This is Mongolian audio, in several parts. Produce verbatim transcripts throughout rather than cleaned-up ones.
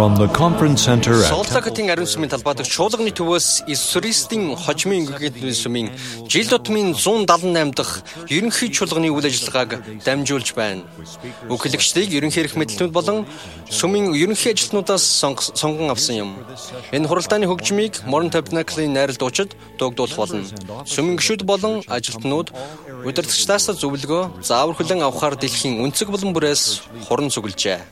From the conference center at Солонготын ариун сүмийн талбайд чуулганы төвөөс Иесвристийн хожимын гэгдлийн сүмийн жил тутмын one seventy-eight дахь ерөнхий чуулганы үйл ажиллагааг дамжуулж байна. Үхлэгчдийг ерөнхий эрх мэдэлтнүүд болон сүмийн ерөнхий ажилтнуудаас сонгон авсан юм. Энэ хуралдааны хөгжмийг Morn Tabernacle-ийн найрал дуучид дуугдуулах болно. Сүмийн гишүүд болон ажилтнууд удирдагчдаас зөвлөгөө, заавар хүлээн авахар дэлхийн өнцөг болон бүрээс хуран цуглжээ.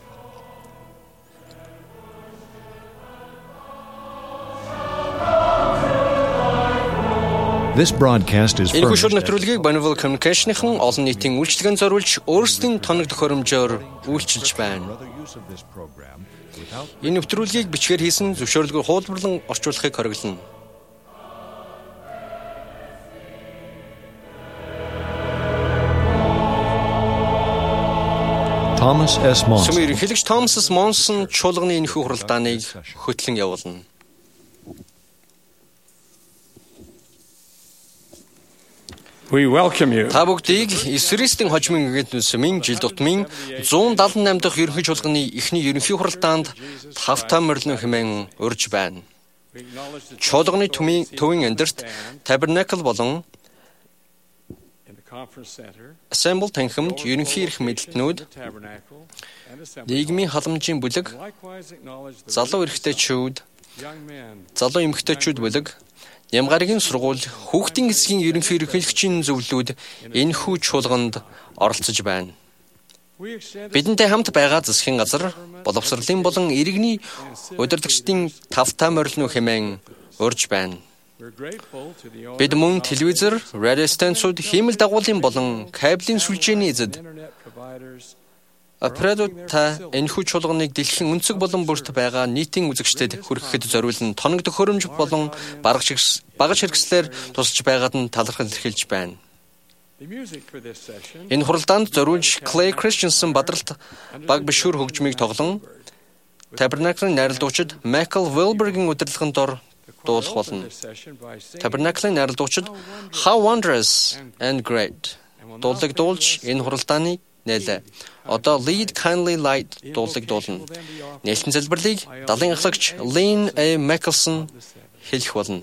This broadcast is Энэ хөшөр нэвтрүүлгийг Bonneville Communication-ийн олон нийтийн үйлчлэгээн зориулж өөрсдийн тоног төхөөрөмжөөр үйлчилж байна. Энэ нэвтрүүлгийг бичгээр хийсэн зөвшөөрлөгөөр хуулбарлан орчуулахыг хориглоно. Thomas S. Monson. Сүмийн ерөнхийлөгч Thomas S. Monson чуулганы энэхүү хуралдааныг хөтлөн явуулна. We welcome you. Та бүгдийг Иесвристийн хожимын гэгдлийн сүмийн жил тутмын one seventy-eight дахь ерөнхий чуулганы эхний ерөнхий хуралдаанд тавтаа морилно хэмээн урьж байна. Чуулганы төвийн төвийн эндэрт Tabernacle болон Assemble танхимд ерөнхий эрх мэдэлтнүүд, нийгмийн халамжийн бүлэг, залуу эрэгтэйчүүд, залуу эмэгтэйчүүд бүлэг, Ямгарагийн сургууль, хүүхдийн эсгийн ерөнхий эрхлэгчийн зөвлөлүүд энэхүү чуулганд оролцож байна. Бидэнтэй хамт байгаа засгийн газар, боловсролын болон иргэний удирдагчдын тавтаа морилно хэмээн урьж байна. Бид мөн телевизэр, радио станцууд, хиймэл дагуулын болон кабелийн сүлжээний эзэд Апредута энэхүү чуулганыг дэлхийн өнцөг болон бүрт байгаа нийтийн үзэгчдэд хүрэхэд зориулан тоног төхөөрөмж болон багаж хэрэгслээр тусалж байгаад нь талархал илэрхийлж байна. Энэ хуралдаанд зориулж Clay Christensen бадралт баг бишүүр хөгжмийг тоглон Tabernacle-ийн найрал дуучид Michael Wilberg-ийн удирдлагын дор дуулах болно. Tabernacle-ийн найрал дуучид How Wondrous and Great дуулыг дуулж энэ хуралдааны нээлээ. Одоо Lead Kindly Light дуулыг дуулна. Нээлтэн залбирлыг далайн ахлагч Lynn A. Mickelson хэлэх болно.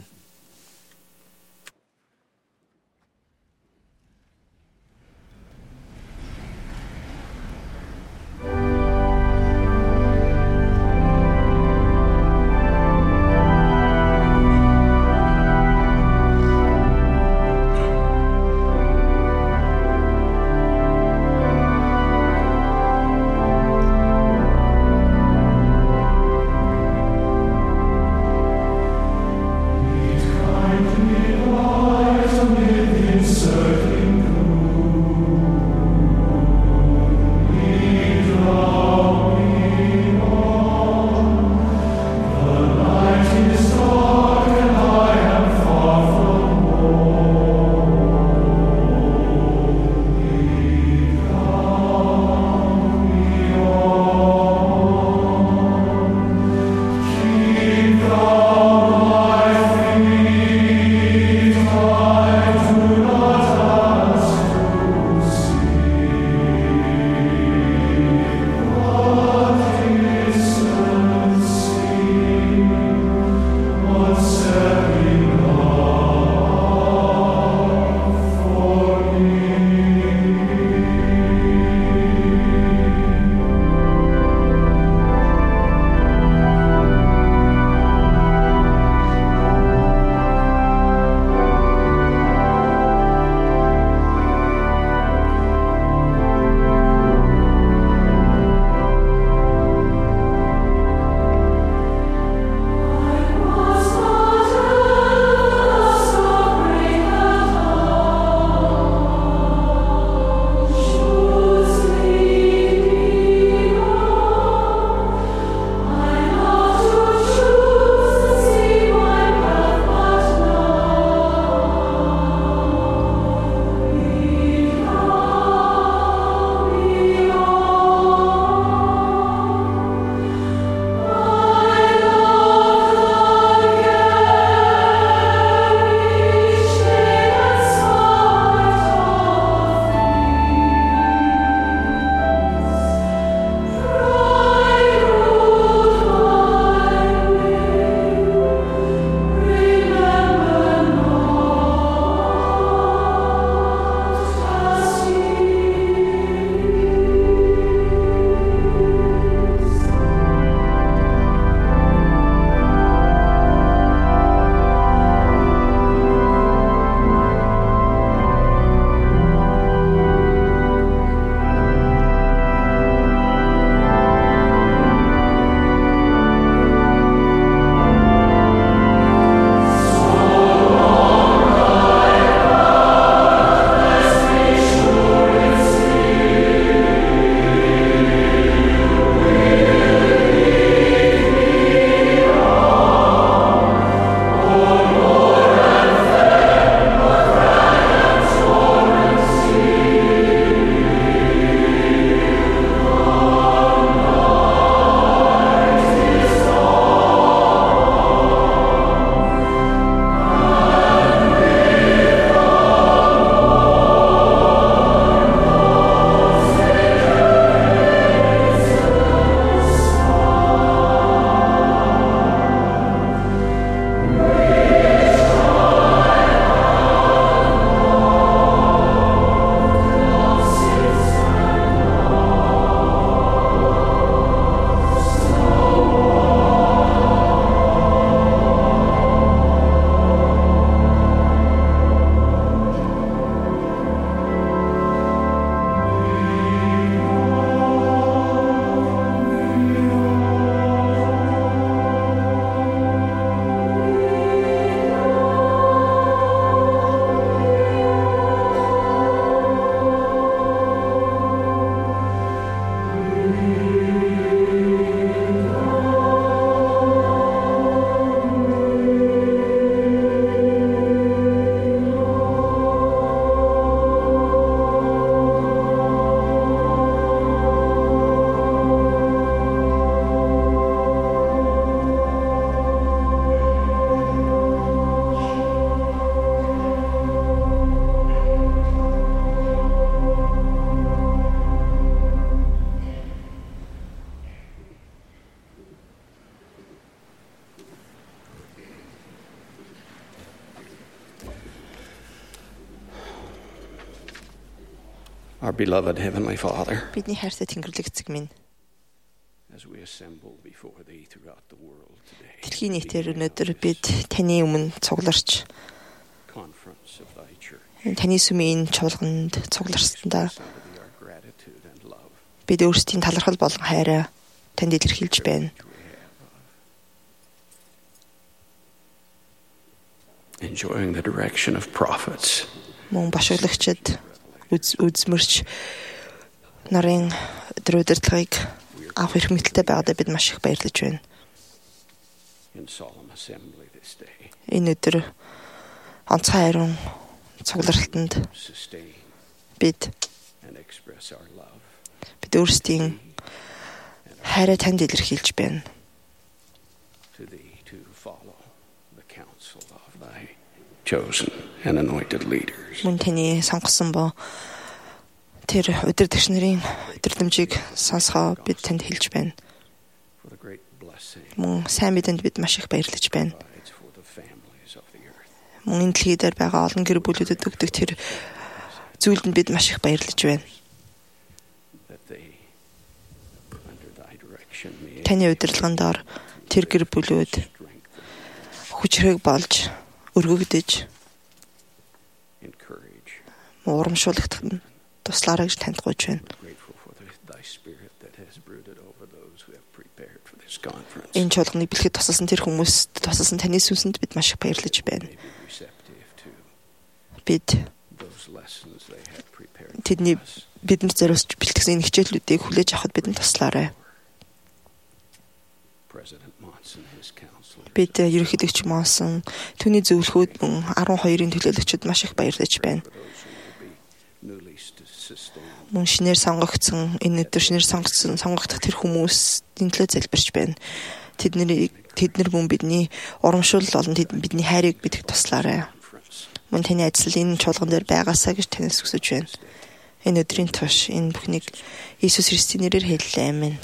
Our beloved Heavenly Father, бидний хайртай Тэнгэрлэг эцэг минь, as we assemble before Thee throughout the world today, дэлхийн нийтээр өнөөдөр бид Таны өмнө цугларч conference of Thy Church, Таны сүмийн чуулганд цугларсандаа under our gratitude and love, бид өөрсдийн талархал болон хайраа Танд илэрхийлж байна. enjoying the direction of prophets, Мөн бошиглагчид үзмэрч нарын өдөр удирдлагыг авах эрх мэдэлтэй байгаадаа бид маш их баярлаж байна. in solemn assembly this day, Энэ өдөр онцгой ариун цугларалтанд sustain бид and express our love бид өөрсдийн хайраа Танд илэрхийлж байна. to Thee to follow the counsel of Thy chosen and anointed leaders. Мөн Таны сонгосон бо тэр удирдагч нарын удирдамжийг сонсгоо бид Танд хэлж байна. For the great blessing Мөн сайн бидэнд бид маш их баярлаж байна. provides for the families of the earth. Мөн энэ дэлхий дээр байгаа олон гэр бүлүүдэд өгдөг тэр зүйлд бид маш их баярлаж байна. That they, under Thy direction, may Таны удирдлагын доор тэр гэр бүлүүд strengthen, хүчрэг болж өргөгдөж encourage. урамшуулгадах нь туслаарай гэж танд гуйж байна. We're grateful for the, Thy Spirit that has brooded over those who have prepared for this conference. Энэ чуулганыг бэлгэхэд тусалсан тэр хүмүүст тусалсан Таны сүнсэнд бид маш их баярлаж байна. May be receptive to Бид those lessons they have prepared тэдний for us. бидэнд зориулж бэлтгэсэн энэ хичээлүүдийг хүлээж авахд бидэнд туслаарай. President Monson, his counselors, Бид ерөнхийлөгч Монсон, түүний зөвлөхүүд мөн арван хоёрын төлөөлөгчид маш их баярлаж байна. for those who will be newly sustained. Мөн шинээр сонгогдсон энэ өдөр шинээр сонгогдсон сонгогдох тэр хүмүүсийн төлөө залбирч байна. Тэдний тэднэр мөн бидний урамшуул болон тэд бидний хайрыг бидэх туслаарай. Conference. Мөн Таны ажил энэ чуулган дээр байгаасаа гэж Танаас хүсэж байна. Энэ өдрийн турш энэ бүхнийг Иесус Христосийн нэрээр хэллээ. Амен.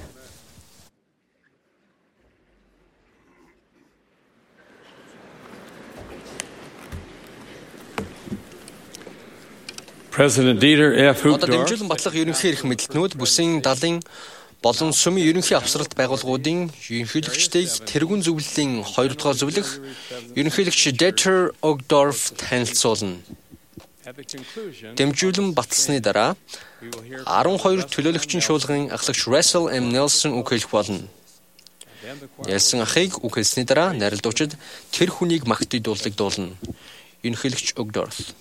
President Dieter F. Одоо Uchtdorf, дэмжүүлэн батлах ерөнхий эрх мэдэлтнүүд бүсийн далын болон сүмийн ерөнхий авсралт байгууллагуудын ерөнхийлөгчдийг тэргүүн зөвлөлийн хоёр дахь зөвлөх ерөнхийлөгч Dieter Uchtdorf танилцуулна. at the conclusion, Дэмжүүлэн батлсны дараа we will hear арван хоёр төлөөлөгчийн шуулгын ахлагч Russell M. Nelson үг хэлэх болно. then the choir Ялсан ахыг үг хэлсний дараа нарилдуучид тэр хүнийг магтыг дуулдаг дуулна. Ерөнхийлөгч Uchtdorf.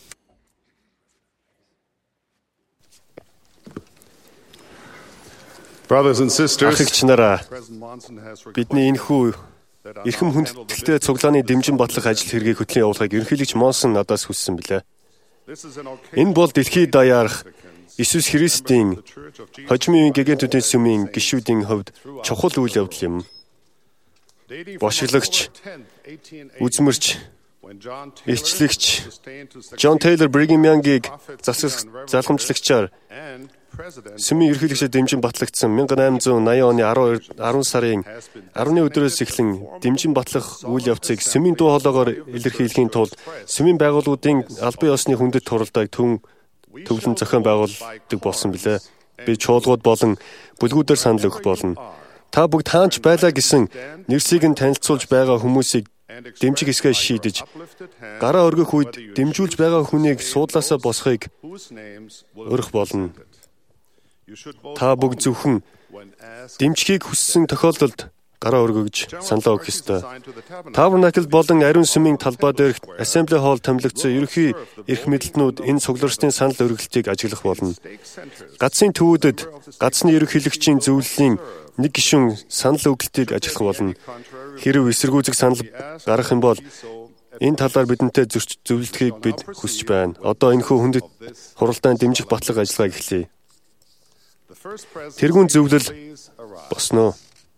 Brothers and sisters, Ахигч нараа, President Monson has бидний requested энэхүү that I эрхэм now handle the хүндэтгэлтэй цуглааны дэмжин батлах ажил хэргийг хөтлийн явуулахыг ерөнхийлөгч Монсон надаас хүссэн билээ. This is an occasion Энэ бол дэлхийд даяарх significance Иесус Христийн the Church of Jesus хожимын гэгэнтүүдийн сүмийн гишүүдийн хувьд чухал үйл явдал юм. dating from бошиглагч, October tenth, eighteen eighty, Үзмэрч, when John Taylor илчлэгч, sustained to Джон succeed Тейлор Бригхэм Янгийг prophets засаг and reverend залхамжлагчаар and President сүмийн ерөнхийлөгчөд дэмжин батлагдсан мың восемь hundred eighty оны арван сарын арваны өдрөөс эхлэн дэмжин батлах үйл явцыг сүмийн дуу хоолойгоор илэрхийлэхийн тулд сүмийн байгууллагуудын албан ёсны хүндэт туралдааг түн төвлөн зохион байгуулдаг болсон билээ. Би чуулгууд болон бүлгүүдээр санал өгөх болно. Та бүгд хаанч байлаа гэсэн нэрсийг нь танилцуулж байгаа хүмүүсийг дэмжих хэсгээ шийдэж гараа өргөх үед дэмжүүлж байгаа хүнийг суудлаасаа босхийг whose names өрөх болно. you should vote Та бүгд зөвхөн when asked дэмжихийг хүссэн тохиолдолд гараа өргөж саналаа өгөх ёстой. assigned to the tabernacle. Табернакл болон ариун сүмийн талбай дээрх Assembly Hall томилогдсон ерөнхий эрх мэдэлтнүүд энэ цугларчдын санал өргөлтийг ажиглах болно. Stake centers Гацын төвүүдэд гацны ерөнхийлөгчийн зөвлөлийн нэг гишүүн санал өгөлтийг ажиглах болно. Хэрв эсэргүүцэх санал гарах юм бол энэ талаар бидэнтэй зөрч зөвлөдгийг бид хүсэж байна. Одоо энэхүү хүндэт хуралдаан дэмжих батлах ажиллагааг эхлэе. the first president Тэргүүн зөвлөл please arise. босноо.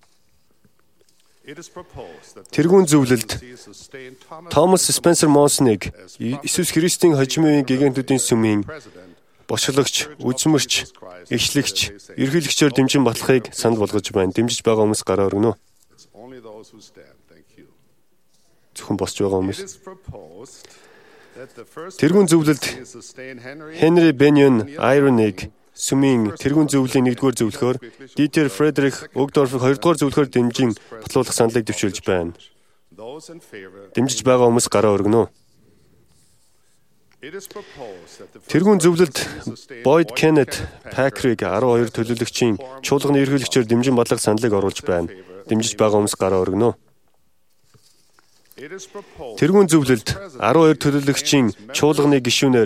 It is proposed that the Тэргүүн зөвлөлд sustain Thomas Томас Спенсер Монсныг Иесус Христийн хожимын гигантуудын сүмийн President бошиглагч, үзмэрч, эхлэгч, ерөнхийлөгчөөр дэмжин батлахыг санал болгож байна. Дэмжиж байгаа хүмүүс гараа өргөнө. It's only those who stand. Thank you. Зөвхөн босч байгаа It хүмүүс. is proposed that the first Тэргүүн зөвлөлд sustain Henry Henry Benyon Ironыг сүмийн тэргүүн зөвлөлийн нэгдүгээр зөвлөхөөр Дитер Фредерик Огдорфыг хоёрдугаар зөвлөхөөр дэмжин батлуулах саналыг дэвшүүлж байна. Дэмжиж байгаа хүмүүс гараа өргөнө. Тэргүүн зөвлөлд Boyd Kenneth Packard арван хоёр төлөөлөгчийн чуулганы ерөнхийлөгчөөр дэмжин батлах саналыг оруулж байна. Дэмжиж байгаа хүмүүс гараа өргөнө. Тэргүүн зөвлөлд арван хоёр төлөөлөгчийн чуулганы гишүүнээр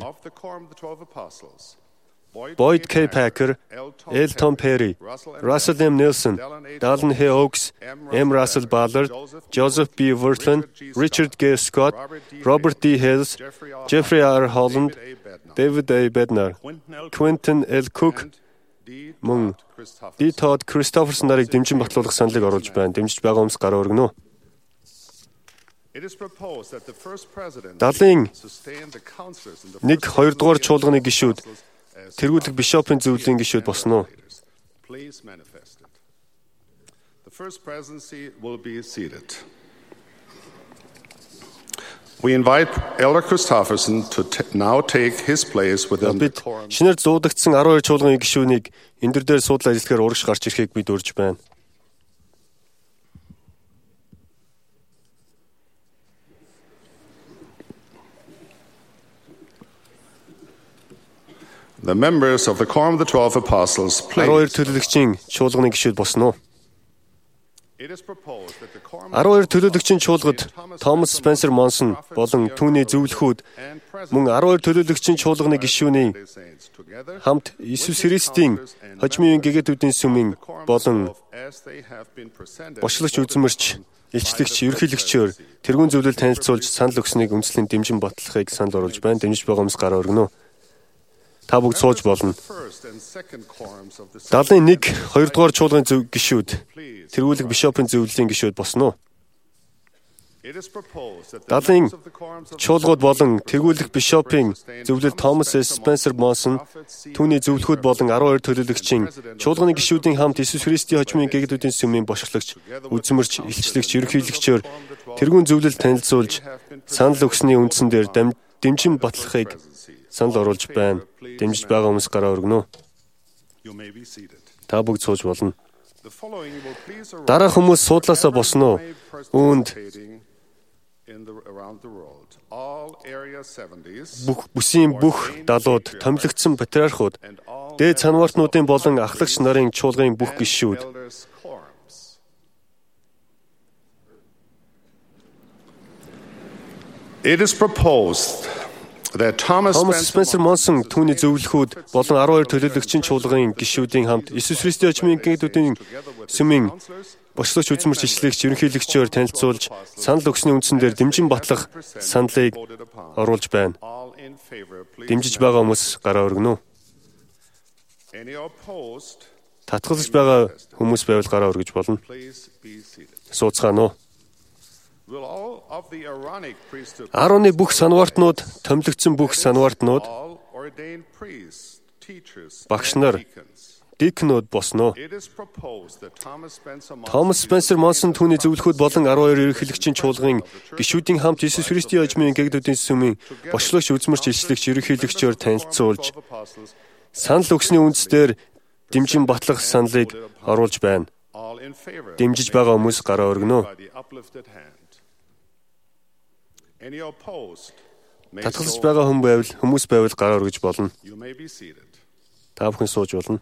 Boyd K. Packer, L. Tom Perry, Russell M. Nelson, Dallin H. Oaks, M. Russell Ballard, Joseph B. Wirthlin, Richard G. Scott, Robert D. Hales, Jeffrey R. Holland, David A. Bednar, Quentin L. Cook, мөн D. Todd Christopherson нарыг дэмжин батлуулах саналыг оруулж байна. Дэмжиж байгаа хүмүүс гараа өргөнө. Далайн нэг хоёрдугаар чуулганы гишүүд тэргүүлэх бишопын зөвлөлийн гишүүд босноо. We invite Elder Christopherson to t- now take his place within the quorum. Шинээр зуудагдсан арван хоёр чуулганы гишүүнийг энэ дээр суудлаа ажиллахаар урагш гарч ирэхийг бид урьж байна. The members of the Quorum of the Twelve Apostles, please. арван хоёр төлөөлөгчийн чуулганы гишүүд босноо. арван хоёр төлөөлөгчийн чуулгад Томас Спенсер Монсон болон түүний зөвлөхүүд мөн арван хоёр төлөөлөгчийн чуулганы гишүүний хамт Иесус Христийн хожимын гэгэтүүдийн сүмийн болон бошлогч үзмэрч илчлэгч ерөнхийлөгчөөр тэргүүн зөвлөлд танилцуулж санал өгснийг үндэслэн дэмжин батлахыг санал оруулж байна. Дэмжиж байгаа хүмүүс гараа өргөнө. Та бүгд сууж болно. Далайн нэг, хоёрдугаар чуулганы зөв гишүүд тэргүүлэх бишопын зөвлөлийн гишүүд босноо. Далайн чуулгууд болон тэргүүлэх бишопын зөвлөл Томас С. Спенсер Монсон, түүний зөвлөхүүд болон арван хоёр төлөөлөгчийн чуулганы гишүүдийн хамт Иесус Христийн хожимын гэгдүүдийн сүмийн бошлогч, үзмэрч, илчлэгч, ерөнхийлөгчөөр тэргүүн зөвлөлд танилцуулж санал өгсөний үндсэн дээр дэмжин батлахыг санал оруулж байна. Дэмжиж байгаа хүмүүс гараа өргөнө. Та бүгд сууж болно. Дараах хүмүүс суудлаасаа босноо. Үүнд бүх бүсийн бүх далууд, томилогдсон патриархууд, дээд санвартнуудын болон ахлагч нарын чуулгын бүх гишүүд It is proposed that Thomas Спенсер Монсон түүний зөвлөхүүд болон арван хоёр төлөөлөгчийн чуулгын гишүүдийн хамт Иесус Христийн хожимын гэгдүүдийн сүмийн бошлогч үзмэрч ишлэгч ерөнхийлөгчөөр танилцуулж санал өгсөний үндсэн дээр дэмжин батлах саналыг оруулж байна. Дэмжиж байгаа хүмүүс гараа өргөнө. Татгалзаж байгаа хүмүүс байвал гараа өргөж болно. Сууцгаано. Ароны бүх санвартнууд, томилогдсон бүх санвартнууд, багш нар, дикнууд босноо. Томас Спенсер Монсон түүний зөвлөхүүд болон арван хоёр ерөнхийлөгчийн чуулгын гишүүдийн хамт Иесус Христийн хожимын гэгдүүдийн сүмийн бошлогч, үзмэрч, илчлэгч, ерөнхийлөгчөөр танилцуулж санал өгсөний үндсээр дэмжин батлах саналыг оруулж байна. Дэмжиж байгаа хүмүүс гараа өргөнө. Татгалзаж байгаа хүн байвал хүмүүс байвал гараа өргөж болно. Та бүхэн сууж болно.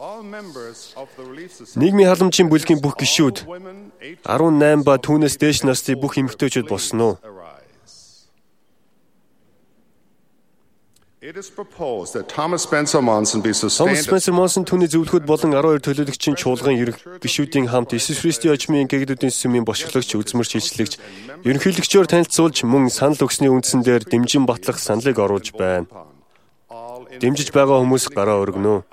Нийгмийн халамжийн бүлгийн бүх гишүүд арван найман ба түүнээс дээш насны бүх эмэгтэйчүүд босноо. Thomas Spencer Monson түүний зөвлөхүүд болон арван хоёр төлөөлөгчийн чуулган гишүүдийн хамт Иесус Христийн хожимын гэгдүүдийн сүмийн бошлогч, үзмэрч, илчлэгч, ерөнхийлөгчөөр танилцуулж мөн санал өгсөний үндсэн дээр дэмжин батлах саналыг оруулж байна. Дэмжиж байгаа хүмүүс гараа өргөнө.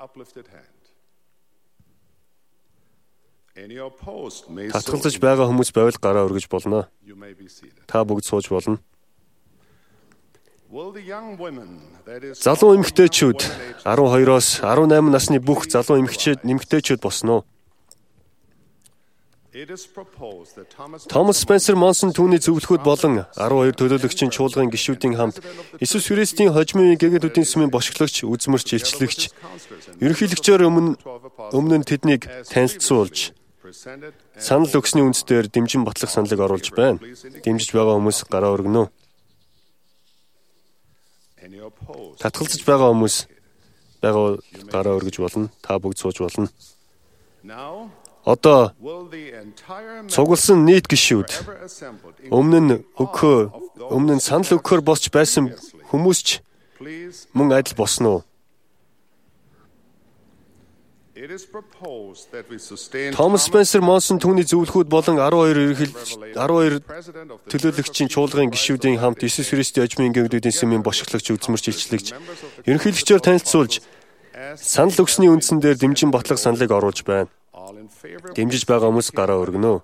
Татгалзаж байгаа хүмүүс байвал гараа өргөж болно. Та бүгд сууж болно. Залуу эмэгтэйчүүд арван хоёроос арван найман насны бүх залуу эмэгтэйчүүд босноо. Томас Спенсер Монсон түүний зөвлөхүүд болон арван хоёр төлөөлөгчийн чуулган гишүүдийн хамт Иесус Христийн хожимын гэгдүүдийн сүмийн бошиглагч, үзмэрч, илчлэгч, ерөнхийлөгчөөр өмнө өмнө нь тэднийг танилцуулж санал өгсөний үндсээр дэмжин батлах саналыг оруулж байна. Дэмжиж байгаа хүмүүс гараа өргөнө. Татгалзаж байгаа хүмүүс байгаа гараа өргөж болно. Та бүгд сууж болно. Одоо цугласан нийт гишүүд өмнө нь өгөхөө өмнө нь санал өгөхөөр босч байсан хүмүүс ч мөн адил босноо. Томас Спенсер Монсон түүний зөвлөхүүд болон арван хоёр ерөнхийлөгч арван хоёр төлөөлөгчийн чуулган гишүүдийн хамт Иесус Христийн хожимын гэгдүүдийн сүмийн бошиглагч, үзмэрч, илчлэгч, ерөнхийлөгчөөр танилцуулж санал өгсөний үндсэн дээр дэмжин батлах саналыг оруулж байна. Дэмжиж байгаа хүмүүс гараа өргөнө.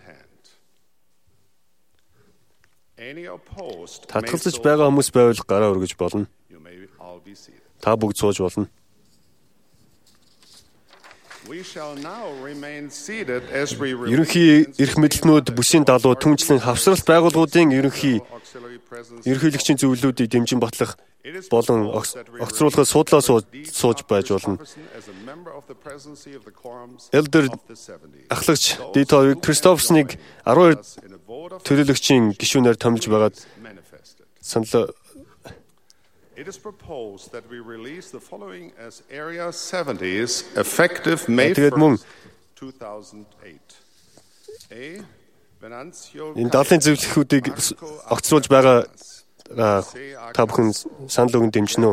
Татгалзаж байгаа хүмүүс байвал гараа өргөж болно. Та бүгд сууж болно. Ерөнхий эрх мэдэлтнүүд бүсийн далуу түнчлэн хавсралт байгууллагуудын ерөнхий ерөнхийлөгчийн зөвлөлүүдийг дэмжин батлах болон огцруулахад судлаа сууж байж болно. Элдер ахлагч Дитер Кристоферсныг арван хоёр төлөөлөгчийн гишүүнээр томилж байгаад санал It is proposed that we release the following as Area seventies effective May first, two thousand eight. A. Venancio энэ даалын зөвлөхүүдийг огцруулж байгаа та бүхэн санал өгөн дэмжинэ үү?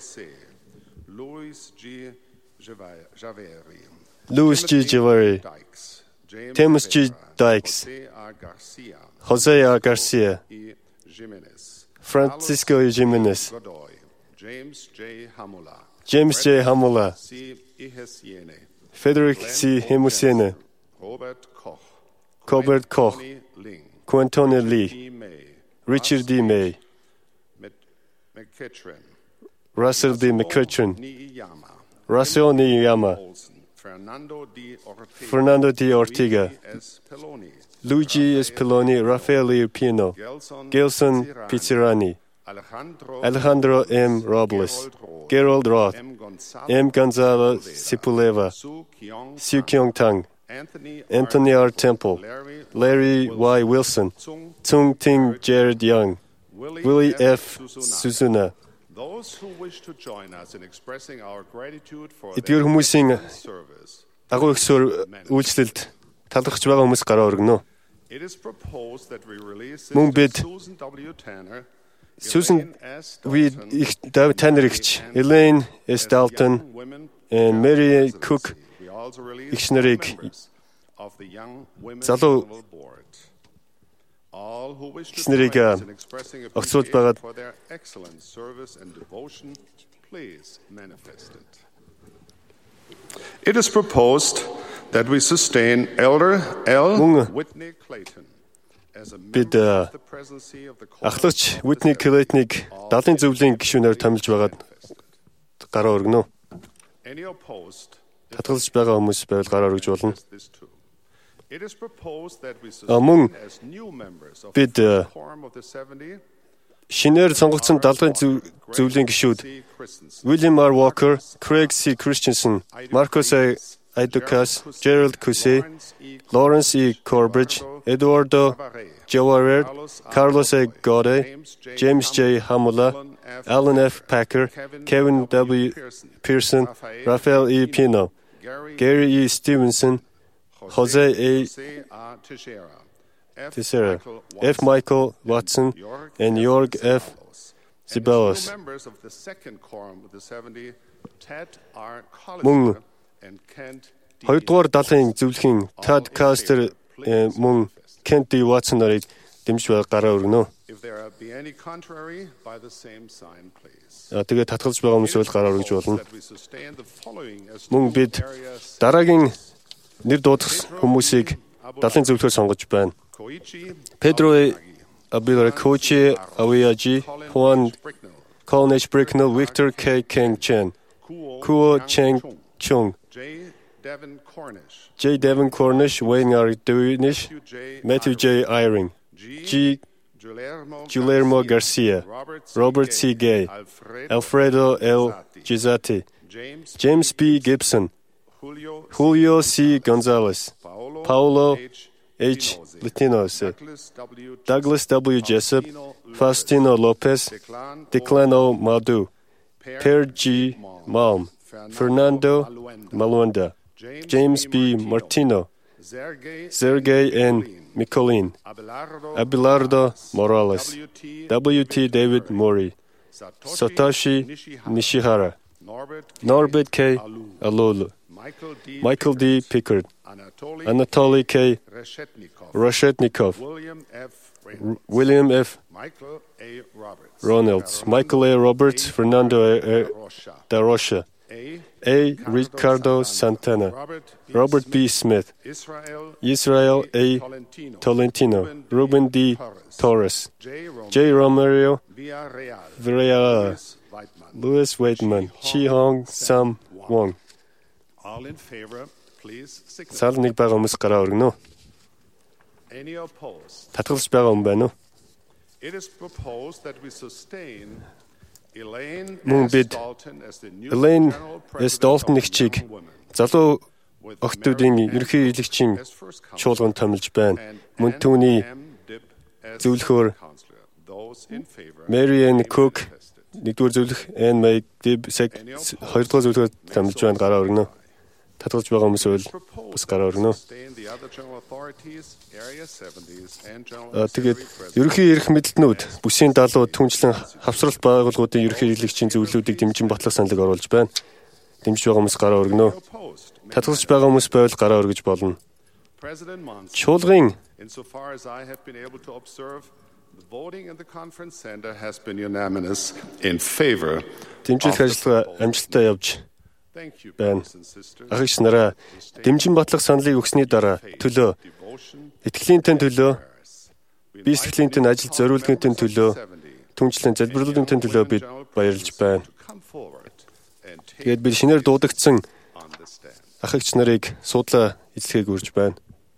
Louis G. Javeri. Louis G. Javeri. Thomas G. Dykes. Jose R. Garcia. Francisco Jimenez. James J. Hamula. James J. Hamula. Frederick C. Hemusiene. Robert Koch. Robert Koch. Quintone Lee. Richard D. May. McEachran. Russell D. McEachran. Russell Niyama. Fernando D. Ortega. Fernando D. Ortega. Luigi S. Peloni. Rafael E. Pino. Gelson Pizzerani. Alejandro M. Robles. Gerald Roth. M. Gonzalo Sipuleva. Su Kyung Tang. Anthony R. Temple. Larry Y. Wilson. Tsung Ting Jared Young. Willie F. Suzuna. Эдгээр хүмүүсийн агуу өгсөөр үйлчлэлд талархаж байгаа хүмүүс гараа өргөнө. Мөн бид Susan we David Tanner игч, Elaine S. Dalton, and Mary Cook игч нарыг залуу игч нарыг огцруулж байгаад It is proposed that we sustain Elder L. Whitney Clayton as a бид member of the presidency of the ахлагч Whitney Clayton-ыг даалын зөвлөлийн гишүүнээр томилж байгаад гараа өргөнө. Any opposed? Татгалзаж байгаа хүмүүс байвал гараа өргөж болно. It is proposed that we Мөн sustain as new members of бид the quorum of the seventy шинээр сонгогдсон даалгын зөвлөлийн гишүүд William R. Walker, Craig C. Christensen, Marcos A. Idukas, Gerald Cusey, Lawrence E. Corbridge, Eduardo Jawarer, Carlos A. Gode, James J. Hamula, Alan F. Packer, Kevin W. Pearson, Rafael E. Pino, Gary E. Stevenson, Jose A. Teixeira, F. Michael Watson, and Jorg F. Zibalos. Мөн хоёрдугаар даалын зөвлөхийн Tad Caster мөн Kent D. Watson нарыг дэмжиж байг гараа өргөнө. Тэгээд татгалзаж байгаа хүмүүс бол гараа өргөж болно. Мөн бид дараагийн нэр дуудах хүмүүсийг даалын зөвлөхөөр сонгож байна. Pedro Abila Kochi Awiyaji, Juan Colin H. Bricknell, Victor K. Keng Chen, Kuo Cheng Chung, J. Devon Cornish, Wayne R. Dewinish, Matthew J. Eyring, G. Guillermo Garcia, Robert C. Gay, Alfredo L. Gizzati, James B. Gibson, Julio C. Gonzalez, Paulo H. Latinos, Douglas W. Jessup, Faustino Lopez, Declan O. Madu, Per G. Malm, Fernando Maluenda, James B. Martino, Sergey N. Mikolin, Abelardo Morales, W T. David Mori, Satoshi Nishihara, Norbert K. Alolu, Michael D. Pickard, Anatoly K. Reshetnikov, William F. Ronalds, Michael A. Roberts, Fernando A. Da Rocha, A. Ricardo Santana, Robert B. Smith, Israel A. Tolentino, Ruben D. Torres, J. Romario Villarreal, Louis Waitman, Chi Hong Sam Wong. Сар нэг байгаа хүмүүс гараа өргөнө. Татгалж байгаа хүн байна уу? Мөн бид Elaine S. Dalton нэгчийг залуу охтуудын ерөнхий хэлэгчийн чуулганд томилж байна. Мөн түүний зөвлөхөөр Mary Ann Cook нэгдүгээр зөвлөх, Anne May Dib Sec хоёрдугаар зөвлөхөөр томилж байна. Гараа өргөнө. Татгалж байгаа хүмүүс бол бас гараа өргөнө. Тэгээд ерөнхий эрх мэдэлтнүүд бүсийн даалгавар түнчлэн хавсралт байгууллагуудын ерөнхий хэлэгчийн зөвлөлүүдийг дэмжин батлах саналыг оруулж байна. Дэмжиж байгаа хүмүүс гараа өргөнө. Татгалж байгаа хүмүүс байвал гараа өргөж болно. Чуулгын дэмжлэх ажиллагаа амжилттай явж байна. Ах эгч нараа дэмжин батлах саналыг өгсөний дараа төлөө итгэлийн тань төлөө бие сэтгэлийн тань ажил зориулгын тань төлөө түнчлэн залбирлуудын тань төлөө бид баярлж байна. Тэгээд бид шинээр дуудагдсан ах эгч нарыг суудлаа эзлэхийг урьж байна.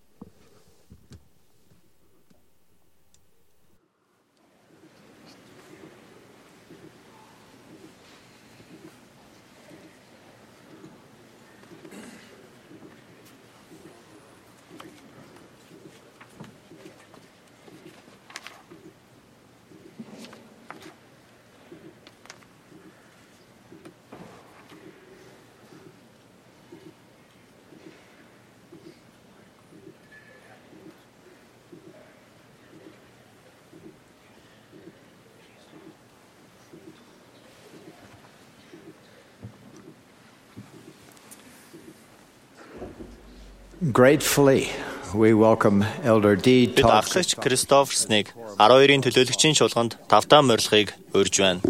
Gratefully, we welcome Elder D. Бид ахлагч Кристоферснийг арван хоёрын төлөөлөгчийн чуулганд тавтаа морилгыг урьж байна.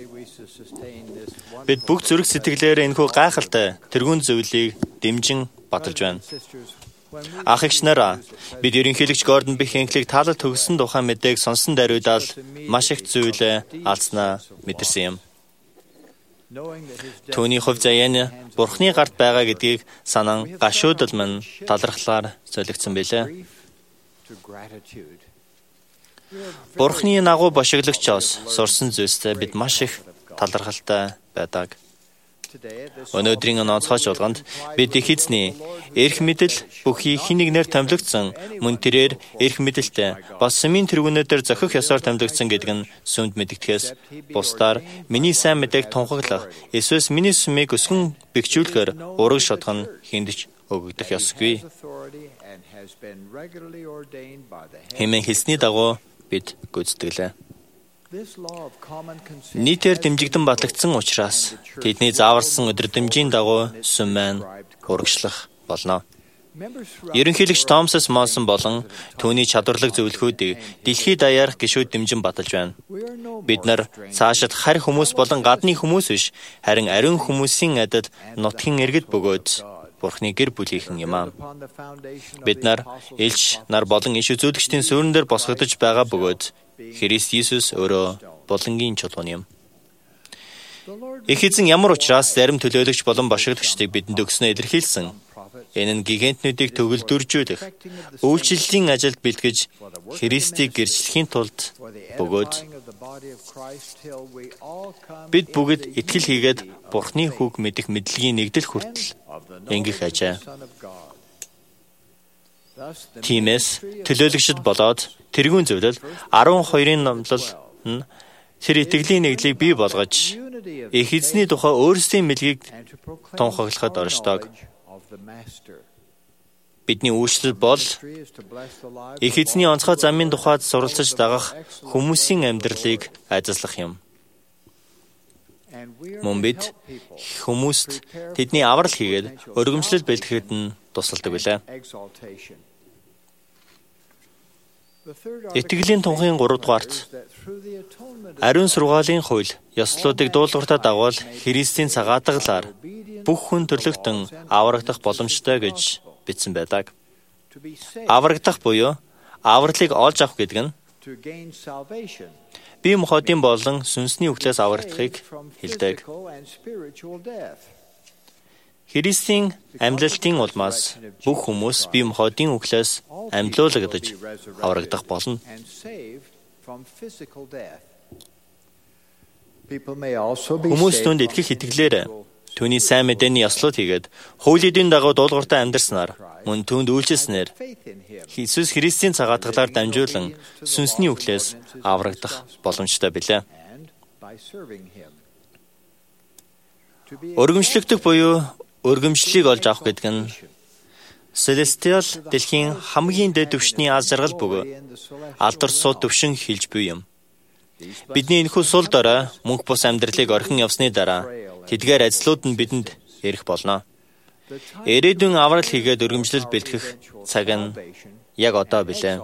Бид бүх зүрх сэтгэлээр энэхүү гайхалтай тэргүүн зөвлөлийг дэмжин баталж байна. Ах эгч нараа, бид ерөнхийлөгч Гордон B. Hinckley-г таалал төгссөн тухай мэдээг сонсон даруйдаа маш их зүйлээ алдснаа мэдэрсэн юм. Түүний хувь заяа Бурхны гарт байгаа гэдгийг санан гашуудал мань талархлаар солигдсон байлаа. Бурхны нагуу бошиглогчоос сурсан зүйлсээ бид маш их талархалтай байдаг. Өнөөдрийн онцгой чуулганд бид их эзний эрх мэдэл бүхий хэн нэгнээр томилогдсон, мөн тэрээр эрх мэдэлтэй бас сүмийн тэргүүнүүдээр зохих ёсоор томилогдсон гэдэг нь сүмд мэдэгдэхээс бусдаар миний сайн мэдээг тунхаглах, эсвэл миний сүмийг өсгөн бэхжүүлэхээр ураг шатах нь хиндэж өгөгдөх ёсгүй. Хэмээн хэлсний дагуу бид гүйцэтгэлээ. Нийтээр дэмжигдэн батлагдсан учраас тэдний зааварсан өдрөмжийн дагуу сүм маань урагшлах болно. Ерөнхийлөгч Томас Монсон болон түүний чадварлаг зөвлөхүүдийг дэлхийд даяарх гишүүд дэмжин баталж байна. Бид нар цаашид харь хүмүүс болон гадны хүмүүс биш, харин ариун хүмүүсийн адил нутгийн иргэд бөгөөд Бурхны гэр бүлийнхэн юм аа. Бид нар элч нар болон иш үзүүлэгчдийн суурин дээр босгогдож байгаа бөгөөд Христ Иесус өөрөө болонгийн чулуун юм. Их эзэн ямар учраас зарим төлөөлөгч болон бошигдогчдыг бидэнд өгснөө илэрхийлсэн. Энэ нь гигантнуудыг төгөлдөржүүлэх, үйлчлэлийн ажилд бэлтгэж Христийг гэрчлэхийн тулд бөгөөд бид бүгд итгэл хийгээд Бурхны хүүг мэдэх мэдлэгийн нэгдэл хүртэл ингэх ажээ. Тиймээс төлөөлөгчд болоод тэрүүн зөвлөл арван хоёрын номлол нь тэр итгэлийн нэгдлийг бий болгож их эзний тухай өөрсдийн мэлгийг тунхаглахад оршдог. Бидний үйлчлэл бол их эзний онцгой замын тухайд суралцаж дагах хүмүүсийн амьдралыг айдаслах юм. Мөн бид хүмүүст тэдний аврал хийгээд өргөмжлөл бэлтгэхэд нь тусалдаг билээ. Итгэлийн тунхын гурав дугаарт ариун сургаалын хууль ёслолуудыг дуулууртаа дагуул Христийн цагаатгалаар бүх хүн төрлөختөн аврагдах боломжтой гэж бичсэн байдаг. Аврагдах буюу авралыг олж авах гэдэг нь бие махбодын болон сүнсний үхлээс аврагдахыг хэлдэг. Христийн амьлалтын улмаас бүх хүмүүс бие махбодын үхлээс амьлуулагдаж аврагдах болно. Хүмүүс түнд итгэх итгэлээр түүний сайн мэдээний ёслол хийгээд хуулийн дагуу дуулууртаа амьдарснаар мөн түүнд үйлчилснээр Иесус Христийн цагаатгалаар дамжуулан сүнсний үхлээс аврагдах боломжтой билээ. Өргөмжлөгдөх буюу өргөмжлөлийг олж авах гэдэг нь Celestial дэлхийн хамгийн дэд түвшний аз жаргал бөгөөд алдар сул төвшин хэлж буй юм. Бидний энэхүү сул дорой мөнх бус амьдралыг орхин явсны дараа тэдгээр ажлууд нь бидэнд ирэх болно. Ирээдүйн аврал хийгээд өргөмжлөл бэлтгэх цаг нь яг одоо билээ.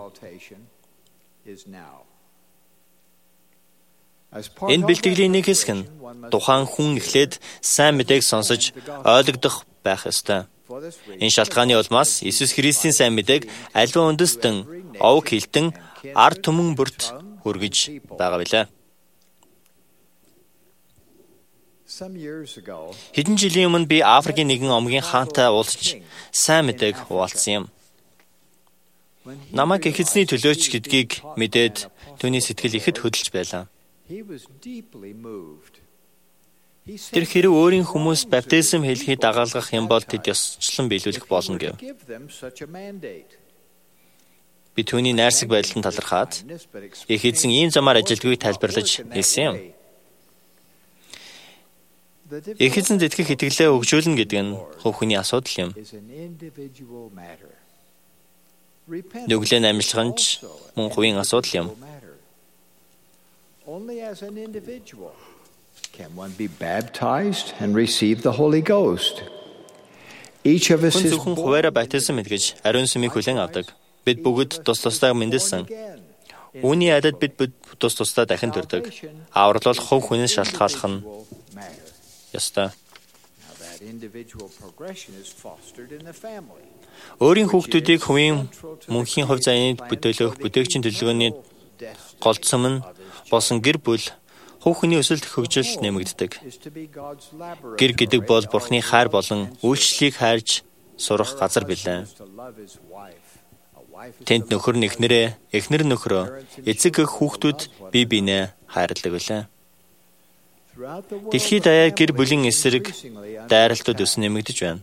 Энэ бэлтгэлийн нэг хэсэг нь тухайн хүн эхлээд сайн мэдээг сонсож ойлгох байх ёстой. Энэ шалтгааны улмаас Иесус Христийн сайн мэдээг аливаа үндэстэн, овг хилтэн, ард түмэн бүрт хүргэж байгаа билээ. Хэдэн жилийн өмнө би Африкийн нэгэн омгийн хаантай уулзч сайн мэдээг хуваалцсан юм. Намайг их эзний төлөөч гэдгийг мэдээд түүний сэтгэл ихэд хөдөлж байлаа. Тэр хэрэг өөрийн хүмүүс баптизм хэлхий дагалгах юм бол тэд ёсчлон биелүүлэх болно гэв. Би түүний найрсаг байдалд талархаад их эзэн ийм замаар ажилдгийг тайлбарлаж хэлсэн юм. Их эзэнд итгэх итгэлээ хөгжүүлнэ гэдэг нь хувь хүний асуудал юм. Нүглийн амьдлах нь ч мөн хувийн асуудал юм. Can one be baptized and receive the Holy Ghost? Each of us is зөвхөн хуваараа баптизм мэдгэж ариун сүмийг хүлээн авдаг. Бид бүгд тус тусдаа мэндэлсэн. Үүний адад бид тус тусдаа дахин төрдөг. Аврал бол хувь хүнээс шалтгааллах нь ёстой. Өөрийн хүүхдүүдийг хувийн мөнхийн хувь заяанд бүтээлөх бүтээгчийн төлөвлөгөөний голцом нь болсон гэр бүл хувь хүний өсөлт хөгжил нэмэгддэг. Гэр гэдэг бол Бурхны хайр болон үйлчлэлийг хайрж сурах газар билээ. Тэнд нөхөр нь эхнэрээ, эхнэр нөхрөө, эцэг эх хүүхдүүд бие биенээ хайрладаг билээ. Дэлхийд даяар гэр бүлийн эсрэг дайралтууд өс нэмэгдэж байна.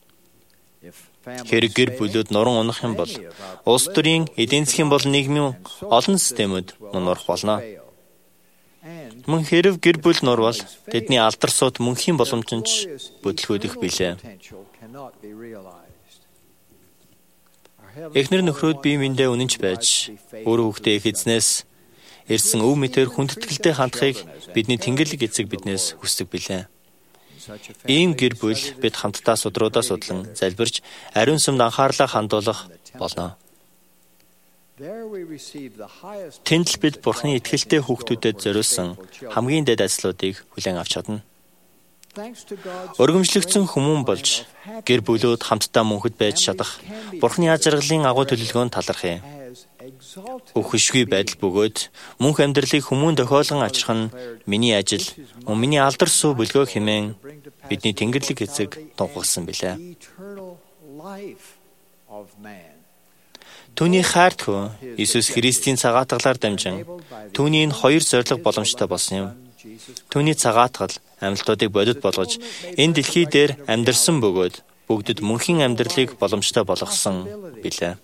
Хэрэг гэр бүлүүд нуран унах юм бол улс төрийн эдийн засгийн бол нийгмийн олон системүүд нурах болно. Мөн хэрэг гэр бүл нурвал тэдний алдар сууд мөнхийн боломжтой бүтлгүүдэх билээ. Эхнэр нөхрөөд бие биендээ үнэнч байж өөр хүүхдээ их эзнээс ирсэн өв мэтэр хүндэтгэлтэй хандахыг бидний Тэнгэрлэг эцэг биднээс хүсдэг билээ. Ийм гэр бүл бид хамтдаа судруудаа судлан залбирч ариун сүмд анхаарлаа хандуулах болно. Тэнд л бид Бурхны итгэлтэй хүүхдүүдэд зориулсан хамгийн дэд ажлуудыг хүлээн авч чадна. Өргөмжлөгдсөн хүмүүн болж гэр бүлүүд хамтдаа мөнхөд байж чадах Бурхны аз жаргалын агуу төлөвлөгөөнд талархъя. Өхөшгүй байдал бөгөөд мөнх амьдралыг хүмүүн тохиолгон авчрах нь миний ажил, мөн миний алдар суу бүлгөө хэмээн бидний Тэнгэрлэг эцэг тунхагласан билээ. Түүний хайртгүй Иесус Христийн цагаатгалаар дамжин түүний энэ хоёр зорилго боломжтой болсон юм. Түүний цагаатгал амьлтуудыг бодит болгож энэ дэлхий дээр амьдарсан бөгөөд бүгдэд мөнхийн амьдралыг боломжтой болгосон билээ.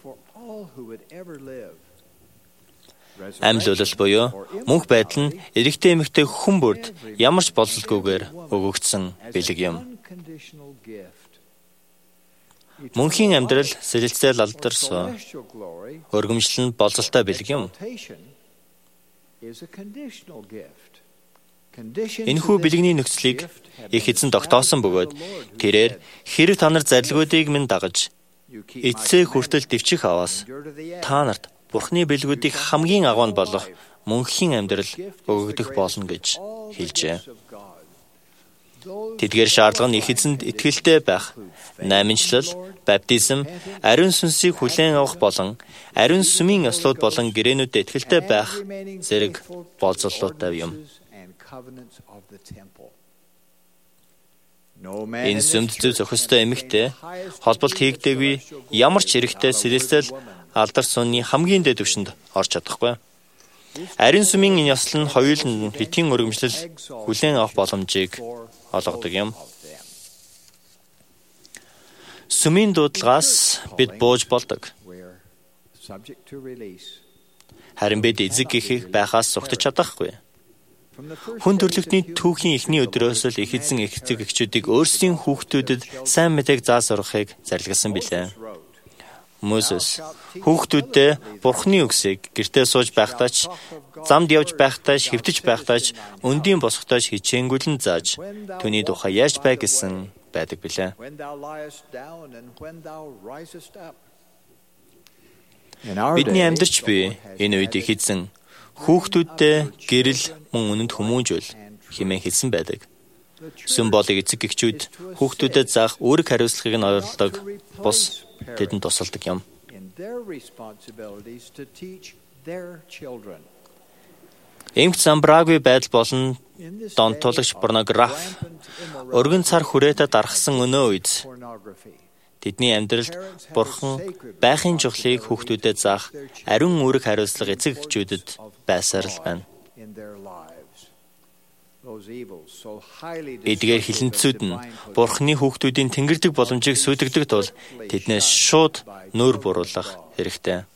Амьлуулал буюу мөнх байдал нь эрэгтэй эмэгтэй хүн бүрд ямар ч бололтгүйгээр өгөгдсөн бэлэг юм. Мөнхийн амьдрал сэлэлцэл алдарсан өргөмжлөл нь болзолтой бэлэг юм. Энэхүү бэлгийн нөхцөлийг их эзэн тогтоосон бөгөөд тэрээр хэрэг та нар зарилгуудыг минь дагаж эцсээ хүртэл дэвчих аваас та нарт Бурхны бэлгүүдийг хамгийн агуу болох мөнхийн амьдрал өгөгдөх болно гэж хэлжээ. Тэдгээр шаардлага нь их эзэнд итгэлтэй байх, найманчлал, баптизм, ариун сүнсийг хүлээн авах болон ариун сүмийн ёслууд болон гэрээнүүдэд итгэлтэй байх зэрэг болзоллоотой юм. Энэ сүмд зөв зохистой эмэгтэй холболт хийгдээгүй ямар ч хэрэгтэй сэлэлцэл алдар сууны хамгийн дээд түвшинд орж чадахгүй. Ариун сүмийн энэ ёслол нь хоёуланд битгий өргөмжлөл хүлээн авах боломжийг олгодог юм. Сүмийн дуудлагаас бид бууж болдог. Харин бид эзэг гэхийг байхаас зугтаж чадахгүй. Хүн төрлөختний түүхийн эхний өдрөөс л их эзэн эцэг эхчүүдийг өөрсдийн хүүхдүүдэд сайн мэдээг зааж сургахыг зарлигсан билээ. Мөсөс хүүхдүүддээ Бурхны үгсийг гэртээ сууж байхдаа ч, замд явж байхдаа ч, хэвтэж байхдаа ч, өндийн босгохдоо ч хичээнгүйлэн зааж түүний тухай ярьж бай гэсэн байдаг билээ. Бидний амьдарч буй энэ үед их эзэн хүүхдүүддээ гэрэл мөн үнэнд хүмүүжүүл хэмээн хэлсэн байдаг. Сүм болыг эцэг эхчүүд хүүхдүүдэд заах үүрэг хариуцлагыг нь ойрлдог бус тэдэнд тусалдаг юм. Эмч замбраагүй байдал болон донтуулагч порнограф өргөн цар хүрээтэй дарахсан өнөө үед тэдний амьдралд Бурхан байхын чухлыг хүүхдүүдэд заах ариун үүрэг хариуцлага эцэг эхчүүдэд байсаар л байна. Эдгээр хилэнцүүд нь Бурханы хүүхдүүдийн тэнгэрдэг боломжийг сүйтгэдэг тул тэднээс шууд нүүр буруулах хэрэгтэй.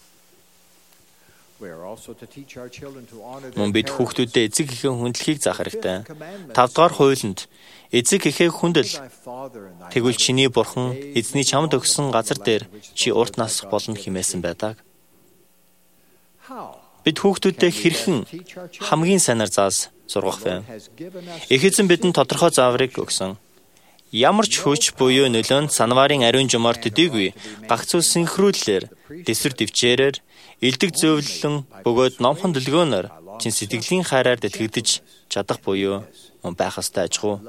Мөн бид хүүхдүүдэд эцэг эхийн хүндлэхийг заах хэрэгтэй. Тавдугаар хуулинд эцэг эхээ хүндэл тэгвэл чиний Бурхан эзний чамд өгсөн газар дээр чи урт насах болно хэмээсэн байдаг. Бид хүүхдүүдэд хэрхэн хамгийн сайнаар зааж сургах вэ? Их эзэн бидэнд тодорхой зааврыг өгсөн. Ямар ч хүч буюу нөлөөнд санварын ариун жумаар төдийгүй гагц үс синхрууллээр дэсвэр дэвчээрээр элдэг зөөвлөн бөгөөд номхон дэлгөөнөр чин сэтгэлийн хайраар дэлгэгдэж чадах буюу мөн байх ёстой аж ахуй.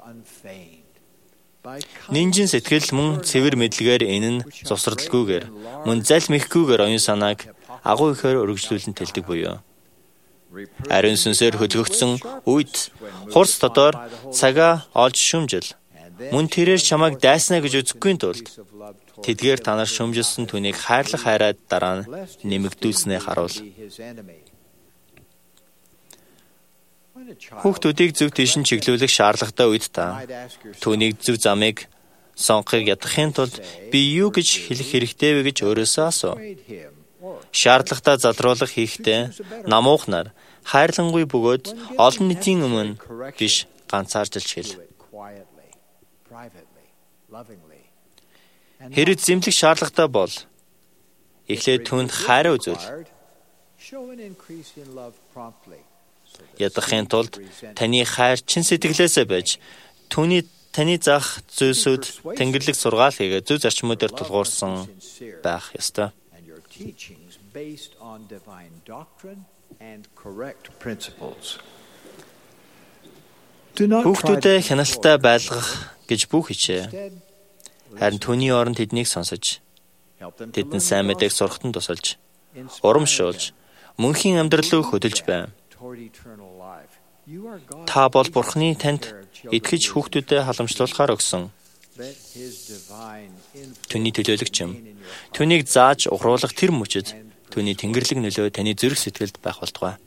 Нинжин сэтгэл мөн цэвэр мэдлэгээр энэ нь зовсралгүйгээр мөн заль мэхгүйгээр оюун санааг агуу ихээр өргөжлүүлэн тэлдэг буюу ариун сүнсээр хөдөлгөгдсөн үед хурц тодор цагаа олж шүмжил мөн тэрээр чамайг дайснаа гэж үзэхгүй тулд тэдгээр та нар шүмжилсэн түүнийг хайрлах хайраад дараа нь нэмэгдүүлснээ харуул. Хүүхдүүдийг зөв тийшин чиглүүлэх шаардлагатай үед та түүнийг зөв замыг сонгохыг ядахын тулд би юу гэж хэлэх хэрэгтэй вэ гэж өөрөөсөө асуу. Шаардлагатай залруулах хийхдээ намуухнаар хайрлангүй бөгөөд олон нийтийн өмнө биш ганцаарчилж хэл. Хэрэг зэмлэх шаардлагатай бол эхлээд түүнд хайраа үзүүл. Ядахын тулд таны хайр чин сэтгэлээсээ байж түүний таны заах зүйлсүүд тэнгэрлэг сургаал хийгээд зөв зарчмуудаар тулгуурсан байх ёстой. Хүүхдүүдэд хяналттай байлгах гэж бүх хичээ. Харин түүний оронд тэднийг сонсож, тэдэнд сайн мэдээг сурахтан тусалж, урамшуулж, мөнхийн амьдрал руу хөдөлж байв. Та бол Бурханы танд итгэж хүүхдүүдэд халамжлуулахаар өгсөн Түүний төлөөлөгч юм. Түүнийг зааж ухруулах тэр мөчөд түүний тэнгэрлэг нөлөө таны зүрх сэтгэлд байх болтугай.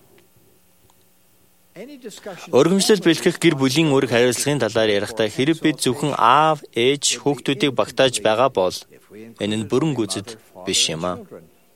Өргөмжлөл бэлтгэх гэр бүлийн үүрэг хариуцлагын талаар ярихдаа хэрэв бид зөвхөн аав, ээж, хүүхдүүдийг багтааж байгаа бол энэ нь бүрэн гүйцэд биш юм аа.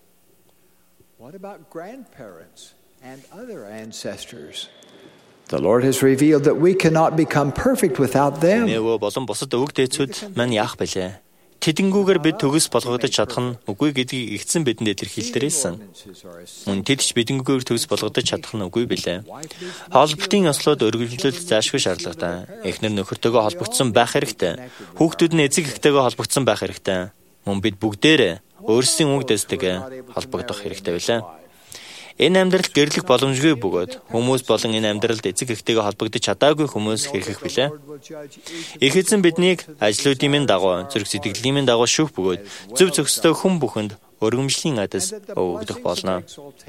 The Lord has revealed that we cannot become perfect without them. Нөгөө болон бусад өвөг дээдсүүд маань яах бэлээ? Тэдэнгүүгээр бид төгс болгогдож чадах нь үгүй гэдгийг игдсэн бидэнд илэрхийлдэрсэн. Мөн тэд ч бидэнгүүгээр төгс болгогдож чадах нь үгүй билээ. Холболтын ёслоод өргөжлөлт заашгүй шаардлагатай. Эхнэр нөхөртөөгөө холбогдсон байх хэрэгтэй. Хүүхдүүд нь эцэг эхтэйгээ холбогдсон байх хэрэгтэй. Мөн бид бүгдээрээ өөрсдийн үг дэстэйгээ холбогдох хэрэгтэй билээ. Энэ амьдрал гэрлэх боломжгүй бөгөөд хүмүүс болон энэ амьдралд эцэг эхтэйгээ холбогдож чадаагүй хүмүүс хэрхэх билээ. Их эзэн биднийг ажлуудын минь дагуу, зүрх сэтгэлийн минь дагуу шүүх бөгөөд зөв зөвхөстэй хүн бүхэнд өргөмжлийн адас өгөх болно.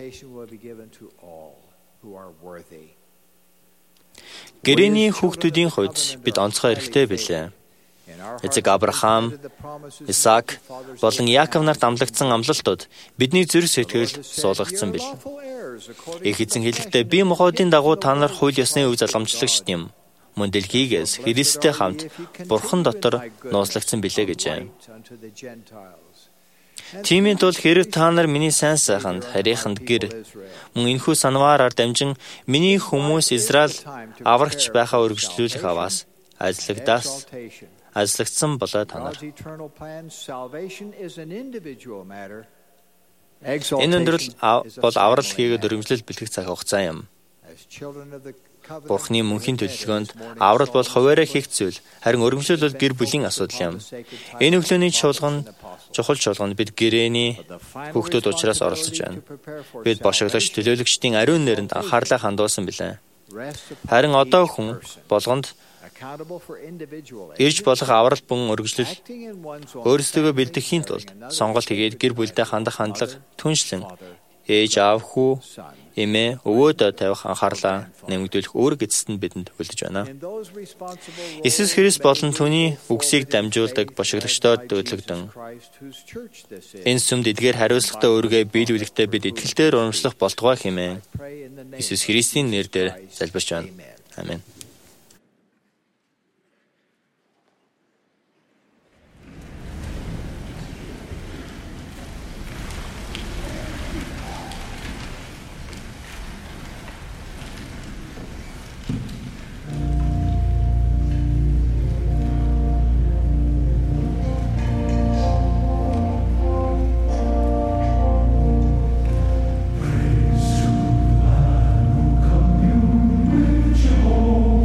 Гэрэний хүүхдүүдийн хувьд бид онцгой эрхтэй билээ. Эцэг Авраам, Исаак болон Яаков нарт амлагдсан амлалтууд бидний зүрх сэтгэлд суулгагдсан бил. Их эзэн хэлэхдээ би мохоодын дагуу та нар хууль ёсны өв залгамжлагч юм. Мөн дэлхийгээс Христтэй хамт Бурхан дотор нууцлагдсан билээ гэжээ. Тиймийн тул хэрэг та нар миний сайн сайханд, харийнханд гэр мөн энэхүү санваараар дамжин миний хүмүүс Израиль аврагч байхаа өргөжлүүлэх аваас ажлагдаас ажлагдсан болоо та нар. Энэ өндрөл бол аврал хийгээд өргөмжлөл бэлтгэх цаг хугацаа юм. Бурхны мөнхийн төлөвлөгөөнд аврал бол хуваараа хийх зүйл, харин өргөмжлөл бол гэр бүлийн асуудал юм. Энэ өглөөний чуулган, чухал чуулганд бид гэрэний хүүхдүүд учраас оролцож байна. Бид бошиглогч төлөөлөгчдийн ариун нэрэнд анхаарлаа хандуулсан билээ. Харин одоо хүн болгонд ирж болох аврал бун өргөжлөл өөрсдөө бэлтгэхийн тулд сонголт хийгээд гэр бүлдээ хандах хандлага түншлэн ээж аав хүү эмээ өвөөдөө тавих анхаарлаа нэмэгдүүлэх үүрэг эцэст нь бидэнд хүлээж байна. Иесус Христ болон түүний үгсийг дамжуулдаг бошиглогчдод дөөлөгдөн энэ сүмд эдгээр хариуцлагатай үүргээ биелүүлэхдээ бид итгэлээр урамшлах болтугай хэмээн Иесус Христийн нэрээр залбирч байна. Амен. Oh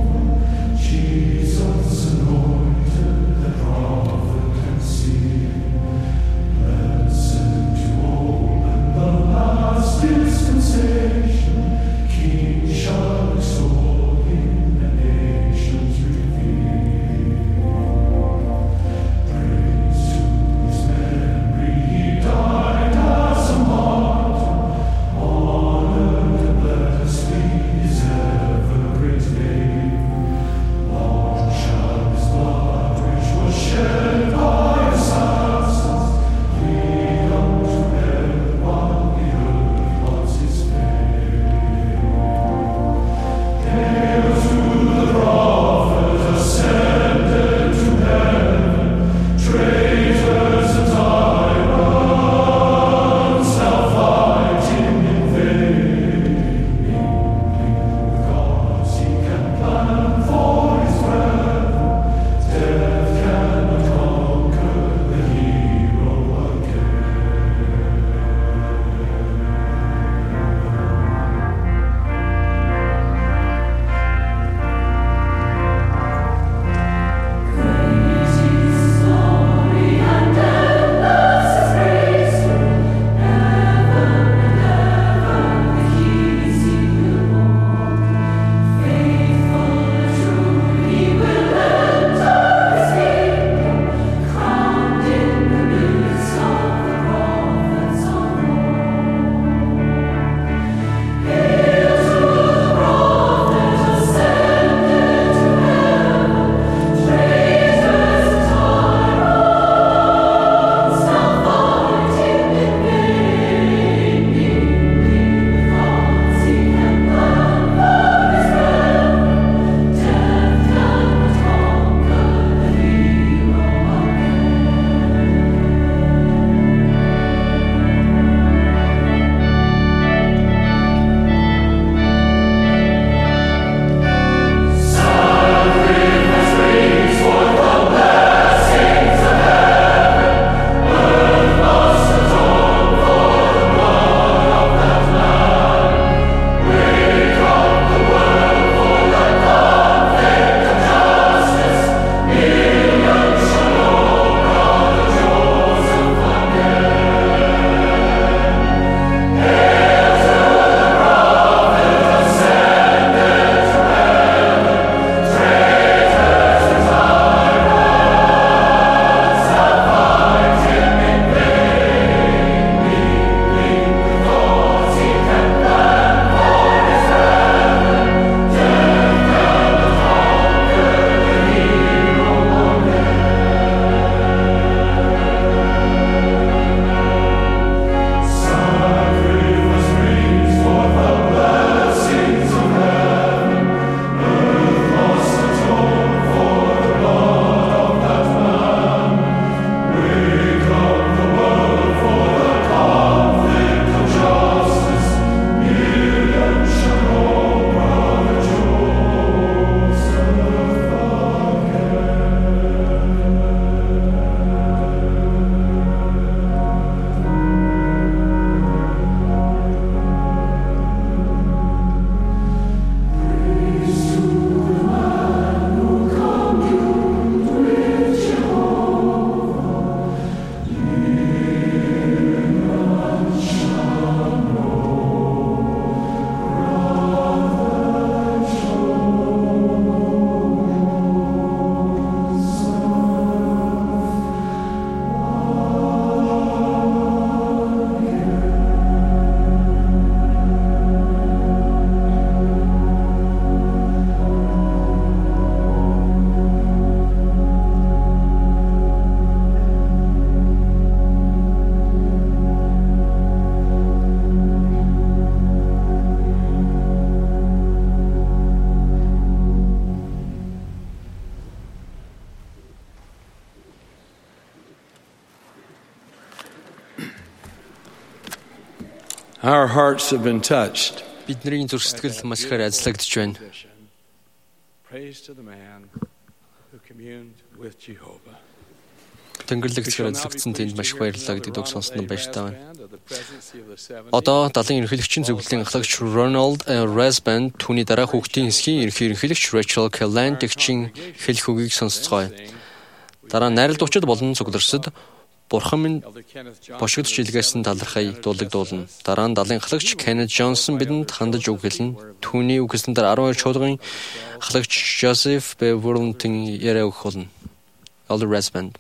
Our hearts have been touched. Бидний зүрх сэтгэл маш ихээр ажиллагдж байна. Praise to the man who communed with Jehovah. Тэнгэрлэг зэрэг ажиллагдсан тэнд маш их баярлалаа гэдэг үг сонсон байж таа. Одоо далайн ерөнхийлөгчийн зөвлөлийн ахлагч Ronald Rasband түүний дараа хүүхдийн хэсгийн ерөнхий ерөнхийлөгч Rachel Calland-ийн хэлэх үгийг сонсцгоё. Дараа найрал дуучид болон цугларсад Бурхан минь бошигдж илгээсэн талархай дуулагдуулна. Дараа нь далайн ахлагч Kenneth Johnson бидэнд хандаж үг хэлнэ. Түүний үг хэлсэн дээр арван хоёр чуулган ахлагч Joseph B. Worthington яриа өгөх болно. Elder Rasband.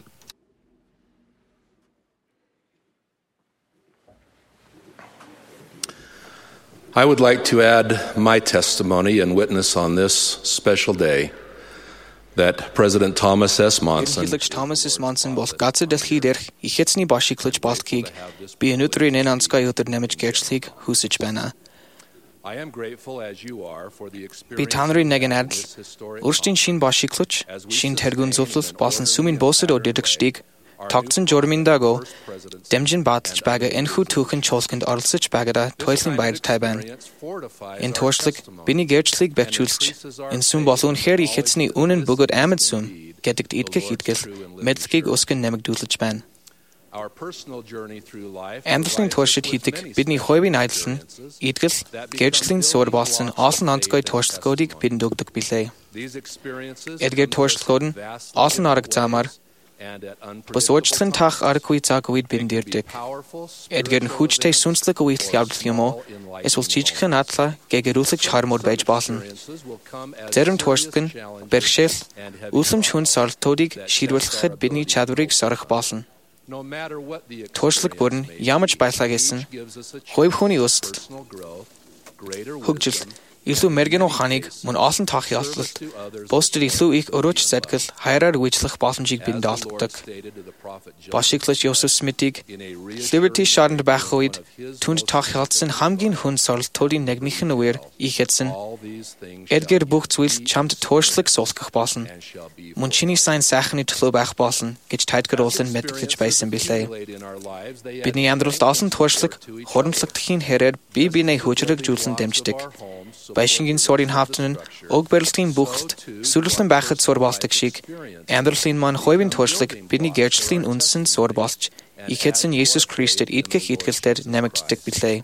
I would like to add my testimony and witness on this special day that President Thomas S. Monson Ерөнхийлөгч Thomas S. Monson бол газар дэлхий дээрх их эзний бошиглож болдгийг би өнөөдрийн энэ онцгой өдөр нэмж гэрчлэхийг хүсэж байна. Би та нарын нэгэн адил өөрсдийн шин бошиглож, шин тэргүүн зөвлөл болсон сүмийн босод өдөртөгчдийг тогтсон журмын дагуу дэмжин бааталж байгаа энэхүү түүхэн чуулганд оролцож байгаараа туйлын баяртай байна. Энэ туйлыг биний гэрчлэлийг бэхжүүлж, энэ сүм бол үнэхээр их эзний үнэн бөгөөд амьд сүм гэдэгт итгэх итгэл мэдлэгийг өсгөн нэмэгдүүлж байна. Амьдралын туршид хийдэг бидний хувийн аялал нь итгэл, гэрчлийн суурь болсон олон онцгой туршлагуудыг бидэнд өгдөг билээ. Эдгээр туршлагууд нь олон арга замаар Бус уучлалын таах аргагүй цаг үед бидэнд ирдэг. Эдгээр нь хүчтэй сүнслэг үйлдэл явдал юм уу? Эсвэл жижигхэн адлаа гэгэрүүлж хормоор байж болно. Зарим туршлага нь бэрхшээл, үлсэмж хүн сорилтуудыг шийдвэрлэхэд бидний чадварыг сорох болно. Туршлага бүр нь ямарч байлаа гэсэн хувь хүний өсөлт, хөгжил, илүү мэрэгэн ухааныг мөн олон таах ялталт, бусдад илүү их өрөөж задгал хайраар үйлчлэх боломжийг бидэнд олгодог. Бошиглож Joseph Smith-ийг Liberty шоронд байх үед түнд таах ялтсан хамгийн хүн сорилтуудын нэгнийх нь үеэр их эзэн эдгээр бүх зүйл чамд тууршлаг суулгах болно. Мөн чиний сайн сайхны төлөө байх болно гэж тайлбарлуулан мэдгэж байсан билээ. Бидний амьдралд олон тууршлаг, хуримтлагтхийн хэрээр бие биенээ хөжрөгжүүлэн дэмждэг. Байшингийн суурийн хавтан нь уг барилтын бүхэлд сүрлэн байхад сур болдог шиг амьдралын маань хувийн туршлаг бидний гэрчлийн үндсэн сур болж их эзэн Есүс Христэд итгэх итгэлээр нэмэгддэг билээ.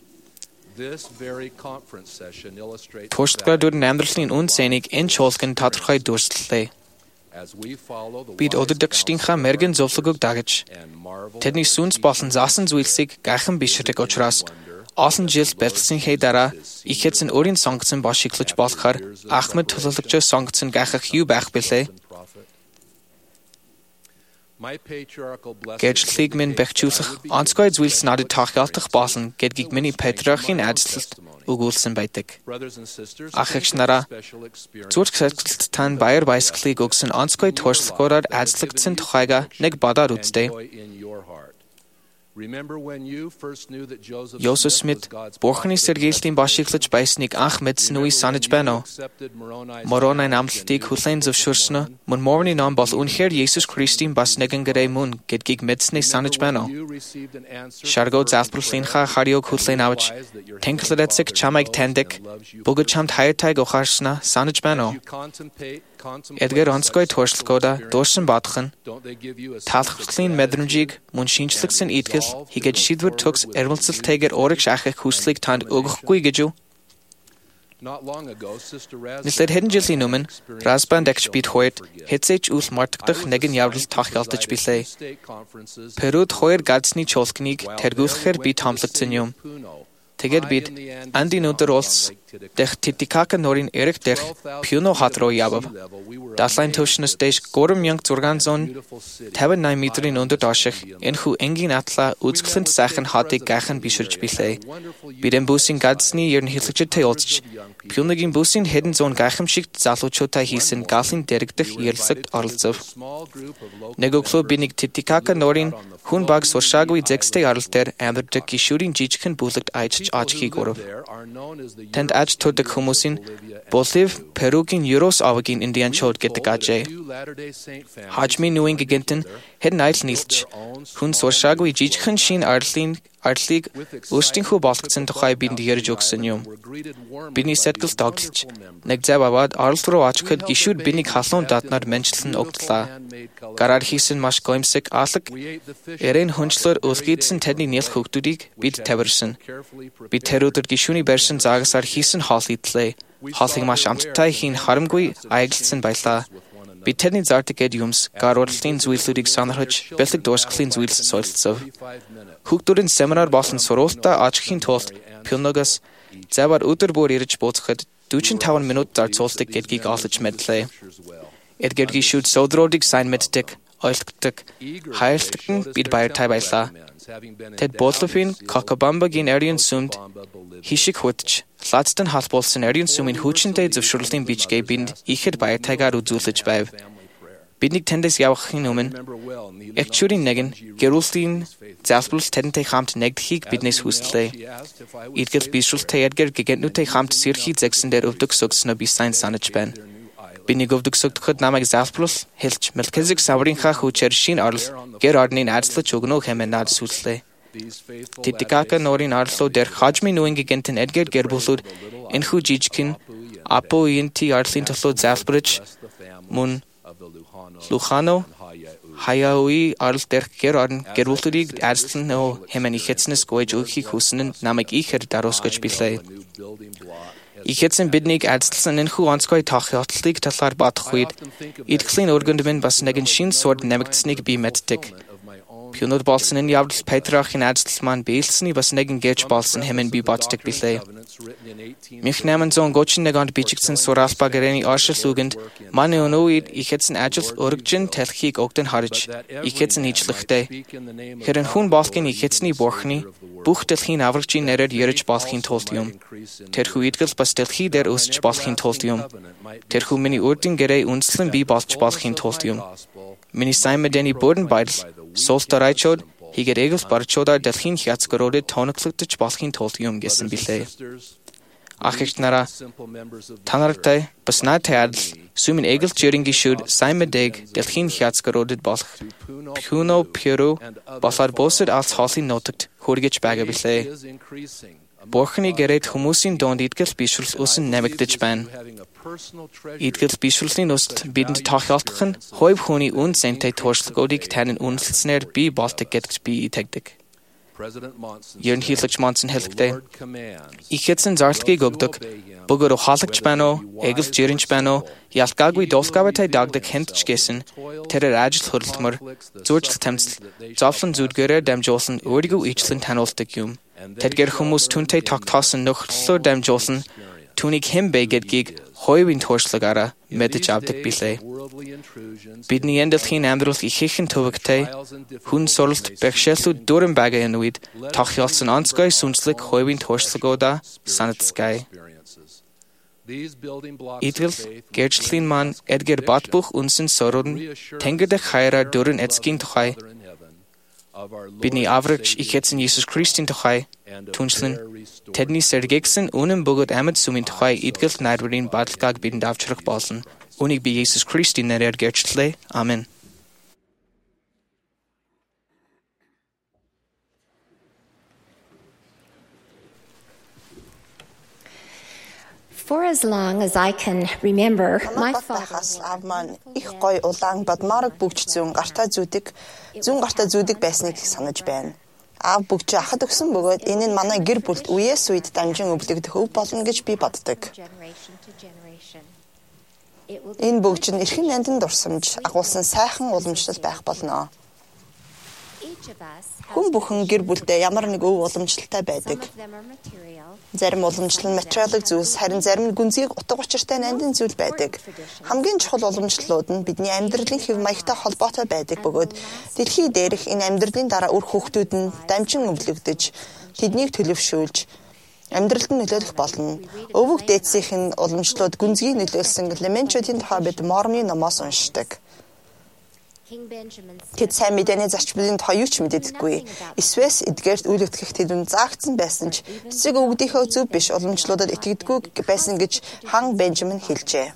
Туршлагууд нь амьдралын үн цэнийг энэ чуулганд тодорхой дүрслэлээ. Бид өдөртөгчдийнхаа мэрэгэн зөвлөгөөг дагаж тэдний сүнс болон заасан зүйлсийг гайхан бишрэх учраас олон жил бэлдсэн хэй дараа их эзэн өөрийн сонгоцсон бошиглож болохоор Ахмад төлөөлөгчөө сонгоцсон гайхах юу байх бэлээ? Гэрчлэлийг минь бэхжүүлэх онцгой зүйлс надад тохиолдох болно гэдгийг миний патриархийн ажилтнад өгүүлсэн байдаг. Ах эгч нараа зүрх сэтгэлд тань баяр баясгалыг өгсөн онцгой туршлагаараар ажиллагдсан тухайга нэг бодоод үзтээ. Joseph Smith Бурханы сэргийлтийн бошиглож байсныг анх мэдсэн үе санаж байна уу? Мороны амлалтыг хүлээн зөвшөөрсөн нь мөн Мормоны ном бол үнэхээр Есүс Христийн бас нэгэн гэрээ мөн гэдгийг мэдсэнийг санаж байна уу? Шаргоо залбирлынхаа хариуг хүлээн авч Тэнглэр эцэг чамайг таньдаг, бүгд чамд хайртайг ухаарснаа санаж байна уу? Эдгээр онцгой туршлагуудаа дуурсан бодох нь таалхавчлын мэдрэмжийг мөн шинжлэхсэн итгэл хийгээд шийдвэр төгс эрмэлзэлтэйгээр өөрийг шахах хүслийг танд өгөхгүй гэж юу? Нэлээд хэдэн жилийн өмнө Rasband агч бид хоёрт хэзээч үл мартагдах нэгэн явдал тохиолдож билээ. Перуд хоёр газны чуулганыг тэргүүлэхээр би томлогдсон юм. Тэгээд бид Андын өдөр улс дэх Титикака нуурын эрэг дээрх Пюно хот руу явв. Далайн түвшнээс дэш гурван мянга зургаан зуун тавин найман метрийн өндөр дооших энэхүү энгийн атлаа үзэсгэлэнт сайхан хотыг гайхан биширж билээ. Бидэн бүсийн газны ерөнхийлөгчтэй уулзч Пюногийн бүсийн хэдэн зуун гайхамшигт залуучуудаа хийсэн галын дэрэгдэх ярилцлагт оролцов. Нэг өглөө би нэг Титикака нуурын хүн баг суршаагүй зэгстэй арал дээр амьдардаг гишүүрийн жижигхэн бүлэгт аялж ажихийг урав. Тэнд аж төрдөг хүмүүсийн Болив, Перугийн Юрос авагийн индианчууд гэдэг ажээ. Хажмын нүвийн гигантэн хэдэн айл нийлж хүн суршаагүй жижигхэн шин арлын арлыг өөрсдийнхөө болгоцсон тухай бидэнд ярьж өгсөн юм. Бидний сэтгэл тогтолж нэг зав аваад оролт руу очиход гишүүд бинийг халуун даднаар менчлэн өгдлээ. Гараар хийсэн маш гоёмсог алаг эрен хүнчлэр үлгийдсэн таны нийлх хөвгүүдийг бид тавирсан. Бид тэр өдөр гишүүний барьсан заагасаар хийсэн хоол идлээ. Хоолыг маш амттай хийн харамгүй аягласан байлаа. Бид тэрний зардаг гэд юмс гар уралдын зүйлсүүдийг сонирхож бэлэг дуусгалын зүйлс солилцов. Хүүхдүүрийн семинар болон сургуультаа очихын тулд Пюногоос завар өдөр бүр ирж бууцахад дөрвөн таван минут зарцуулдаг гэдгийг олж мэдлээ. Эдгээр гишүүд содруудыг сайн мэддэг, ойлгодог, хайрладаг нь бид баяртай байлаа. Тэд Бодлофын Кокобамбагийн ариун сүмд хишиг хөтж, лацтан халбуулсан ариун сүмийн хүчинтэй зөвшөөрлөлийн бичгээ бинд ихэд баяртайгаар үзүүлж байв. Биднийг тэндээс явахын өмнө эгчүүрийн нэг нь гэрүүлтийн залбирал тантай хамт нэгдэхийг биднээс хүслээ. Идгэл бишрэлтэй Эдгар гигантнуудтай хамт сэрхий зэгсэн дээр өвдөг сөгснө би сайн санаж байна. Бинийг өвдөг сөгдөхөд намайг залбирал хэлж Мелкизедек саврынхаа хүчээр шин орол гэр орныг ажиллаж өгнө хэмээн наад сүллээ. Титикака норын орлоо дээр хажмын нүвэн гигантын Эдгар гэрбүүлүүд энэхүү жижигхэн Апо Инти орлын төлөө залбирч мөн Лухано Хаяуи орол дээр гэр орн гэрбүүлүүдийг ажиллан нөө хэмээн ихэцнэс гойж өгөхийг хүснэ нь намайг ихэр даруусгаж билээ. Ихэцэн биднийг ажилласан энэхүү онцгой тоох хөтлөлтийг талаар бодох үед идэглийн өргөнд минь бас нэгэн шин сурд намигдсныг би мэддэг. Пюнод болсон энэ явдал Петрахын ажил маань биелсэний бас нэгэн гэж болсон хэмээн би боддог билээ. Мих найман зуун гучин нэг онд бичигдсэн суралба гэрэний оршил үгэнд манай өнөөүед ихэцэн ажил өргөжин талхийг өгдөн харж ихэцэн ижлэхтэй. Хэрэн хүн болохын ихэцний бурхны бүх дэлхийн аврагчийн нэрээр ярьж болохын тулд юм. Тэрхүү идгэл бас дэлхий дээр өсөж болохын тулд юм. Тэрхүү миний үрдийн гэрээ үндэслэн бий болж болохын тулд юм. Миний сайн мэдээний бүрэн байдал Солтарайчод хийгээд эгэл барчуудаар дэлхийн хязгааруудад тоноглогдож болохын тулд юм гэсэн билээ. Ах эгч нараа та нартай бас наатай адил сүмийн эгэл жирийн гишүүд сайн мэдээг дэлхийн хязгааруудад болох Пюно Пюро болоод бусад алс хоолын нутагт хүргэж байгаа билээ. Бурхны гэрээд хүмүүсийн донд идгэл бишрэл өсөн намигдаж байна. Идгэл бишрэлийн өсөлт бидэнд тохиолдох нь хувь хүний үн цэнтэй туршлагуудыг тань үнэлснээр бий болдог гэдэгт би итгэдэг. Ерөнхийлөгч Монсон хэлэхдээ ихэдсэн зарлигийг өгдөг. Бөгөөд ухаалагч байна уу, эгэл жирэнч байна уу, ялгаагүй дуулгавтай дагдаг хэнтч гэсэн тэрээр ажил хөрлөмөр, зуржил тамцал, зовлон зүдгээрээр дамжуулсан өөрийгөө ижлэн таниулдаг юм. Тэдгээр хүмүүс түнтэй тогтоосон нөхөрлөлөөр дамжуулсан түүнийг хэн бэ гэдгийг хувийн туршлагаараа мэдэж авдаг билээ. Бидний энэ дэлхийн амьдрал ихээхэн төвөгтэй хүн суралт бэрхшээлүүд дөрөн байгаа энэ үед тохиолдсон онцгой сүнслэг хувийн туршлагуудаа санацгаая. Идгэл гэрчлийн маань Эдгар бат бүх үнсэн сурууд нь тэнгэр дэх хайраар дөрөн эцгийн тухай бидний аврагч ихэдсэн Иесус Христийн тухай түншлэн тэдний сэргээгсэн үнэн бөгөөд амьд сүмийн тухай идгэл найрварын бадалгааг бидэнд авчрах болно. Үүнийг би Иесус Христийн нэрээр гэрчлээ. Амен. For as long as I can remember, my father авман их гой улаан бадмараг бүгж зүүн гартаа зүүдэг зүүн гартаа зүүдэг байсныг санаж байна. Аав бүгж ахад өгсөн бөгөөд энэ нь манай гэр бүлд үеэс үед дамжин өвлөгдөх өв болно гэж би боддог. Энэ бүгж нь эрхэм нандин дурсамж агуулсан сайхан уламжлал байх болно. Хүн бүхэн гэр бүлдээ ямар нэг өв уламжлалтай байдаг. Зарим уламжлал нь материалын зүйлс, харин зарим нь гүнзгийг утга учиртай нандин зүйл байдаг. Хамгийн чухал уламжлалууд нь бидний амьдралын хэв маягтай холбоотой байдаг бөгөөд дэлхий дээрх энэ амьдралын дараа үр хүүхдүүд нь дамжин өвлөгдөж, тэднийг төлөвшүүлж, амьдралд нь нөлөөлөх болно. Өвөг дээдсийн уламжлалууд гүнзгийг нөлөөлсөн Леменчүүдийн тухай бид Мормны номоос уншдаг. Тэд сайн мэдээний зарчмын тухай юу ч мэддэггүй. Эсвэл эдгээрт үйл өткөх тэдүн заагдсан байсан ч эцэг өвгдийнхөө зөв биш уламжлуудад итгэдэггүй байсан гэж хан Бенжамин хэлжээ.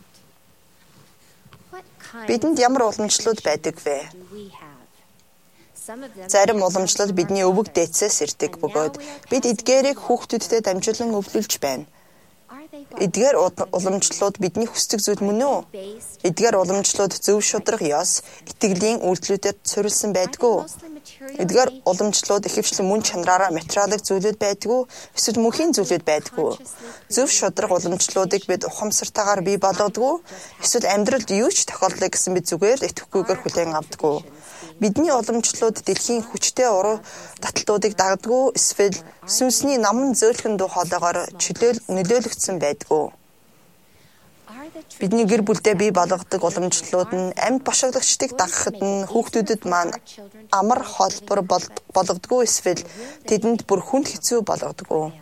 Бидэнд ямар уламжлалууд байдаг вэ? Зарим уламжлал бидний өвөг дээдсээс ирдэг бөгөөд бид эдгээрийг хүүхдүүдтэй дамжуулан өвлүүлж байна. Эдгээр уламжлалууд бидний хүсдэг зүйл мөн үү? Эдгээр уламжлалууд зөв шударга ёс, итгэлийн үйлдэлүүдэд суурилсан байдгүй. Эдгээр уламжлалууд ихэвчлэн мөн чанараараа материалын зүйлүүд байдгүй, эсвэл мөнхийн зүйлүүд байдгүй. Зөв шударга уламжлалуудыг бид ухамсартайгаар бий болгодгүй, эсвэл амьдралд юу ч тохиолдлоо гэсэн бид зүгээр итгэхгүйгээр хүлээн авдаггүй. Бидний уламжлалууд дэлхийн хүчтэй уруу таталтуудыг дагддаг, эсвэл сүнсний наман зөөлхөн дуу хоолойгоор чөлөөл нөлөөлөгдсөн байдгүй. Бидний гэр бүлдээ бий болгодог уламжлалууд нь амьд бошигдогчдыг дагахад нь хүүхдүүдэд маань амар холбор болгодгүй, эсвэл тэдэнд бүр хүнд хэцүү болгодгүй.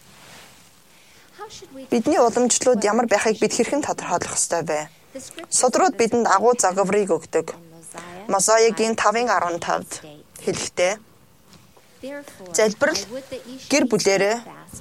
Бидний уламжлалууд ямар байхыг бид хэрхэн тодорхойлох ёстой вэ? Судрууд бидэнд агуу загварыг өгдөг. Мосаигийн тавын арван тавд хэлэхдээ залбирал гэр бүлээрээ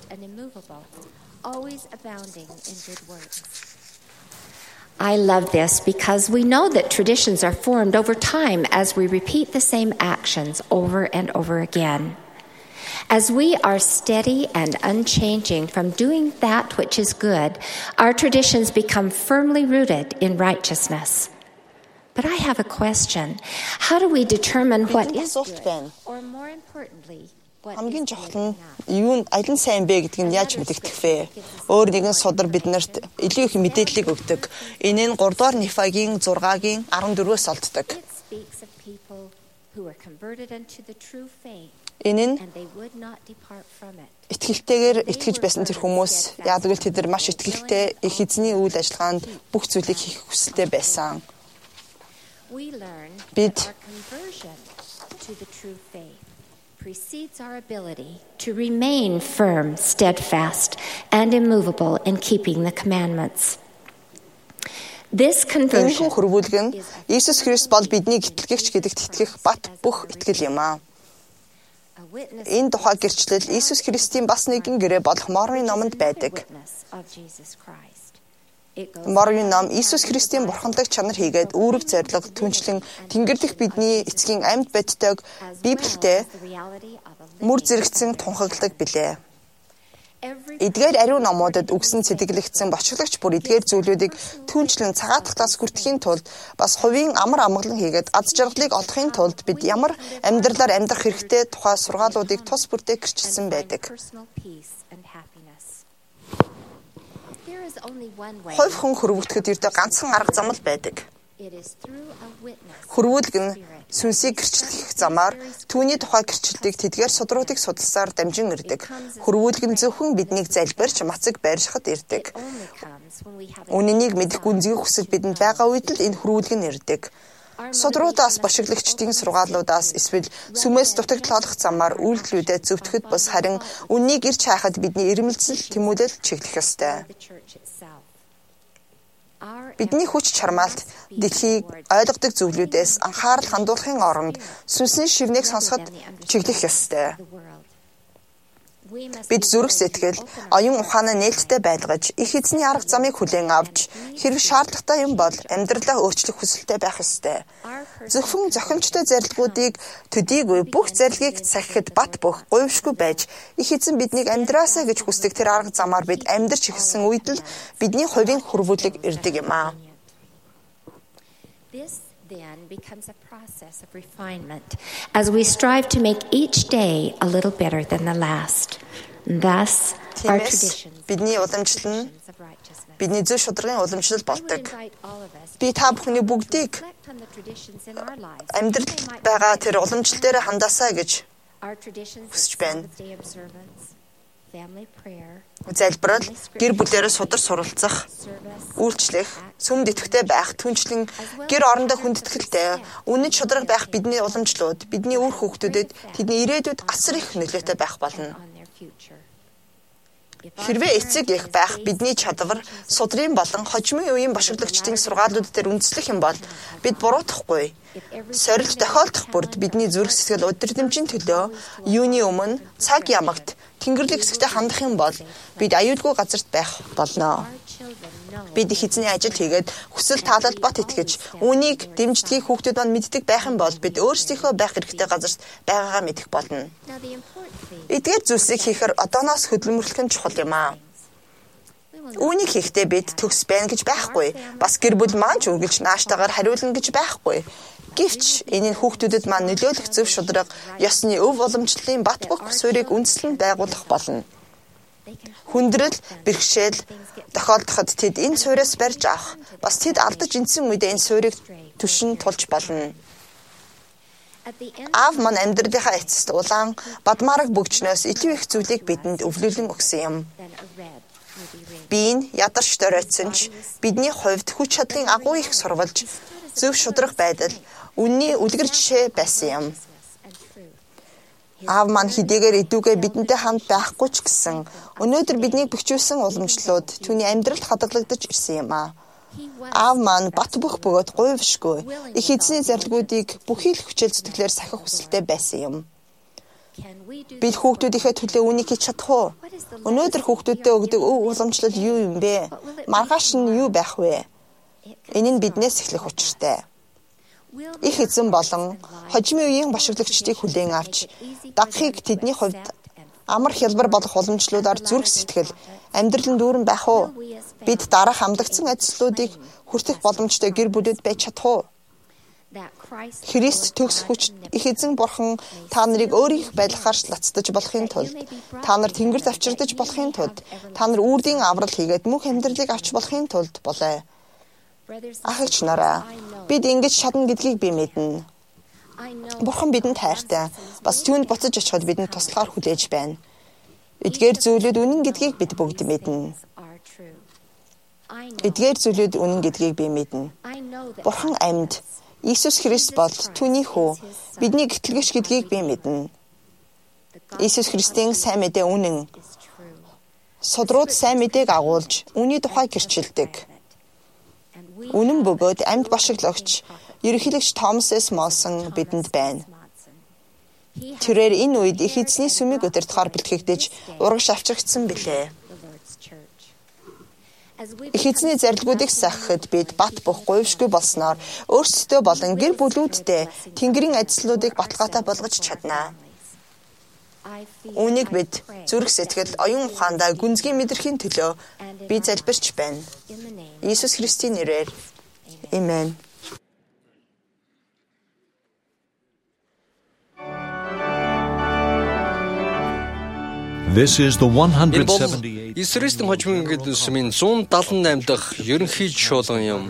I love this because we know that traditions are formed over time as we repeat the same actions over and over again. As we are steady and unchanging from doing that which is good, our traditions become firmly rooted in righteousness. But I have a question. How do we determine what is good? Or more importantly, хамгийн чухал нь юу аль нь сайн бэ гэдгийг нь яаж мэдэгдэх вэ? Өөр нэгэн судар биднэрт илүү их мэдээллийг өгдөг. Энэ нь гурав дугаар Нефагийн зургагийн арван дөрвөөс олддог. Энэ нь итгэлтэйгээр итгэж байсан тэр хүмүүс яг л тэд нар маш итгэлтэй их эзний үйл ажиллагаанд бүх зүйлийг хийх хүсэлтэй байсан. Бид precedes our ability to remain firm, steadfast, and immovable in keeping the commandments. This conversion хөрвүүлгэн Иесус Христ бол бидний итгэгч гэдэгт итгэх бат бүх итгэл юм аа. Энэ тухай гэрчлэл Иесус Христийн бас нэгэн гэрээ болох Мормын номонд байдаг. Мормын ном Иесус Христийн бурханлаг чанар хийгээд үүрэг зориг түнчлэн тэнгэр дэх бидний эцгийн амьд бодтойг Библиэд мөр зэрэгцэн тунхагладаг билээ. Эдгээр ариун номуудад үгсэн цэдэглэгдсэн бочголагч бүр эдгээр зүйлүүдийг түнчлэн цагаатгатаас хүртэхийн тулд бас хувийн амар амгалан хийгээд аз жаргалыг олохын тулд бид ямар амьдралаар амьдрах хэрэгтэй тухай сургаалуудыг тус бүртээ гэрчилсэн байдаг. Хувь хүн хөрвөгдөд ердөө ганцхан арга зам л байдаг. Хөрвүүлэг нь сүнсийг гэрчлэх замаар түүний тухай гэрчлэлийг тэдгээр судруудыг судалсаар дамжин ирдэг. Хөрвүүлэг нь зөвхөн биднийг залбирч мацаг байршихад ирдэг. Үнэнийг мэдэх гүнзгий хүсэл бидэнд байгаа үед л энэ хөрвүүлэг нь ирдэг. Судруудаас бошиглагчдын сургаалуудаас эсвэл сүмээс дутагдлах замаар үйлдэлүүдэд зөвтгөхөд бус харин үннийг ирж хайхад бидний ирмэлзэл тэмүүлэл чиглэх ёстой. Бидний хүч чармаалт дэлхийг ойлгодог зүйлүүдээс анхаарал хандуулахын оронд сүнсний шивнийг сонсоход чиглэх ёстой. Бид зүрх сэтгэл, оюун ухаанаа нээлттэй байлгаж, их эзний арга замыг хүлээн авч, хэрэг шаардлагатай юм бол амьдралаа өөрчлөх хүсэлтэй байх ёстой. Зөвхөн зохимжтой зарилгуудыг төдийгүй бүх зарилгийг сахихад бат бөх гуйвшгүй байж, их эзэн биднийг амьдраасаа гэж хүсдэг тэр арга замаар бид амьдарч ихсэн үед л бидний хувийн хөрвүүлэг ирдэг юм аа. Then becomes a process of refinement as we strive to make each day a little better than the last. Thus, our traditions бидний уламжлал нь бидний зөв шударгын уламжлал болдог. Би та бүхний бүгдийг амьдралд байгаа тэр уламжлал дээр хандаасаа гэж хүсэж байна. Залбирал, гэр бүлээрээ судар суралцах, үйлчлэх, сүмд идэвхтэй байх, түнчлэн гэр орондоо хүндэтгэлтэй, үнэт шударга байх бидний уламжлууд, бидний үр хүүхдүүдэд тэдний ирээдүйд асар их нөлөөтэй байх болно. Хэрвээ эцэг их байх бидний чадвар, судрын болон хожимын үеийн бошиглагчдын сургаалууд дээр үндэслэх юм бол бид буруутахгүй. Сорилт тохиолдох бүрд бидний зүрх сэтгэл удирдамжийн төлөө юуны өмнө цаг ямагт Тэнгэрлэг хэсэгтээ хандах юм бол бид аюулгүй газарт байх болно. Бид их эзний ажил хийгээд хүсэл таалалд бат итгэж, үүнийг дэмждгийг хүүхдүүд маань мэддэг байх юм бол бид өөрсдийнхөө байх хэрэгтэй газарт байгаагаа мэдэх болно. Эдгээр зүйлсийг хийхээр одооноос хөдөлмөрлөх нь чухал юм аа. Үүнийг хийхдээ бид төгс байна гэж байхгүй. Бас гэр бүл маань ч үргэлж нааштайгаар хариулна гэж байхгүй. Гэвч энэ нь хүүхдүүдэд маань нөлөөлөх зөв шударга, ёсны өв уламжлалын бат бөх суурийг үндэслэн байгуулах болно. Хүндрэл, бэрхшээл тохиолдоход тэд энэ суурьаас барьж авах, бас тэд алдаж энсэн үедээ энэ суурийг түшин тулж болно. Аав маань амьдралынхаа эцэст улаан, бадмаараг бөгчнөөс илүү их зүйлийг бидэнд өвлүүлэн өгсөн юм. Биеийн ядарч доройтсон ч бидний хувьд хүч чадлын агуу их сурвалж, зөв шударга байдал, үнний үлгэр жишээ байсан юм. Аав маань хэдийгээр идүүгээ бидэнтэй хамт байхгүй ч гэсэн өнөөдөр биднийг бэхжүүлсэн уламжлалууд түүний амьдралд хадгалагдаж ирсэн юм аа. Аав маань бат бөх бөгөөд гуйвшгүй их эзний зарилгуудыг бүхий л хүчил зүтгэлээр сахих хүсэлтэй байсан юм. Бид хүүхдүүдийнхээ төлөө үнийг хийж чадах уу? Өнөөдөр хүүхдүүдэд өгдөг өв уламжлал юу юм бэ? Маргааш нь юу байх вэ? Энэ нь биднээс эхлэх учиртай. Их эзэн болон хожимын үеийн бошиглагчдыг хүлээн авч, дагахыг тэдний хувьд амар хялбар болох уламжлалуудаар зүрх сэтгэл, амьдрал нь дүүрэн байх уу? Бид дараах амлагдсан ажлуудыг хүртэх боломжтой гэр бүлүүд байж чадах уу? Христ төгс хүч их эзэн бурхан та нарыг өөрийнх байлгахаар лацдаж болохын тулд, та нар тэнгэрт авчирдаж болохын тулд, та нар үрдийн аврал хийгээд мөнх амьдралыг авч болохын тулд болоо. Ах эгч нараа, бид ингэж чадна гэдгийг би мэднэ. Бурхан бидэнд хайртай, бас түүнд буцаж очиход бидэнд туслахаар хүлээж байна. Эдгээр зүйлүүд үнэн гэдгийг бид бүгд мэднэ. Эдгээр зүйлүүд үнэн гэдгийг би мэднэ. Бурхан амьд, Иесус Христ бол түүний хүү, бидний гэтлэгч гэдгийг би мэднэ. Иесус Христийн сайн мэдээ үнэн. Судрууд сайн мэдээг агуулж, үүний тухай гэрчилдэг. Үнэн бөгөөд амьд бошиглагч, ерөнхийлөгч Томас С. Монсон бидэнд байна. Тэрээр энэ үед их эзний сүмийг удирдахаар бэлтгэгдэж, урагш авчрагдсан билээ. Их эзний зарилгуудыг сахихад бид бат бөх гуйвшгүй болсноор өөрсдөө болон гэр бүлүүддээ Тэнгэрийн ажлуудыг баталгаатай болгож чаднаа. Үүнийг бид зүрх сэтгэл, оюун ухаандаа гүнзгий мэдрэхийн төлөө би залбирч байна. Иесус Христийн нэрээр. Амен. This is the one hundred seventy-eighth Исрэлтэн хожимын гэдэг сүмийн one seventy-eight дахь ерөнхий чуулган юм.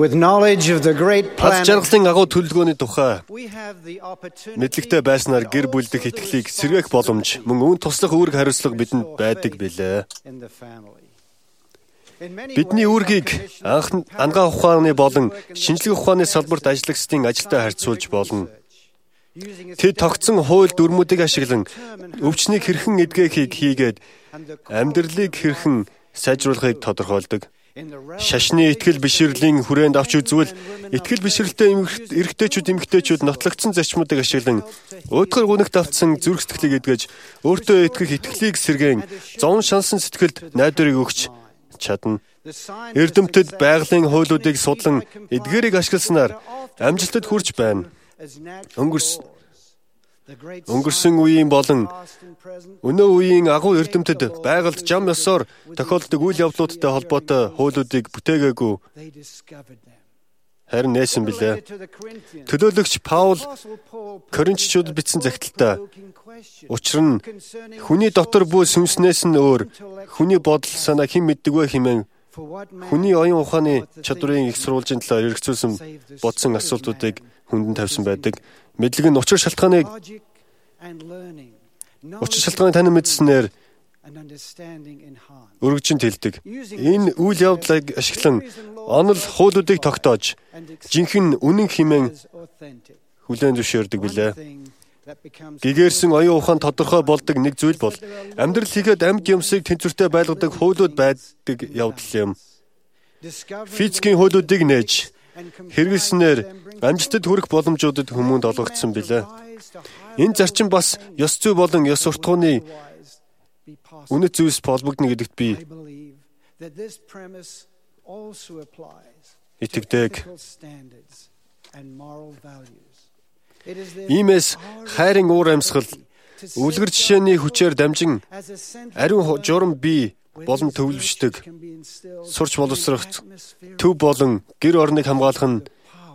With knowledge of the great plan. Аз жаргалын агуу төлөвлөгөөний тухай мэдлэгтэй байснаар гэр бүлдэх итгэлийг сэргээх боломж, мөн үүн туслах үүрэг хариуцлага бидэнд байдаг билээ. Бидний үүргийг анх ангаа ухааны болон шинжлэх ухааны салбарт ажиллагчдын ажилтай харьцуулж болно. Тэд тогтсон хууль дүрмүүдийг ашиглан өвчнийг хэрхэн эдгэхийг хийгээд амьдралыг хэрхэн сайжруулахыг тодорхойлдог. Шашны итгэл биширлийн хүрээнд авч үзвэл итгэл бишрэлтэй эрэгтэйчүүд эмэгтэйчүүд нотлогдсон зарчмуудыг ашиглан өөдгөр гүнэгт автсан зүрх сэтгэлийг эдгэж өөртөө итгэх итгэлийг сэргээн зон шансан сэтгэлд найдварыг өгч чадна. Эрдэмтэд байгалийн хуулиудыг судлан эдгээрийг ашигласнаар амжилтад хүрч байна. Өнгөрсөн Өнгөрсөн үеийн болон өнөө үеийн агуу эрдэмтэд байгальд зам ёсоор тохиолддог үйл явдлуудтай холбоотой хуулиудыг бүтээгээгүй. Харин нээсэн билээ. Төлөөлөгч Паул Коринччуудад бичсэн захидалтаа учир нь хүний дотор буй сүнснээс нь өөр хүний бодол санаа хэн мэддэг вэ хэмээн хүний оюун ухааны чадварын их сурвалжийн талаар эргэцүүлсэн бодсон асуултуудыг хүндэн тавьсан байдаг. Мэдлэг нь учир шалтгааныг учир шалтгааныг танин мэдснээр өргөжин тэлдэг. Энэ үйл явдлыг ашиглан онол хуулиудыг тогтоож жинхэнэ үнэн хэмээн хүлээн зөвшөөрдөг билээ. Гэгээрсэн оюун ухаан тодорхой болдог нэг зүйл бол амьдрал хийгээд амьд юмсыг тэнцвэртэй байлгадаг хуулиуд байдаг явдал юм. Физикийн хуулиудыг нээж хэрэглэснээр амжилтад хүрэх боломжуудад хүмүүнд олгогдсон билээ. Энэ зарчим бас ёс зүй болон ёс суртахууны үнэт зүйлс холбогдно гэдэгт би итгэдэг. Иймээс хайрын уур амьсгал үлгэр жишээний хүчээр дамжин ариун журам бий болон төвлөвшдөг. Сурч боловсрох төв болон гэр орныг хамгаалах нь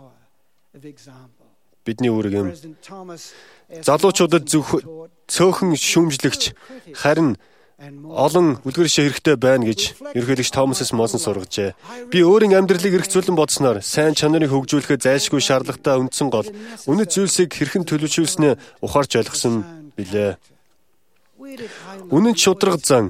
бидний үүрэг юм. Залуучуудад цөөхөн шүүмжлэгч харин олон үлгэр жишээ хэрэгтэй байна гэж ерөнхийлөгч Томас С. Монсон сургажээ. Би өөрийн амьдралыг эргцүүлэн бодсноор сайн чанарыг хөгжүүлэхэд зайлшгүй шаардлагатай үндсэн гол үнэт зүйлсийг хэрхэн төлөвшүүлснээ ухаарч ойлгосон билээ. Үнэн шударга зан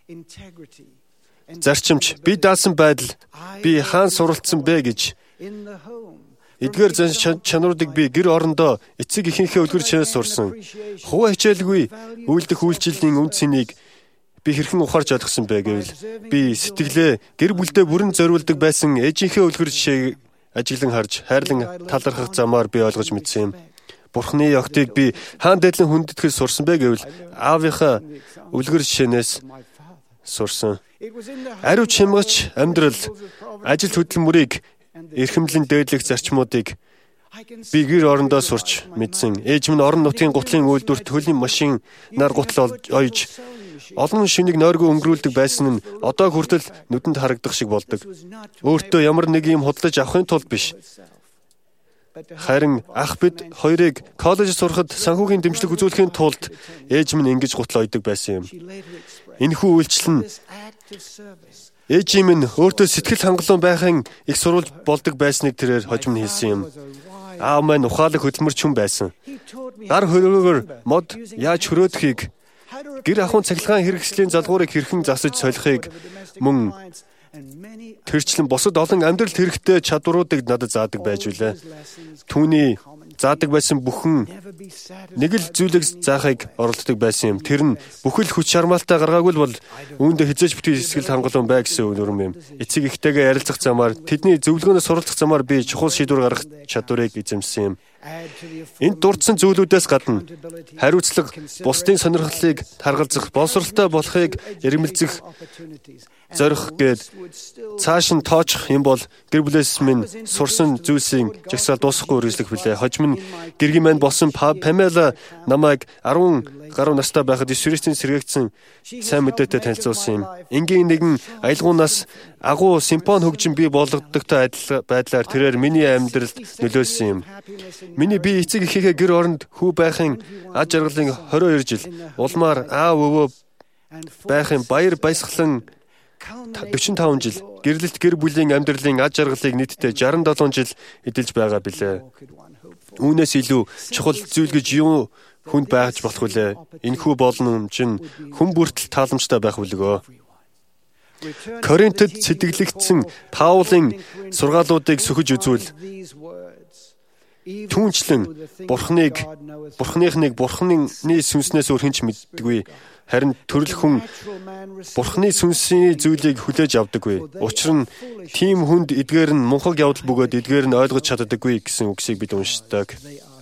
зарчимч би даасан байдал би хаан суралцсан бэ гэж эдгээр зан чанаруудыг би гэр орондоо эцэг эхийнхээ үлгэр жишээс сурсан. Хуваа хичээлгүй үйлдэх үйлчлэлийн үнд цэнийг би хэрхэн ухаарч ойлгосон бэ гэвэл би сэтгэлээ гэр бүлдээ бүрэн зориулдаг байсан ээжийнхээ үлгэр жишээг ажиглан харж хайрлан талархах замаар би ойлгож мэдсэн юм. Бурхны огтыг би хаан дэдлэн хүндэтгэж сурсан бэ гэвэл аавынхаа үлгэр жишээнээс сурсан. Ариу чимгч амьдрал ажил хөдөлмөрийг эрхэмлэн дээдлэх зарчмуудыг би гэр орондоо сурч мэдсэн. Ээж минь орон нутгийн гутлын үйлдвэрт хөлийн машин нар гутал ойж олон шөнийг нойргүй өнгөрүүлдэг байсан нь одоо хүртэл нүдэнд харагдах шиг болдог. Өөртөө ямар нэг юм худалдаж авахын тулд биш. Харин ах бид хоёрыг коллеж сурахад санхүүгийн дэмжлэг үзүүлэхийн тулд ээж минь ингэж гутал ойдог байсан юм. Энэхүү үйлчлэл нь ээжийн минь өөртөө сэтгэл хангалуун байхын их сурвалж болдог байсныг тэрээр хожим нь хэлсэн юм. Аав маань ухаалаг хөдөлмөрч хүн байсан. Гар хөрөөгөр мод яаж хөрөөдөхийг, гэр ахуйн цахилгаан хэрэгслийн залгуурыг хэрхэн засаж солихыг мөн тэрчлэн бусад олон амьдралд хэрэгтэй чадваруудыг надад заадаг байж билээ. Түүний заадаг байсан бүхэн нэг л зүйлийг заахыг оролддог байсан юм. Тэр нь бүхэл хүч шармаалтаа гаргаагүй бол үүндээ хязгаарч битгий сэтгэл хангалуун бай гэсэн үнэрм юм. Эцэг эхтэйгээ ярилцах замаар тэдний зөвлөгөөнөөс суралцах замаар би чухал шийдвэр гаргах чадварыг эзэмсэн юм. Энд дурдсан зүйлүүдээс гадна хариуцлага, бусдын сонирхлыг таргалзах, боловсралтай болохыг эрмэлзэх зорих гээд цааш нь тоочих юм бол гэр бүлээс минь сурсан зүйлсийн жагсаал дуусахгүй үргэлжлэх билээ. Хожим нь гэргийн маань болсон Памела намайг арван гаруй настай байхад Есүрийн сэргээгдсэн сайн мэдээтэй танилцуулсан юм. Энгийн нэгэн аялгуунаас агуу симфон хөгжим бий болгодогтой адил байдлаар тэрээр миний амьдралд нөлөөлсөн юм. Миний би эцэг эхийнхээ гэр оронд хүү байхын аж аргалын хорин хоёр жил улмаар аав өвөө байхын баяр баясгалан дөрвөн таван жил гэрлэлт гэр бүлийн амьдралын аж аргалыг нийтдээ шестьдесят seven жил эдэлж байгаа билээ. Үүнээс илүү чухал зүйл гэж юу хүнд байж болох вүлээ? Энэхүү боломж нь хүн бүртэл тааламжтай байх үлгөө. Коринтод сэтгэлэгдсэн Паулын сургаалуудыг сөхөж үзвэл түүнчлэн Бурхныг Бурхныхныг Бурхны сүнснээс өөр хэн ч мэддэггүй. Харин төрөл хүн Бурхны сүнсийн зүйлийг хүлээж авдаггүй. Учир нь тийм хүнд эдгээр нь мунхаг явдал бөгөөд эдгээр нь ойлгож чаддаггүй гэсэн үгсийг бид уншдаг.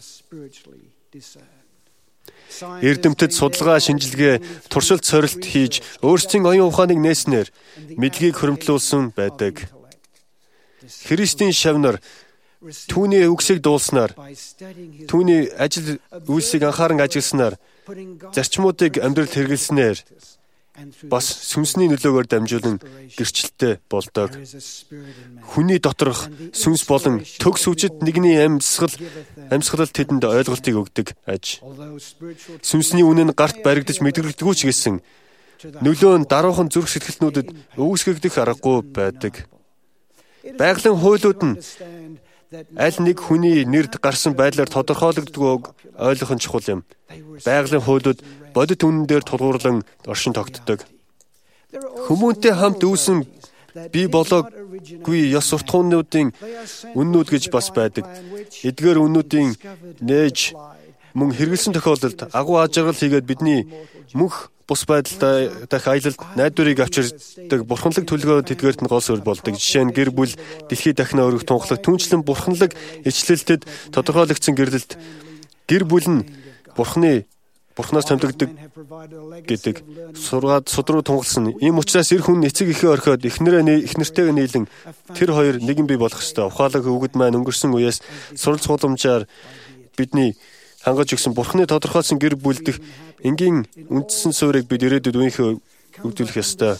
Эрдэмтэд судалгаа, шинжилгээ, туршилт сорилт хийж өөрсдийн оюун ухааныг нээснээр мэдлэгийг хуримтлуулсан байдаг. Христийн шавнар түүний үгсийг дуулснаар, түүний ажил үйлсийг анхааран ажилласнаар, зарчмуудыг амьдралд хэрэглэснээр бас сүнсний нөлөөгөөр дамжуулан гэрчлэлтэй болдог. Хүний доторх сүнс болон төгс хүчит нэгний амьсгал амьсгалд тэдэнд ойлголтыг өгдөг аж. Сүнсний үнэн гарт баригдаж мэдрэгдэггүй ч гэсэн нөлөө нь даруухан зүрх сэтгэлтнүүдэд үүсгэгдэх аргагүй байдаг. Байгалийн хуулиуд нь аль нэг хүний нэрд гарсан байдлаар тодорхойлогддог ойлгох нь чухал юм. Байгалийн хуулиуд бодит үнэн дээр тулгуурлан оршин тогтдог. Хүмүүнтэй хамт үүсэн бий болоогүй ёс суртахуунуудын үннүүд гэж бас байдаг. Эдгээр үннүүдийн нээж мөн хэрэгэлсэн тохиолдолд агуу аж аргал хийгээд бидний мөнх бус байдалтай дах аялалд найдварыг авчирдаг бурханлаг төлгөө тэдгээрт нь гол суурь болдог. Жишээ нь гэр бүл, дэлхийд дахин өргөх тунхлаг, түнчлэн бурханлаг ичлэлтэд тодорхойлогдсон гэрлэлт гэр бүл нь бурхны бурхнаас томдогддог гэдэг сургаад судруу тунгалсан. Ийм учраас эр хүн эцэг эхээ орхиод эхнэрээ эхнэртэйгээ нийлэн тэр хоёр нэгэн бий болох ёстой. Ухаалаг өвгөд маань өнгөрсөн үеэс сурал цууламжаар бидний хангаж өгсөн бурхны тодорхойлсон гэр бүлдэх энгийн үндсэн суурийг бид ирээдүйд үеийнхээ өгдүүлэх ёстой.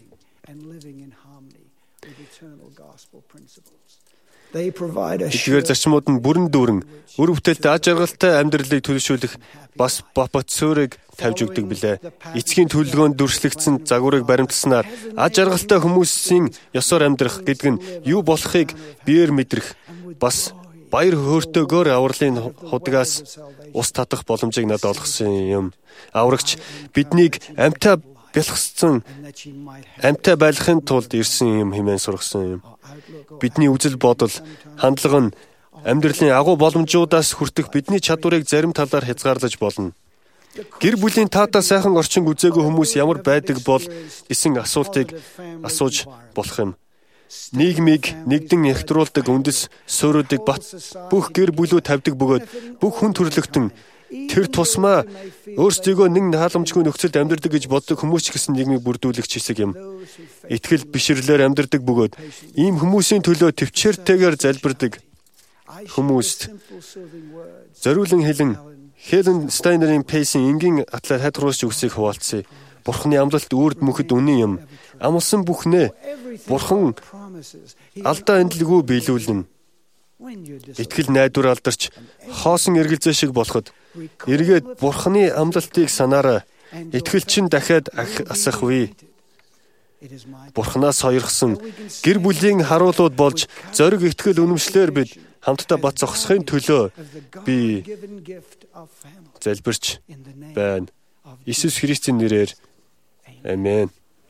Эдгээр зарчмууд нь бүрэн дүүрэн үр бүтээлтэй аж аргалтай амьдралыг төлөвшүүлэх бас бот суурийг тавьж өгдөг билээ. Эцгийн төлөвлөгөөнд дүрслэгдсэн загварыг баримтласнаар аж аргалтай хүмүүсийн ёсоор амьдрах гэдэг нь юу болохыг биеэр мэдрэх бас баяр хөөртэйгээр авралын худгаас ус татах боломжийг надад олгосон юм. Аврагч биднийг амьтаа бэлгсэн амьтаа байлгахын тулд ирсэн юм хэмээн сургасан юм. Бидний үзэл бодол, хандлага нь амьдралын агуу боломжуудаас хүртэх бидний чадварыг зарим талаар хязгаарлаж болно. Гэр бүлийн таатай сайхан орчин үзээгүй хүмүүс ямар байдаг бол гэсэн асуултыг асууж болох юм. Нийгмийг нэгдэн ягтруулдаг үндэс суурьуудыг бат бүх гэр бүлүү тавьдаг бөгөөд бүх хүн төрлөختөн тэр тусмаа өөрсдийгөө нэг халамжгүй нөхцөлд амьдардаг гэж боддог хүмүүс ч гэсэн нийгмийг бүрдүүлэх хэсэг юм. Итгэл бишрлээр амьдардаг бөгөөд ийм хүмүүсийн төлөө төвчээртэйгээр залбирдаг хүмүүст зориулан хэлэн Хелен Стайнерийн Пейсийн энгийн атлаар хадгаруулж өгсөйг хуваалцъя. Бурхны амлалт үрд мөхөд үнэн юм. Амлсан бүхнээ Бурхан алдаа эндэлгүй биелүүлнэ. Итгэл найдвар алдарч хоосон эргэлзээ шиг болоход эргээд Бурхны амлалтыг санаарай. Итгэл чинь дахиад асахгүй. Бурханаас сойрхсон гэр бүлийн харуулууд болж зориг итгэл үнэмшлэр бид хамтдаа бат зогсохын төлөө би залбирч байна. Иесус Христийн нэрээр амен.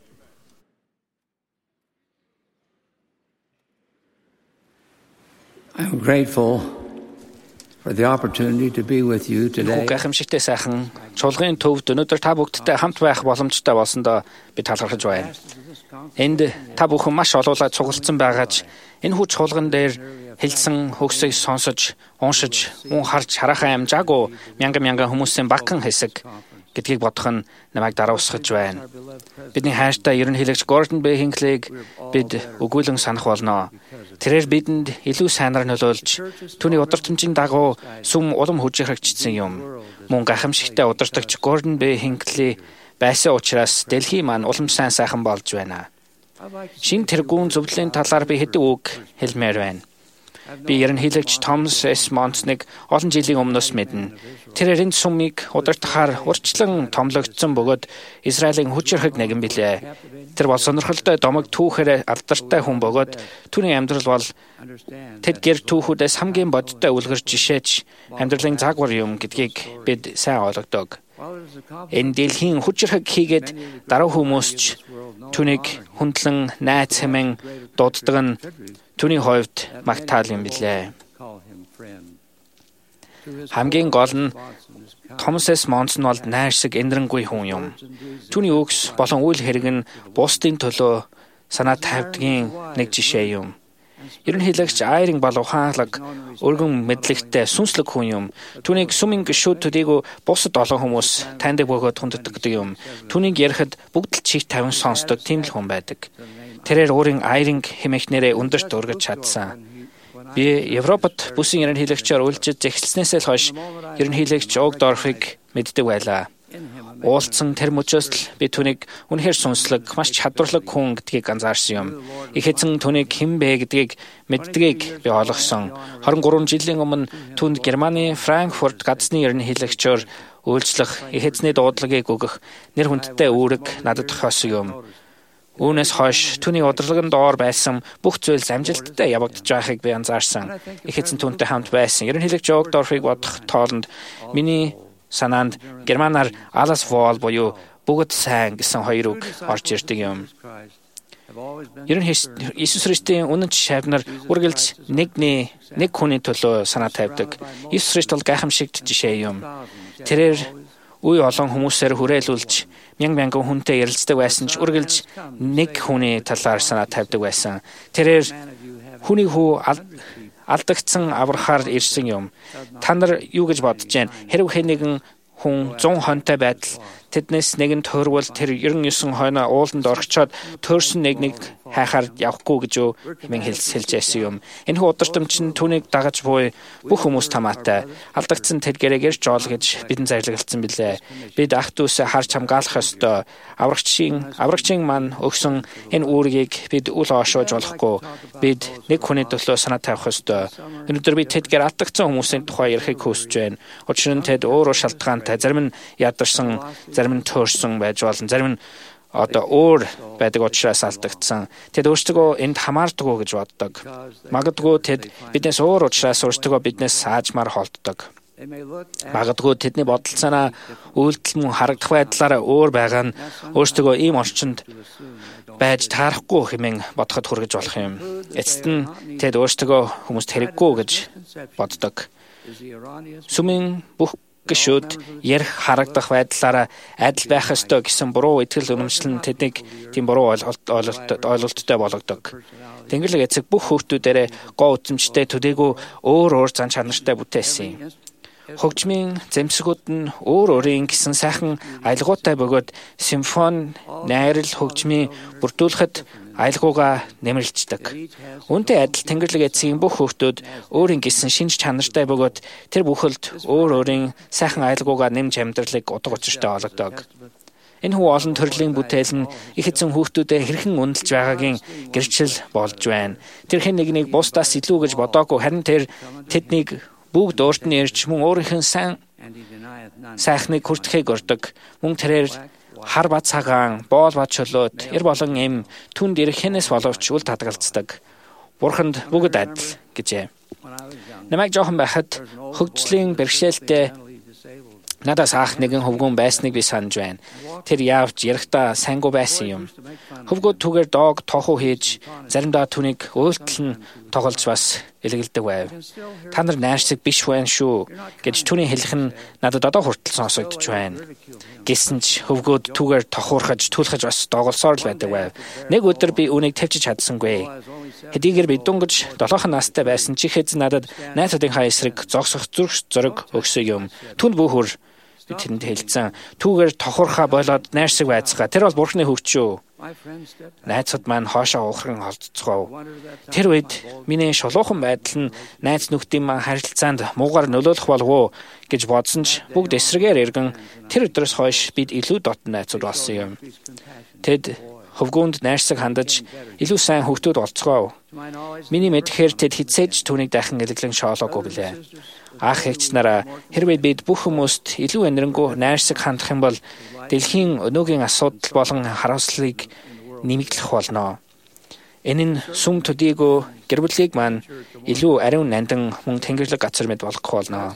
I'm grateful for the opportunity to be with you today. Гайхамшигтай сайхан чуулгын төвд өнөөдөр та бүгдтэй хамт байх боломжтой болсондоо би талархаж байна. Энд та бүхэн маш олоолаа цуглалцсан байгаач энэ хүч чуулган дээр хэлсэн хөгсөйг сонсож, уншиж, мөн харж харахаа амжаагүй мянган мянган хүмүүсийн багахан хэсэг гэдгийг бодох нь намайг даруусгаж байна. Бидний хайртай ерөнхийлөгч Гордон Б. Хинклийг бид өгүүлэн санах болно. Тэрээр бидэнд илүү сайнаар нөлөөлж, түүний удирдамжийн дагуу сүм улам хүчрхэгжсэн юм. Мөн гайхамшигтай удирдагч Гордон Б. Хинкли байсан учраас дэлхий маань улам сайн сайхан болж байна. Шинэ тэргүүн зөвлөлийн талаар би хэдэн үг хэлмээр байна. Би ерөнхийлөгч Томас С. Монсныг олон жилийн өмнөөс мэднэ. Тэр эринд сумыг удирдахаар урьдчилан томлогдсон бөгөөд Израилийн хүчирхэг нэгэн билээ. Тэр бол сонирхолтой домог түүхээр алдартай хүн бөгөөд түүний амьдрал бол тэд гэр түүхүүдээс хамгийн бодтой үлгэр жишээч амьдралын загвар юм гэдгийг бид сайн ойлгодог. Энэ дэлхийн хүчирхэг хийгээд даруй хүмүүс ч түүнийг хүндлэн найз хэмээн дууддаг нь түүний хувьд магтаал юм билээ. Хамгийн гол нь Томас С. Монсон бол найрсаг эндрэнгүй хүн юм. Түүний үгс болон үйл хэрэг нь бусдын төлөө санаа тавьдгийн нэг жишээ юм. Ерөнхийлөгч Айринг бол ухаалаг, өргөн мэдлэгтэй сүнслэг хүн юм. Түүнийг сүмийн гишүүд төдийгүй бусад олон хүмүүс таньдаг бөгөөд хүнддэг юм. Түүнийг ярихад бүгд л чих тавин сонсдог тийм л хүн байдаг. Тэрээр өөрийн Айринг хэмээх нэрээ өндөрт өргөж чадсан. Би Европод бүсийн ерөнхийлөгчөөр үйлчилж эхэлснээс л хойш ерөнхийлөгч Огдорфыг мэддэг байлаа. Уулзсан тэр мөчөөс л би түүнийг үнэхээр сүнслэг, маш чадварлаг хүн гэдгийг анзаарсан юм. Их эзэн түүнийг хэн бэ гэдгийг мэддгийг би ойлгосон. хорин гурван жилийн өмнө түүнд Германы Франкфурт газрын ерөнхийлөгчөөр үйлчлэх их эзний дуудлагыг өгөх нэр хүндтэй үүрэг надад тохиосон юм. Үүнээс хойш түүний удирдлагын доор байсан бүх зүйл амжилттай явагдаж байхыг би анзаарсан. Их эзэн түүнтэй хамт байсан. Ерөнхийлөгч Огдорфыг бодох тоолонд миний санаанд германаар alles wohl буюу бүгд сайн гэсэн хоёр үг орж ирдэг юм. Ерөнхийдөө Иесус Христийн үнэн шавнар үргэлж нэгний нэг хүний төлөө санаа тавьдаг. Иесус Христ бол гайхамшигт жишээ юм. Тэрээр үе олон хүмүүсээр хүрээлүүлж мянган мянган хүнтэй ярилцдаг байсан ч үргэлж нэг хүний талаар санаа тавьдаг байсан. Тэрээр хүний хүү алдагдсан аврахаар ирсэн юм. Та нар юу гэж бодож байна? Хэрв хэн нэгэн хүн зун хонтой байдал тэднээс нэг нь төрвөл тэр ерөн ёсон хойноо ууланд орчоод төрсөн нэг нэг хайхаар явахгүй гэж юу хэмээн хэлж байсан юм. Энэхүү удирдамж нь түүнийг дагаж буй бүх хүмүүс тамаатай. Алдагдсан тэдгэрийг ирж оол гэж бидэнд зарлагдсан билээ. Бид ах дүүсээ харж хамгаалах ёстой. Аврагчийн аврагчийн маань өгсөн энэ үүргийг бид үл оошоож болохгүй. Бид нэг хүний төлөө санаа тавих ёстой. Өнөөдөр би тэдгээр алдагдсан хүмүүсийн тухай ярихыг хүсэж байна. Учир нь тэд өөрөө шалтгаантай, зарим нь ядарсан, зарим нь төөрсөн байж болно. Зарим нь одоо өөр байдаг учраас алдагдсан. Тэд өөрсдөө энд хамаардаггүй гэж боддог. Магадгүй тэд биднээс өөр учраас өөрсдөө биднээс саажмаар холддог. Магадгүй тэдний бодол санаа үйлдэл мөн харагдах байдлаараа өөр байгаа нь өөрсдөө ийм орчинд байж таарахгүй хэмээн бодоход хүргэж болох юм. Эцэст нь тэд өөрсдөө хүмүүст хэрэггүй гэж боддог. Сүмийн бүх гишүүд ярих харагдах байдлаараа адил байх ёстой гэсэн буруу итгэл үнэмшил нь тэднийг тийм буруу ойлголттой болгодог. Тэнгэрлэг эцэг бүх хүүхдүүдээрээ гоо үзэмжтэй төдийгүй өөр өөр зан чанартай бүтээсэн юм. Хөгжмийн зэмсгүүд нь өөр өөрийн гэсэн сайхан аялгаутай бөгөөд симфони, найрал, хөгжмийн бүрдүүлэхэд аялгаугаа нэмэрлждэг. Үүнтэй адил Тэнгэрлэг эцгийн бүх хүүхдүүд өөрийн гэсэн шинж чанартай бөгөөд тэр бүхэлд өөр өөрийн сайхан аялгаугаа нэмж амьдралыг утга учиртай болгодог. Энэ хүү олон төрлийн бүтээл нь их эзэн хүүхдүүдэд хэрхэн үнэлж байгаагийн гэрчил болж байна. Тэр хэн нэгнийг бусдаас илүү гэж бодоогүй, харин тэр тэднийг бүгд өөрт нь ирж мөн өөрийнх нь сайн сайхныг хүртэхийг өрдөг. Мөн тэрээр хар бат цагаан, боол бат чөлөөт, эр болон эм түнд ирэх хэнээс боловч үл татгалцдаг. Бурханд бүгд адил гэжээ. Намайг жоохон байхад хөгжлийн бэрхшээлтэй надаас аах нэгэн хөвгүүн байсныг би санаж байна. Тэр явж ярихдаа сайнгүй байсан юм. Хөвгүүд түгээр доог тохуу хийж, заримдаа түүнийг уйлтал нь тоглож бас илгэлдэг байв. Та нар найрсаг биш байна шүү гэж түүний хэлэх нь надад одоо хүртэл сонсогдож байна. Гэсэн ч хөвгүүд түгээр тохуурхаж, түлхэж бас доголсоор л байдаг байв. Нэг өдөр би үүнийг тавьчих чадсангүй. Хэдийгээр би дүнгэж долоохон настай байсан ч их эзэн надад найзуудынхаа эсрэг зогсох зүрх зориг өгсөн юм. Түнд бүхөр би тэрэнд хэлсэн. Түүгээр тохуурхаа болоод найрсаг байцгаа. Тэр бол Бурхны хөвч шүү. Найзууд маань хоошоо ухран холдцгоо. Тэр үед миний шулуухан байдал нь найз нөхдийн маань харилцаанд муугар нөлөөлөх болов уу гэж бодсон ч бүгд эсрэгээр эргэн тэр өдрөөс хойш бид илүү дотн найзууд болсон юм. Тэд хөвгүүнд найрсаг хандаж илүү сайн хүүхдүүд олцгоо. Миний мэдхээр тэд хизээж түүнийг дахин элэглэн шоолоогүй билээ. Ах эгч нараа хэрвээ бид бүх хүмүүст илүү энэрэнгүй найрсаг хандах юм бол дэлхийн өнөөгийн асуудал болон харамслыг нэмэгдлэх болно. Энэ нь сүм төдийгүй гэр бүлийг маань илүү ариун нандин мөн тэнгэрлэг газар мэд болгох болно.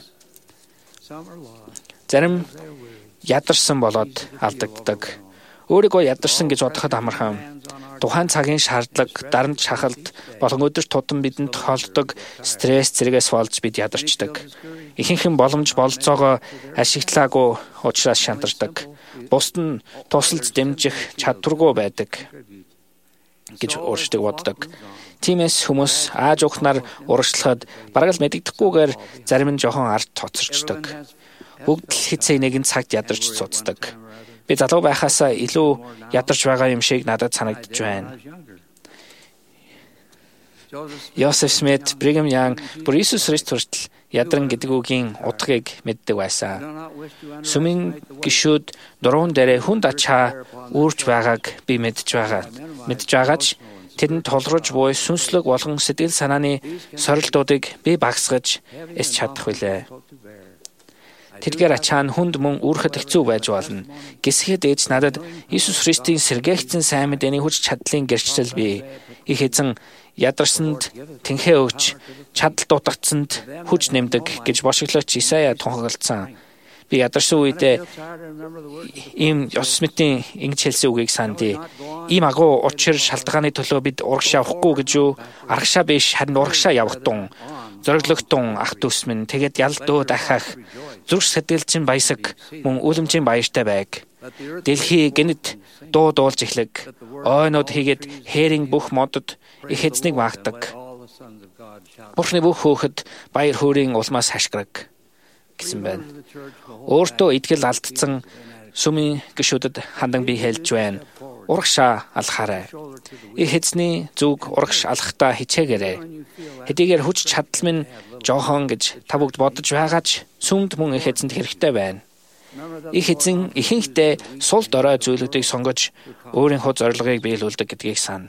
Зарим ядарсан болоод алдагддаг. Өөрийгөө ядарсан гэж бодоход амархан. Тухайн цагийн шаардлага, дарамт шахалт болон өдөрт тутам бидэнд тохиолддог стресс зэрэгээс болж бид ядарчдаг. Ихэнх нь боломж болцоогоо ашиглаагүй учраас шантардаг. Бусд нь тусалж дэмжих чадваргүй байдаг гэж өөрсдөө боддог. Тиймээс хүмүүс ааж ухнаар урагшлахад бараг л мэддэхгүйгээр зарим нь жоохон ард тоцорчдаг. Бүгд л хэцээ нэгэн цагт ядарч цуцдаг. Би залуу байхаасаа илүү ядарч байгаа юм шиг надад санагдж байна. Йосеф Смит, Бригам Янг, бүр Иесус Христ хүртэл ядран гэдэг үгийн утгыг мэддэг байсан. Сүмийн гишүүд дуруун дээрээ хүнд ачаа үүрч байгааг би мэдж байгаа. Мэдж байгаач тэдэнд толрож буй сүнслэг болгон сэтгэл санааны сорилтуудыг би багсгаж эс чадах билээ. Тэргээр ачаа нь хүнд мөн үүрэхэд хэцүү байж болно. Гисгэд ээж надад Иесус Христийн сэргээгдсэн сайн мэдээний хүч чадлын гэрчлэл бий. Их эзэн ядарсанд тэнхээ өгч, чадал дутагдсанд хүч нэмдэг гэж бошиглогч Исая тунхагласан. Би ядарсан үедээ ийм Йосмитийн ингэж хэлсэн үгийг сандъя. Ийм агуу учир шалтгааны төлөө бид урагшаа явахгүй гэж юу? Арагшаа биш, харин урагшаа явах тун. Зориглогтун ах дүүс минь тэгээд ялдуу дахах зүрх сэтгэлчин баясаг мөн үлэмжийн баяртай байг. Дэлхий гэнэт дуу дуулж эхлэг. Ойнод хийгээд хээрийн бүх модод их эзнийг магтдаг. Бурхны бүх хөөхд баяр хөөрийн улмаас хашгираг гэсэн байна. Өөртөө итгэл алдсан сүмийн гишүүдэд хандан би хэлж байна. Урагшаа алхаарай. Их эзний зүг урагш алхахтаа хичээгээрэй. Хэдийгээр хүч чадал минь жоохон гэж та бүгд бодож байгаач сүмд мөн их эзэнд хэрэгтэй байна. Их эзэн ихэнхдээ сул дорой зүйлүүдийг сонгож өөрийнхөө зорилгыг биелүүлдэг гэдгийг сана.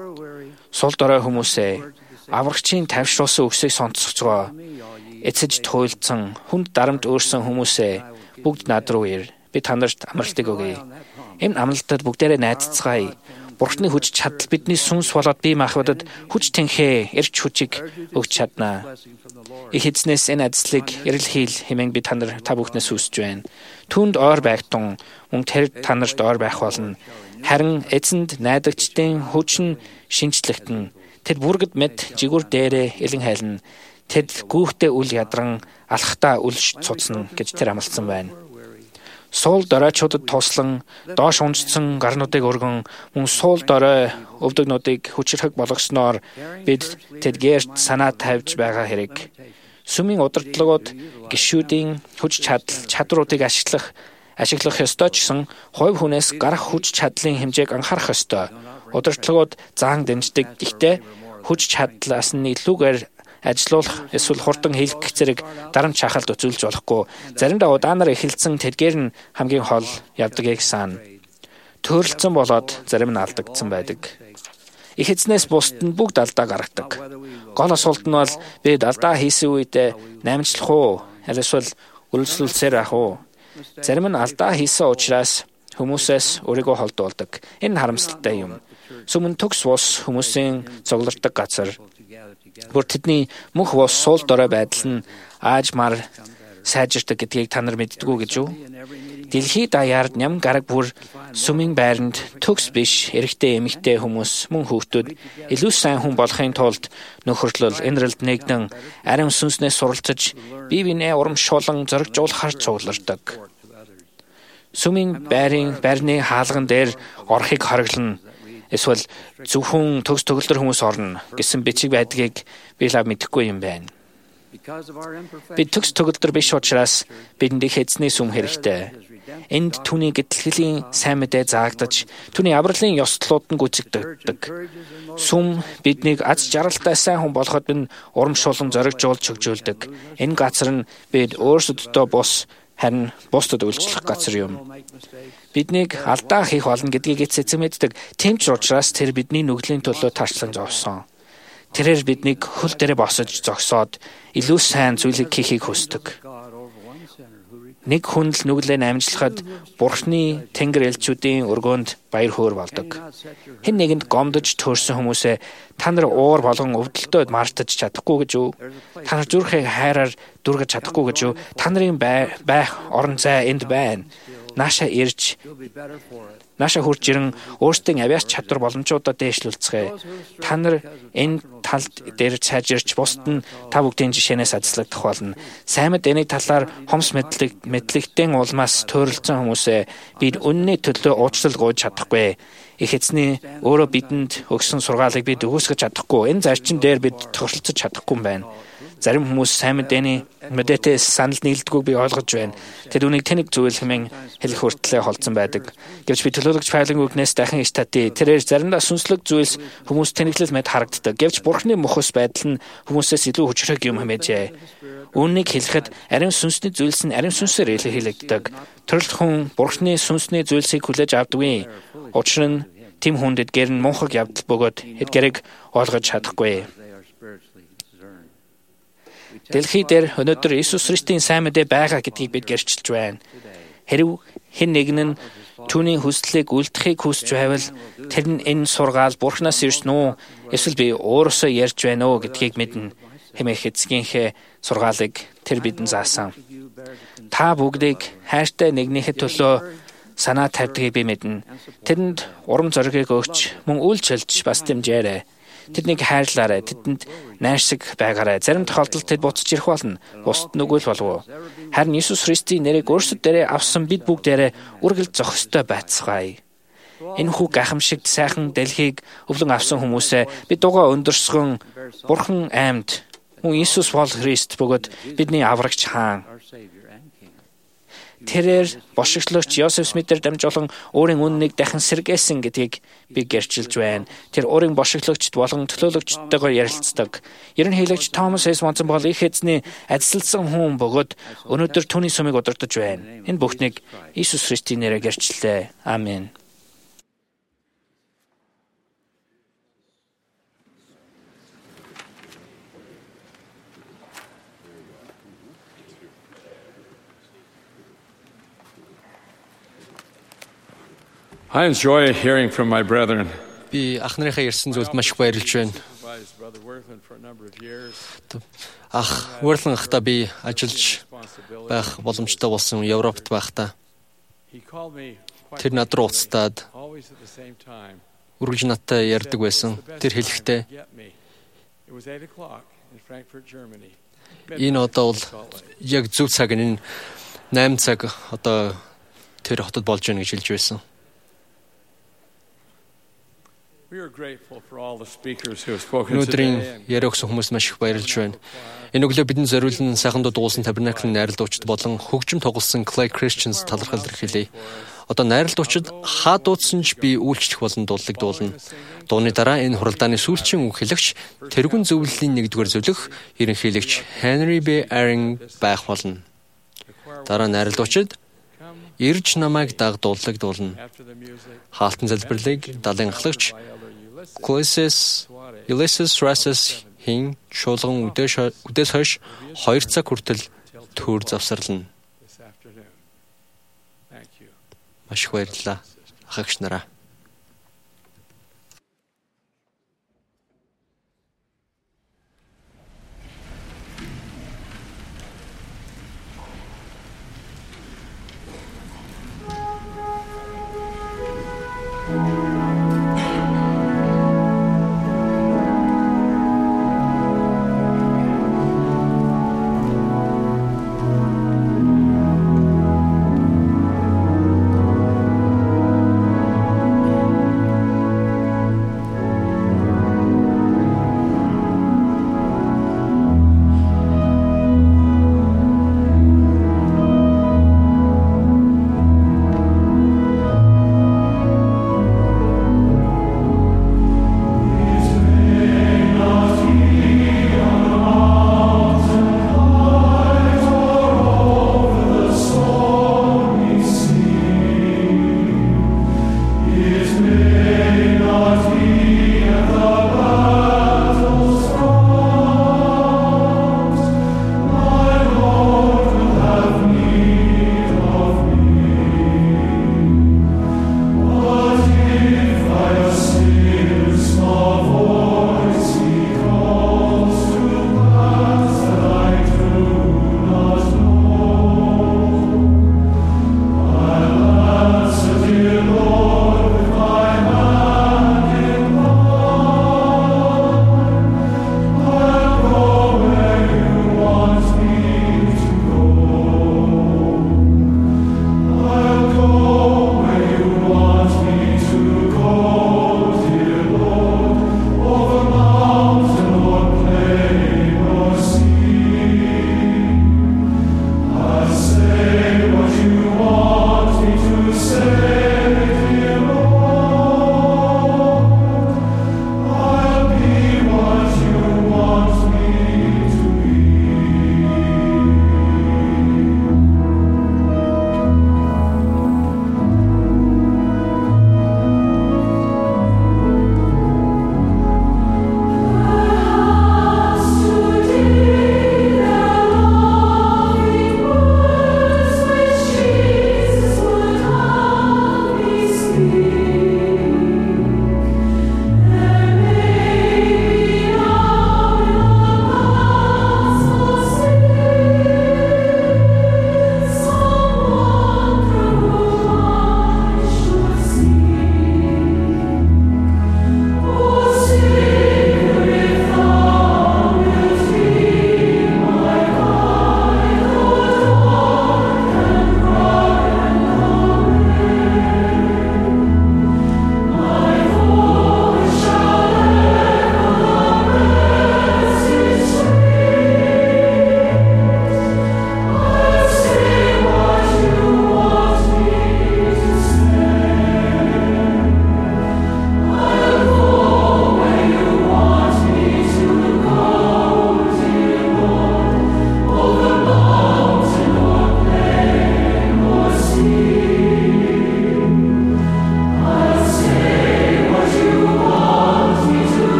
Сул дорой хүмүүсээ аврагчийн тавьшруулсан үгсийг сонсцгоо. Эцэж туйлдсан хүнд дарамт өөрсөн хүмүүсээ бүгд над руу ир. Би танарт амралтыг өгье. Энэ амралтад бүгдээрээ найзцгаая. Бурхны хүч чадал бидний сүнс болоод бие махбодод хүч тэнхээ, эрч хүчийг өгч чаднаа. Их эзнээс энэ ажлыг эрэл хийл хэмээн би танар та бүхнээс хүсэж байна. Түүнд ойр байгтун мөн тэр танарт ойр байх болно. Харин эзэнд найдагчдын хүч нь шинжлэхтэн. Тэд бүргэд мэд жигүр дээрээ элен хайлна. Тэд гүүхтэй үл ядран алхахтаа үлж цуцна гэж тэр амласан байна. Суул доройчуудад туслан доош унжсан гарнуудыг өргөн мөн суул дорой өвдөгнүүдийг хүчрхэг болгосноор бид тэдгээрт санаа тавьж байгаа хэрэг. Сүмийн удирдлагууд гишүүдийн хүч чадал чадруудыг ашиглах ашиглах ёстой ч гэсэн хувь хүнээс гарах хүч чадлын хэмжээг анхаарах ёстой. Удирдлагууд заан дэмждэг. Гэхдээ хүч чадлаас нь илүүгээр ажиллуулах эсвэл хурдан хийх зэрэг дарамт шахалт үзүүлж болохгүй. Заримдаа удаанаар эхэлсэн тэдгээр нь хамгийн хол явдгийг сана. Төрөлцсөн болоод зарим нь алдагдсан байдаг. Их эзнээс бусд нь бүгд алдаа гаргадаг. Гол асуулт нь бол бид алдаа хийсэн үедээ намжлах уу? Эсвэл үргэлжлүүлсээр ах уу? Зарим нь алдаа хийсэн учраас хүмүүсээс өөрийгөө холдуулдаг. Энэ харамсалтай юм. Сүмэн төгс ус хүмүүсийн цуглардаг газар. Бүр тэдний мөнх бос суул дорой байдал нь аажмаар сайжирдаг гэдгийг та нар мэддэггүй гэж юу? Дэлхий даяар ням гараг бүр сүмийн байранд төгс биш эрэгтэй эмэгтэй хүмүүс мөн хүүхдүүд илүү сайн хүн болохын тулд нөхөрлөл энэрлд нэгдэн ариун сүнснээс суралцаж бие биенээ урамшуулан зоригжуулахар цуглардаг. Сүмийн байрын байрны хаалган дээр орохыг хориглоно. Эсвэл зөвхөн төгс төгөлдөр хүмүүс орно гэсэн бичиг байдгийг би лав мэдэхгүй юм байна. Бид төгс төгөлдөр биш учраас бидэнд их эзний сүм хэрэгтэй. Энд түүний гэтлэлийн сайн мэдээ заагдаж, түүний авралын ёслолууд нь гүйцэгддэг. Сүм биднийг аз жаргалтай сайн хүн болоход нь урамшуулан зоригжуулж хөгжүүлдэг. Энэ газар нь бид өөрсөддөө бус харин бусдад үйлчлэх газар юм. Биднийг алдаа хийх болно гэдгийг эцэцэн мэддэг. Тийм ч учраас тэр бидний нүглийн төлөө тарчлан зовсон. Тэрээр биднийг хөл дээрээ босож зогсоод илүү сайн зүйлийг хийхийг хүсдэг. Нэг хүн л нүглээ намжлахад Бурхны тэнгэр элчүүдийн өргөөнд баяр хөөр болдог. Хэн нэгэнд гомдож төрсөн хүмүүсээ та нар уур болгон өвдөлтөд мартаж чадахгүй гэж юу? Та нар зүрхээ хайраар дүргэж чадахгүй гэж юу? Та нарын байх орон зай энд байна. Нааша ирж Нааша хурж ирэн өөрсдийн авиач чадвар боломжуудаа дээшлүүлцгээе. Та нар энэ талд дээр цаажирч бусд нь та бүгдийн жишээнээс ажиллагдах болно. Сайн мэдээний талаар хомс мэдлэг мэдлэгтэн улмаас төрөлцсөн хүмүүсээ бид үнний төлөө уучлал гуйж чадахгүй. Их эзний өөрөө бидэнд өгсөн сургаалыг бид өгөөсгөж чадахгүй. Энэ зарчим дээр бид тохиролцож чадахгүй юм байна. Зарим хүмүүс сайн мэдээний мэдээтэй санал нийлдэггүй би ойлгож байна. Тэр үнийг тэнэг зүйл хэмээн хэлэх хүртлээр холдсон байдаг. Гэвч би төлөөлөгч Паулын үгнээс дахин иш татъя. Тэрээр заримдаа сүнслэг зүйлс хүмүүс тэнэглэл мэд харагддаг. Гэвч Бурхны мөхөс байдал нь хүмүүсээс илүү хүчрэг юм хэмээжээ. Үүнийг хэлэхэд ариун сүнсний зүйлс нь ариун сүнсээр илэрхийлэгддэг. Төрөлх хүн Бурхны сүнсний зүйлсийг хүлээж авдаггүй. Учир нь тийм хүнд эдгээр нь мунхаг явдал бөгөөд эдгээрийг ойлгож чадахгүй. Дэлхий дээр өнөөдөр Иесус Христийн сайн мэдээ байгаа гэдгийг бид гэрчилж байна. Хэрв хэн нэгэн нь түүний хүслийг үлдэхийг хүсэж байвал тэр нь энэ сургаал Бурханаас ирсэн үү? Эсвэл би өөрөөсөө ярьж байна уу гэдгийг мэднэ. Хэмээх эцгийнхээ сургаалыг тэр бидэнд заасан. Та бүгдийг хайртай нэгнийхээ төлөө санаа тавьдгийг би мэднэ. Тэдэнд урам зориг өгч мөн үйлчилж бас дэмжээрэй. Тэднийг хайрлаарай. Тэдэнд найрсаг байгаарай. Зарим тохиолдолд тэд буцаж ирэх болно. Бусд нүгэл болов. Харин Иесус Христийн нэрийг өөрсдөд дээрээ авсан бид бүгдээрээ үргэлж зохистой байцгаая. Энэ хүү гахамшигт сайхан дэлхийг өвлөн авсан хүмүүсээ бид дугаа өндөрсгөн Бурхан аймд мөн Иесус бол Христ бөгөөд бидний аврагч хаан. Тэрээр бошигчлогч Йосеф Смитээр дамжуулан өөрийн үннийг дахин сэргээсэн гэдгийг би гэрчилж байна. Тэр өөрийн бошигчлогчд болон төлөөлөгчдтэйгээр ярилцдаг. Ерөнхийлөгч Томас С. Монсон бол их эзний ажилласан хүн бөгөөд өнөөдөр түүний сүмийг удирдах байна. Энэ бүхнийг Иесус Христийн нэрээр гэрчлээ. Амен. I enjoy hearing from my brethren. Би ахнарынхаа ярьсан зүйлд маш их баярлж байна. Ах, Уэрлэн ахта би ажиллаж байх боломжтой болсон Европт байхдаа тэр над руу уцтаад үргэлж надтай ярьдаг байсан. Тэр хэлэхдээ энэ одоо бол яг зөв цаг нь найман цаг одоо тэр хотод болж байна гэж хэлж байсан. Өнөөдрийн яриа өгсөн хүмүүст маш их баярлж байна. Энэ өглөө бидний зориулсан сайхан дуулсан Tabernacle найрал дуучид болон хөгжим тоглосон Clay Christians талархал илэрхийлье. Одоо найрал дуучид хаа дуудсан ч би үйлчлэх болон дуулыг дуулна. Дууны дараа энэ хуралдааны сүүлчийн үг хэлэгч тэргүүн зөвлөлийн нэгдүгээр зөвлөх ерөнхийлөгч Henry B. Aaron байх болно. Дараа найрал дуучид ирж намайг даг дуулыг дуулна. Хаалтан залбирлыг далайн ахлагч Ulysses Ulysses Rassus хин шуулган үдээс хойш хоёр цаг хүртэл төр завсарлана. Маш их баярлалаа. Ахагч нараа.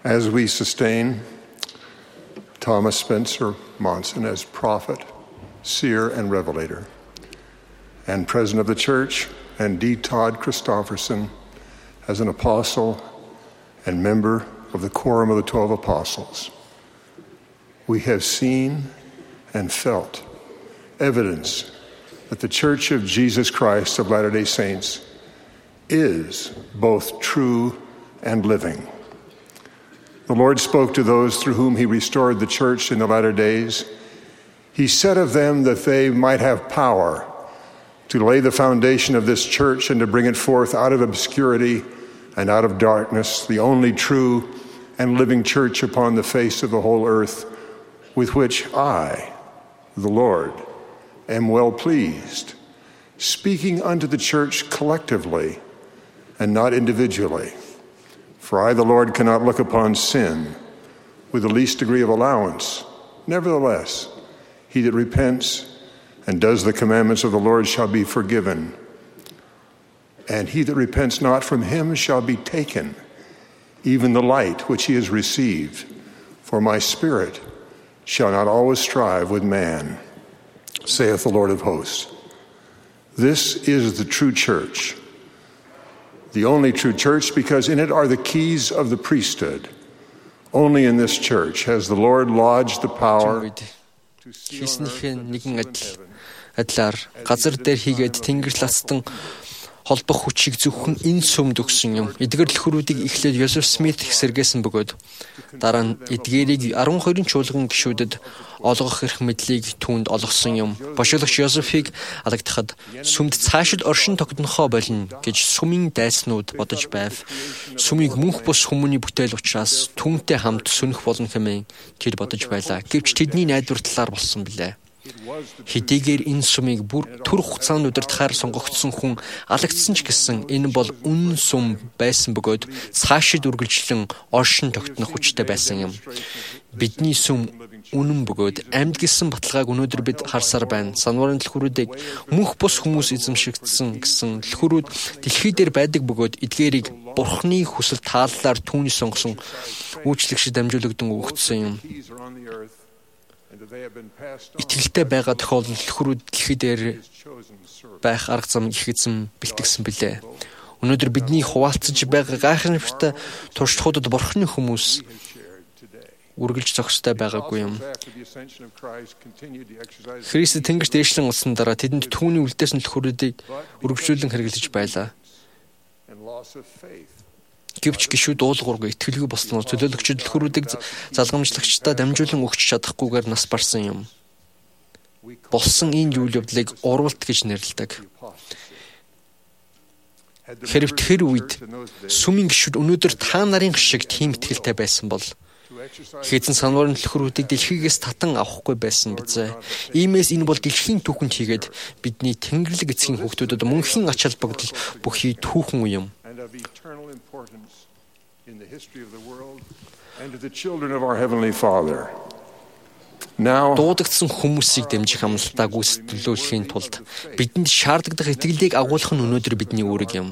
As we sustain Thomas Spencer Monson as prophet, seer, and revelator, and president of the church, and D. Todd Christofferson as an apostle and member of the Quorum of the Twelve Apostles, we have seen and felt evidence that the Church of Jesus Christ of Latter-day Saints is both true and living. The Lord spoke to those through whom he restored the church in the latter days. He said of them that they might have power to lay the foundation of this church and to bring it forth out of obscurity and out of darkness, the only true and living church upon the face of the whole earth, with which I, the Lord, am well pleased, speaking unto the church collectively and not individually. For I, the Lord, cannot look upon sin with the least degree of allowance. Nevertheless, he that repents and does the commandments of the Lord shall be forgiven. And he that repents not, from him shall be taken, even the light which he has received. For my spirit shall not always strive with man, saith the Lord of hosts. This is the true church, the only true church, because in it are the keys of the priesthood. Only in this church has the Lord lodged the power. Хийснийхэн нэгэн адил адилаар газар дээр хийгээд тэнгэр ластан холбох хүчийг зөвхөн энэ сүмд өгсөн юм. Эдгээр дэлхүүрүүдийг эхлээд Йозеф Смит сэргээсэн бөгөөд дараа нь эдгээрийг арван хоёрын чуулган гишүүдэд олгох эрх мэдлийг түүнд олгосон юм. Бошиологч Йозефийг алагдахад сүмд цаашид оршин тогтнохоо болно гэж сүмийн дайснууд бодож байв. Сүмийг мөнх бус хүмүүний бүтээл учраас түүнтэй хамт сүнэх болно хэмээн тэр бодож байлаа. Гэвч тэдний найдвар талаар болсон билээ. Хэдийгээр энэ сүмийг бүр төр хугацаанд удирдахаар сонгогдсон хүн алагдсан ч гэсэн энэ бол үнэн сүм байсан бөгөөд цаашид үргэлжлэн оршин тогтнох хүчтэй байсан юм. Бидний сүм үнэн бөгөөд амьд гэсэн баталгааг өнөөдөр бид харсаар байна. Санварын дэлхүүрүүдийг мөнх бус хүмүүс эзэмшигдсэн гэсэн дэлхүүрүүд дэлхий дээр байдаг бөгөөд эдгээрийг Бурхны хүсэл тааллаар түүний сонгосон үйлчлэгчид дамжуулагдсан өгөгдсөн юм. Итгэлтэй байгаа тохиолдолд дэлхүүрүүд дэлхий дээр байх арга зам их эзэм бэлтгэсэн билээ. Өнөөдөр бидний хуваалцаж байгаа гайхамшигтай туршлагуудад Бурхны хүмүүс үргэлж зохистой байгаагүй юм. Христ тэнгэрт дээшлэн олсон дараа тэдэнд түүний үлдээсэн дэлхүүрүүдийг үргэлжлүүлэн хэрэглэж байлаа. Гэвч гişүүд уулгуургүй итгэлгүй болсноор төлөөлөгчд дэлхүүрүүдийг залгамжлагчдаа дамжуулан өгч чадахгүйгээр нас барсан юм. Болсон энэ үйл явдлыг урвалт гэж нэрлэдэг. Хэрв тэр үед сүмийн гişүүд өнөөдөр та нарын шиг тийм итгэлтэй байсан бол хэзэн санварын дэлхүүрүүдийг дэлхийгээс татан авахгүй байсан бизээ. Иймээс энэ бол дэлхийн түүхэнд хийгээд бидний Тэнгэрлэг эцгийн хүүхдүүдэд мөнхийн ач холбогдол бүхий түүхэн юм. Дуудагдсан хүмүүсийг дэмжих амлалтаа гүйцэтгүүлэхийн тулд бидэнд шаардлагатай итгэлийг агуулах нь өнөөдөр бидний үүрэг юм.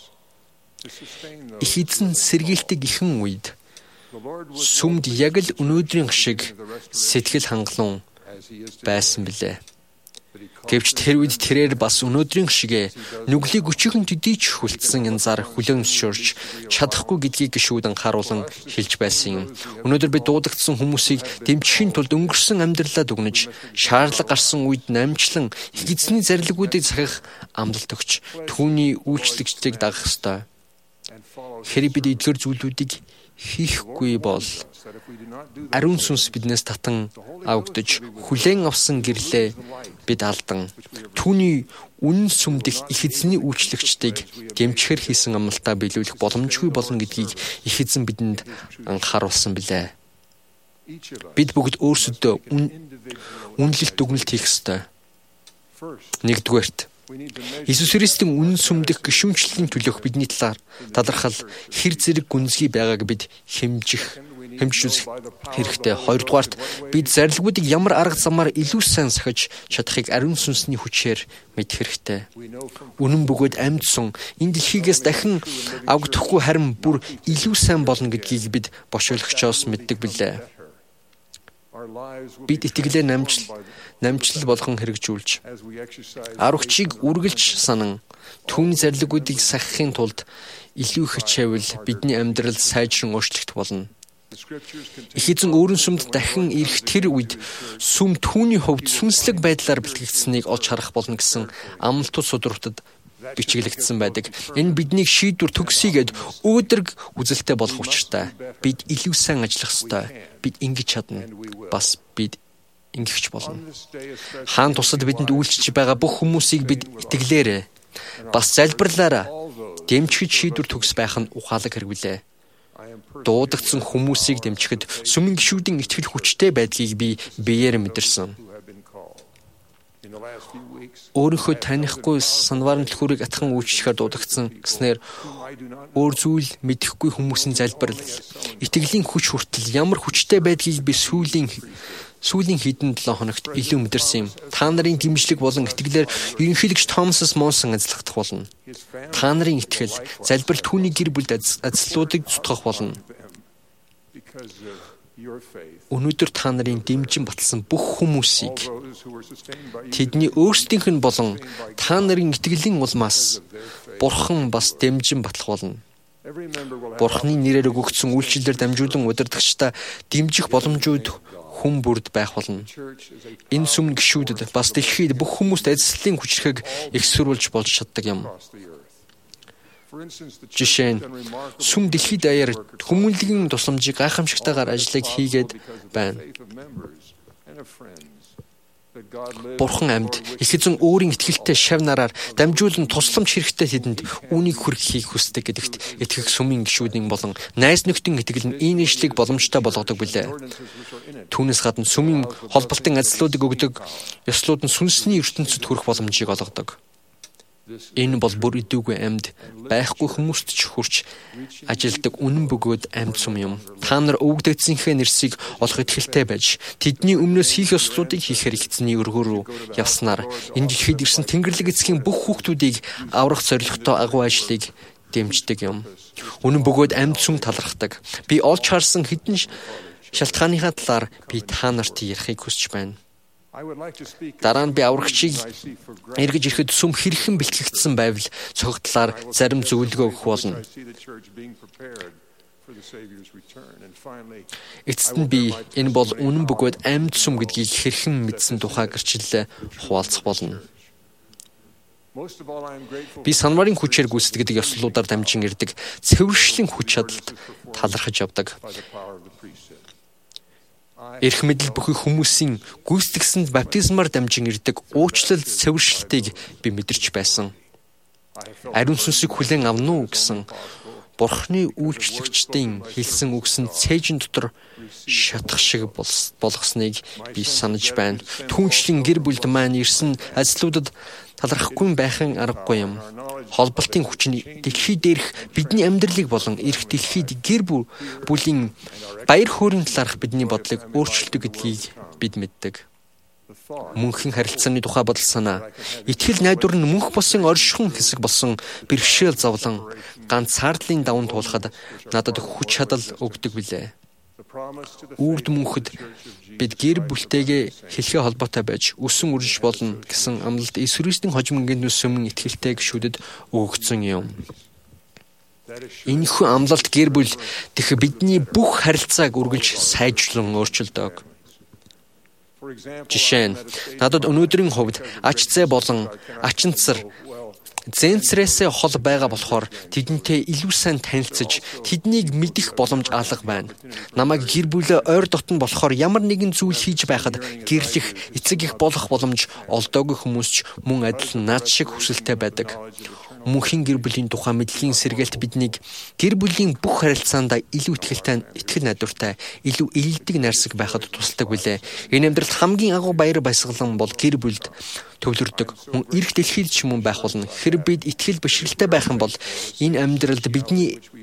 Их эзэн сэргийлтийг ихэн үед сүмд яг л өнөөдрийн шиг сэтгэл хангалуун байсан билээ. Гэвч тэр үед тэрээр бас өнөөдрийн шигэ нүглийг өчигөн төдийч хүлцсэн янзаар хүлээмжшөрч чадахгүй гэдгийг гişүүд анхааруулан хэлж байсан юм. Өнөөдөр бид дуудагдсан хүмүүсийг дэмжихийн тулд өнгөрсөн амьдралаа дүгнэж, шаардлага гарсан үед намжлан их эзний зарилгуудыг захих амлалт өгч, түүний үйлчлэгчдийг дагах ёстой. Хэрэг бид эдгээр зүйлүүдийг хийхгүй бол ариун сүнс биднээс татан авагдж хүлээн авсан гэрлээ бид алдан түүний үнэн сүмдэх их эзний үйлчлэгчдийг дэмжихэр хийсэн амлалтаа биелүүлэх боломжгүй болно гэдгийг их эзэн бидэнд анхааруулсан билээ. Бид бүгд өөрсөдөө үнэлэлт дүгнэлт хийх ёстой. Нэгдүгээрт Иесус Христийн үнэн сүмдэх гишүүнчлэлийн төлөөх бидний талаар талархал хэр зэрэг гүнзгий байгааг бид хэмжих хэмжиж үзэх хэрэгтэй. Хоёрдугаарт бид зарилгуудыг ямар арга замаар илүү сайн сахиж чадахыг ариун сүнсний хүчээр мэдэх хэрэгтэй. Үнэн бөгөөд амьд сун энэ дэлхийгээс дахин авагдахгүй харин бүр илүү сайн болно гэдгийг бид бошуулагчоос мэддэг билээ. Бид итгэлээр намжил намжлал болгон хэрэгжүүлж аврагчийг үргэлж санан түүний зарилгуудыг сахихын тулд илүү их хичээвэл бидний амьдрал сайжран өөрчлөгдөх болно. Их эзэн өөрийн сүмд дахин ирэх тэр үед сүм түүний хувьд сүнслэг байдлаар бэлтгэгдсэнийг олж харах болно гэсэн амлалтууд судруудад бичиглэгдсэн байдаг. Энэ биднийг шийдвэр төгсөйгээд өөдрөг үзэлтэй болох учиртай. Бид илүү сайн ажиллах ёстой. Бид ингэж чадна. Бас бид ингэвч болно. Хаан тусад бидэнд үйлчилж байгаа бүх хүмүүсийг бид итгэлээрээ бас залбирлаараа дэмжиж шийдвэр төгс байх нь ухаалаг хэрэгвэлээ. Дуудагдсан хүмүүсийг дэмжихэд сүмэн гишүүдийн итгэл хүчтэй байдгийг би биеэр мэдэрсэн. Өөрийнхөө танихгүй санварын түлхүүрийг атхан үйлчлэхээр дуудагдсан гэснээр өөр зүйл мэдэхгүй хүмүүсийн залбирал, итгэлийн хүч хүртэл ямар хүчтэй байдгийг би сүүлийн сүүлийн хэдэн долоо хоногт илүү мэдэрсэн юм. Та нарын гимжлэг болон итгэлээр ерөнхийлөгч Томас Монсон ажиллагдах болно. Та нарын итгэл, залбирал түүний гэр бүлд ажлуудыг зүтгэх болно. Өнөөдөр та нарын дэмжин баталсан бүх хүмүүсийг тэдний өөрсдийнх нь болон та нарын итгэлийн улмаас Бурхан бас дэмжин батлах болно. Бурханы нэрээр өгөгдсөн үйлчлэлээр дамжуулан удирдагчдаа дэмжих боломжууд хүн бүрд байх болно. Энэ сүм гишүүдэд бас дэлхийд бүх хүмүүст ажлын хүчрхэг их сурвалж болж чаддаг юм. Жишээ нь сүм дэлхийд даяар хүмүүнлэгийн тусламжийг гайхамшигтайгаар ажлыг хийгээд байна. Бурхан амьд их эзэн өөрийн итгэлтэй шав нараар дамжуулан тусламж хэрэгтэй тэдэнд үүнийг хүргэхийг хүсдэг гэдэгт итгэх сүмийн гишүүдийн болон найз нөхдийн итгэл нь энэ ижлийг боломжтой болгодог билээ. Түүнээс гадна сүмийн холболтын ажлуудыг өгдөг ёслууд нь сүнсний ертөнцид хүрэх боломжийг олгодог. Энэ бол бүр идүүгүй амьд байхгүй хүмүүст ч хүрч ажилдаг үнэн бөгөөд амьд сум юм. Та нар өвгдөгдсөнхөө нэрсийг олох итгэлтэй байж тэдний өмнөөс хийх ёслуудыг хийхээр эзний өргөө рүү явснаар энэ дэлхийд ирсэн Тэнгэрлэг эцгийн бүх хүүхдүүдийг аврах зорилготой агуу ажлыг дэмждэг юм. Үнэн бөгөөд амьд сум талархдаг. Би олж харсан хэдэн шалтгааныхаа талаар би та нарт ярихыг хүсэж байна. Дараа нь би аврагчийг эргэж ирэхэд сүм хэрхэн бэлтгэгдсэн байвал цогтлаар зарим зөвлөгөө өгөх болно. Эцэст нь би энэ бол үнэн бөгөөд амьд сүм гэдгийг хэрхэн мэдсэн тухай гэрчлэлээ хуваалцах болно. Би санварын хүчээр гүйцэтгэдэг ёслолуудаар дамжин ирдэг цэвэршлийн хүч чадалд талархаж явдаг. Эрх мэдэл бүхий хүмүүсийн гүйцэтгсэнд баптизмаар дамжин ирдэг уучлал цэвэршилтийг би мэдэрч байсан. Ариун сүнсийг хүлээн авна уу гэсэн Бурхны үйлчлэгчдийн хэлсэн үгс нь цээжин дотор шатах шиг болгосныг би санаж байна. Түүнчлэн гэр бүлд маань ирсэн ажлуудад талархахгүй байхын аргагүй юм. Холболтын хүч нь дэлхий дээрх бидний амьдралыг болон эрх дэлхийд гэр бүлийн баяр хөөрийн талаарх бидний бодлыг өөрчилдөг гэдгийг бид мэддэг. Мөнхийн харилцааны тухай бодол санаа, итгэл найдвар нь мөнх босын оршихуйн хэсэг болсон бэрхшээл зовлон ганц цаардлын даван туулахад надад хүч чадал өгдөг билээ. Үрд мөнхөд бид гэр бүлтэйгээ хэлхээ холбоотой байж өсөн үржиж болно гэсэн амлалт Иесус Христийн хожимгонд сүмэн итгэлтэй гишүүдэд өгөгдсөн юм. Энэхүү амлалт гэр бүл дэх бидний бүх харилцааг үргэлж сайжруулан өөрчилдөг. Жишээ нь надад өнөөдрийн хувьд ач зээ болон ачинцар зэнцрээсээ хол байгаа болохоор тэдэнтэй илүү сайн танилцж тэднийг мэдэх боломж алга байна. Намайг гэр бүлээ ойр дотн болохоор ямар нэгэн зүйл хийж байхад гэрлэх, эцэг их болох боломж олдоогүй хүмүүс ч мөн адил наад шиг хүсэлтэй байдаг. Мөнхийн гэр бүлийн тухай мэдлэгийн сэргээлт биднийг гэр бүлийн бүх харилцаанд илүү итгэлтэй, итгэл найдвартай, илүү илдэг найрсаг байхад тусалдаг билээ. Энэ амьдралд хамгийн агуу баяр баясгалан бол гэр бүлд төвлөрдөг. Мөн эрх дэлхийд ч мөн байх болно. Хэрэг бид итгэл бишрэлтэй байх юм бол энэ амьдралд бидний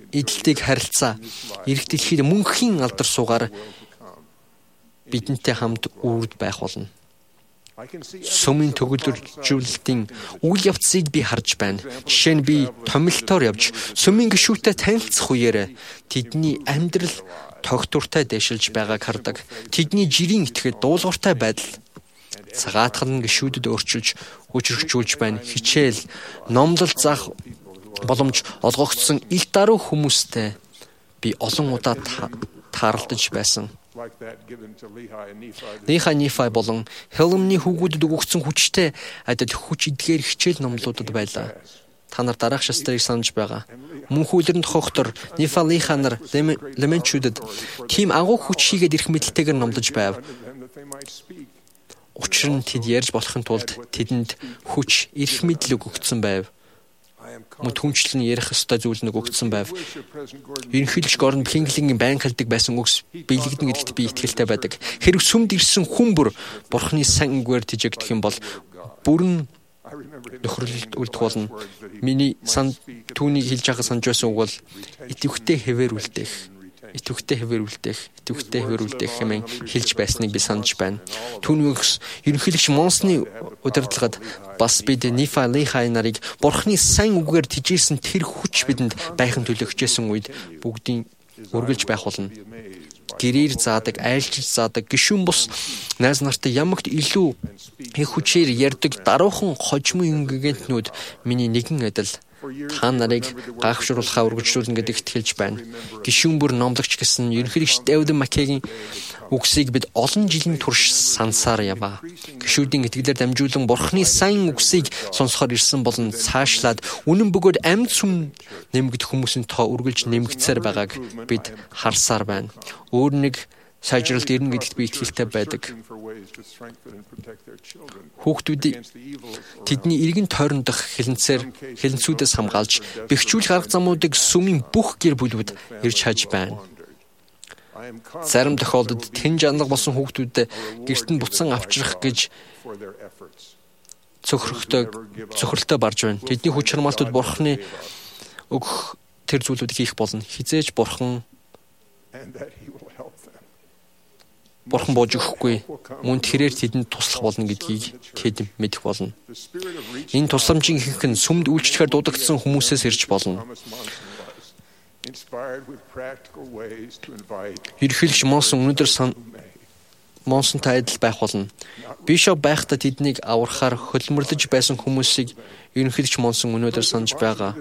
эдэлтийг харилцаа ирэх дэлхийд мөнхийн алдар сугаар бидэнтэй хамт үрд байх болно. Сүмийн төгөлдржүүлэлтийн үйл явцыг би харж байна. Жишээ нь би томилтоор явж сүмийн гишүүтэй танилцах үеэр тэдний амьдрал тогтвортой дэшилж байгааг хардаг. Тэдний жирийн итгэхэд дуулууртай байдал цагаатхан гишүүдэд өөрчилж хүчрхжүүлж байна. Хичээл, номлол заах боломж олгогдсон ил даруй хүмүүстэй би олон удаа тааралдаж байсан. Лихай Нифай болон Хелмны хүүгүүдэд өгөгдсөн хүчтэй адил хүч эдгээр хичээл номлуудад байлаа. Та нар дараах шастрыг санаж байгаа. Мөнхөө үлрэн тохиогдор Нифа Лихай нар леменчүүдэд тийм агуу хүч хийгээд ирэх мэдлэлтэйгээр номлож байв. Учир нь тэд ярьж болохын тулд тэдэнд хүч, эрх мэдэл өгөгдсөн байв. Мөн түнчлэн ярих ёстой зүйл нэг өгдсөн байв. Ерөнхийлөгч Гордон Кинглигийн байн хэлдэг байсан үгс биелэгдэн гэдэгт би итгэлтэй байдаг. Хэрв сүмд ирсэн хүн бүр Бурхны сан үгээр тижэгдэх юм бол бүрэн нөхрөлд үлдэх болно. Миний сан түүнийг хэлж байгаа санаж байсан үг бол итвэхтэй хэвээр үлдэх. Итвэхтэй хэвээр үлдэх, итвэхтэй хэвээр үлдэх хэмээн хэлж байсныг би санаж байна. Түүнээс ерөнхийлөгч Монсны удирдлагад бас бид Нифа Лихай нарыг Бурхны сайн үгээр тижээсэн тэр хүч бидэнд байхын төлөө хичээсэн үед бүгдийн үргэлж байх болно. Гэрээр заадаг, айлчилж заадаг гишүүн бус найз нартай ямагт илүү их хүчээр ярддаг даруухан хожим ингэгэнтнүүд миний нэгэн адил та нарыг гайхшруулахаа үргэлжлүүлнэ гэдэгт хэлж байна. Гишүүн бүр номлогч гэсэн ерөнхийлөгч Дэвид Маккейгийн үгсийг бид олон жилийн турш сансаар яваа. Гишүүдийн итгэлээр дамжуулан Бурхны сайн үгсийг сонсохоор ирсэн болон цаашлаад үнэн бөгөөд амьд сүм нэмэгдэх хүмүүсийн тоо үргэлж нэмэгдсээр байгааг бид харсаар байна. Өөр нэг сайжралт ирнэ гэдэгт би итгэлтэй байдаг. Хүүхдүүдийг тэдний иргэн тойрон дах хилэнцээр хилэнцүүдээс хамгаалж бэхжүүлэх арга замуудыг сүмийн бүх гэр бүлүүд ирж хаж байна. Зарим тохиолдолд тэн жанлаг болсон хүүхдүүдэд гэрт нь буцан авчрах гэж цөхрөхтэй цөхрөлтөй барж байна. Тэдний хүч хармаалтууд Бурхны өгөх тэр зүйлүүдийг хийх болно. Хизээж Бурхан Бурхан бууж өгөхгүй, мөн тэрээр тэдэнд туслах болно гэдгийг тэд мэдэх болно. Энэ тусламжийн ихэнх нь сүмд үйлчлэхээр дуудагдсан хүмүүсээс ирж болно. Ерөнхийлөгч Монсон өнөөдөр Монсонтай адил байх болно. Бишоп байхдаа тэднийг аврахаар хөлмөрлөж байсан хүмүүсийг ерөнхийлөгч Монсон өнөөдөр санаж байгаа.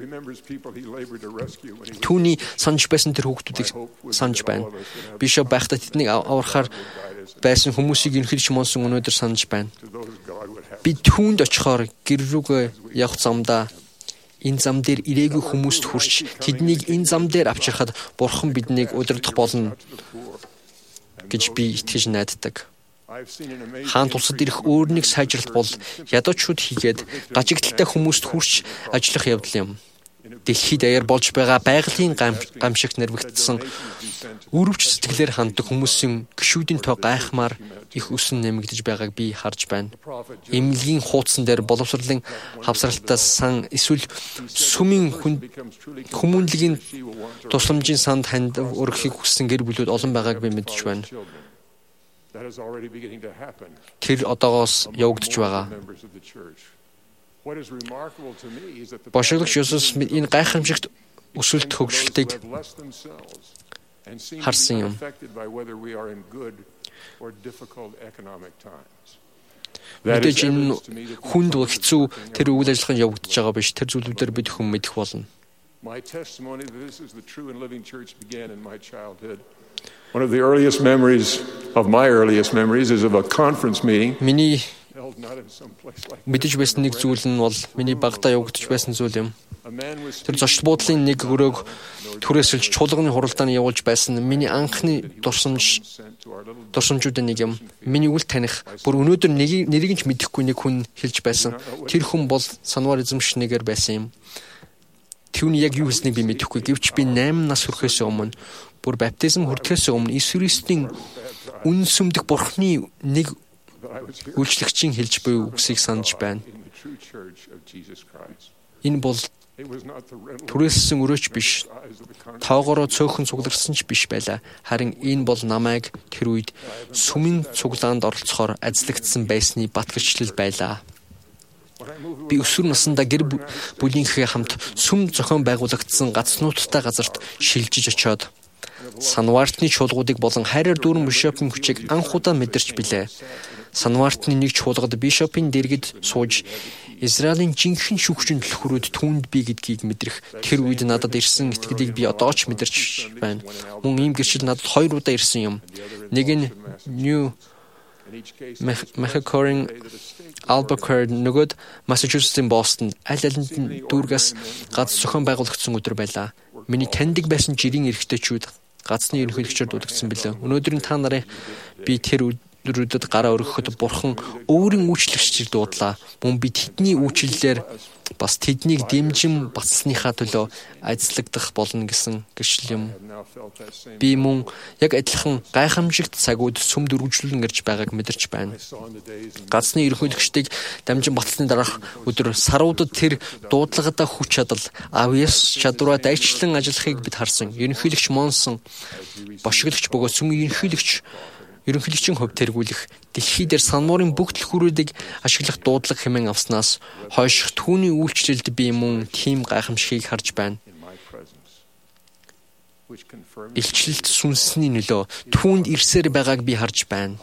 Түүний санаж байсан тэр хүүхдүүдийг санаж байна. Бишоп байхдаа тэднийг аврахаар байсан хүмүүсийг ерөнхийлөгч Монсон өнөөдөр санаж байна. Би түүнд очихоор гэр рүүгээ явах замдаа энэ зам дээр ирээгүй хүмүүст хүрч тэднийг энэ зам дээр авчирхад Бурхан биднийг удирдах болно гэж би итгэж найддаг. Хаан тулсад ирэх өөр нэг сайжралт бол ядуучууд хийгээд гажигдaltaй хүмүүст хүрч ажиллах явдал юм. Дэлхийд даяар болж байгаа байгалийн гамшигт нэрвэгдсэн өрөвч сэтгэлээр ханддаг хүмүүсийн гишүүдийн тоо гайхмаар их өсөн нэмэгдэж байгааг би харж байна. Эмнэлгийн хуудсан дээр боловсролын хавсралтаас сан эсвэл сүмийн хүмүүнлэгийн тусламжийн санд ханд өргөхийг хүссэн гэр бүлүүд олон байгааг би мэдж байна. Тэр одоогоос явагдаж байгаа. Бошиглагч Есүс энэ гайхамшигт өсөлт хөгжлөлтийг харсан юм. Мэдээж энэ хүнд хэцүү тэр үйл ажиллагаа явагдаж байгаа биш. Тэр зүйлүүдээр бид хүн мэдэх болно. One of the earliest memories of my earliest memories is of a conference meeting. Миний мэдэж байсан нэг зүйл нь бол миний багтаа явагдаж байсан зүйл юм. Тэр зочд буудлын нэг өрөөг түрээсэлж чуулганы хуралдааны явуулж байсан миний анхны дурсамж дурсамжуудын нэг юм. Миний үл таних бүр өнөөдөр нэрийг нь ч мэдэхгүй нэг хүн хэлж байсан. Тэр хүн бол санвар эзэмшнэгээр байсан юм. Түүний яг юу хэлснийг би мэдэхгүй. Гэвч би найман нас хүрэхээс өмнө бүр баптизм хүртэхээс өмнө Иесус Христийн үнэн сүмдэх Бурхны нэг үйлчлэгчийн хэлж буй үгсийг санаж байна. Энэ бол Түрээссэн өрөөч биш. Тоогоороо цөөхөн цугларсан ч биш байлаа. Харин энэ бол намайг тэр үед сүмийн цуглаанд оролцохоор ажиглагдсан байсны батгэрчлэл байлаа. Би өсвөр насндаа гэр бүлийнхээ хамт сүм зохион байгуулагдсан гацнууттай газарт шилжиж очиод Санвартны чуулгуудыг болон хайраар дүүрэн бишопын хүчийг анх удаа мэдэрч билээ. Санвартны нэг чуулгад бишопын дэргэд сууж Израилийн жинхэнэ шүүгчийн түлхүүрүүд түүнд би гэдгийг мэдрэх тэр үед надад ирсэн итгэлийг би одоо ч мэдэрч байна. Мөн ийм гэрчил надад хоёр удаа ирсэн юм. Нэг нь New Mexico-ын Albuquerque, нөгөөд Massachusetts-ийн Boston аль алинд дүүргээс гац зохион байгуулагдсан өдөр байлаа. Миний таньдаг байсан жирийн эрэгтэйчүүд гацны ерөнхийлөгчөөр дуудагдсан билээ. Өнөөдөр та нарын би тэр өдрүүдэд гараа өргөхөд бурхан өөрийн үйлчлэгчийг дуудлаа. Мөн би тэдний үйлчлэлээр бас тэднийг дэмжин бацсныхаа төлөө ажиллагдах болно гэсэн гэрчил юм. Би мөн яг адилхан гайхамшигт цагууд сүм дөрвөлжлөн гэрж байгааг мэдэрч байна. Гацны ерөнхийлөгчдийг дамжин батлсны дараах өдөр саруудад тэр дуудлагатай хүч чадал авьяас чадвараа дайчлан ажиллахыг бид харсан. Ерөнхийлөгч Монсон бошиглогч бөгөөд сүм ерөнхийлөгч ерөнхийлөгчийн хувь тэргүүлэх дэлхий дээр санмуурын бүх түлхүүрүүдийг ашиглах дуудлага хэмээн авснаас хойш түүний үйлчлэлд би мөн тийм гайхамшигыг харж байна. Илчлэлт сүнсний нөлөө түүнд ирсээр байгааг би харж байна.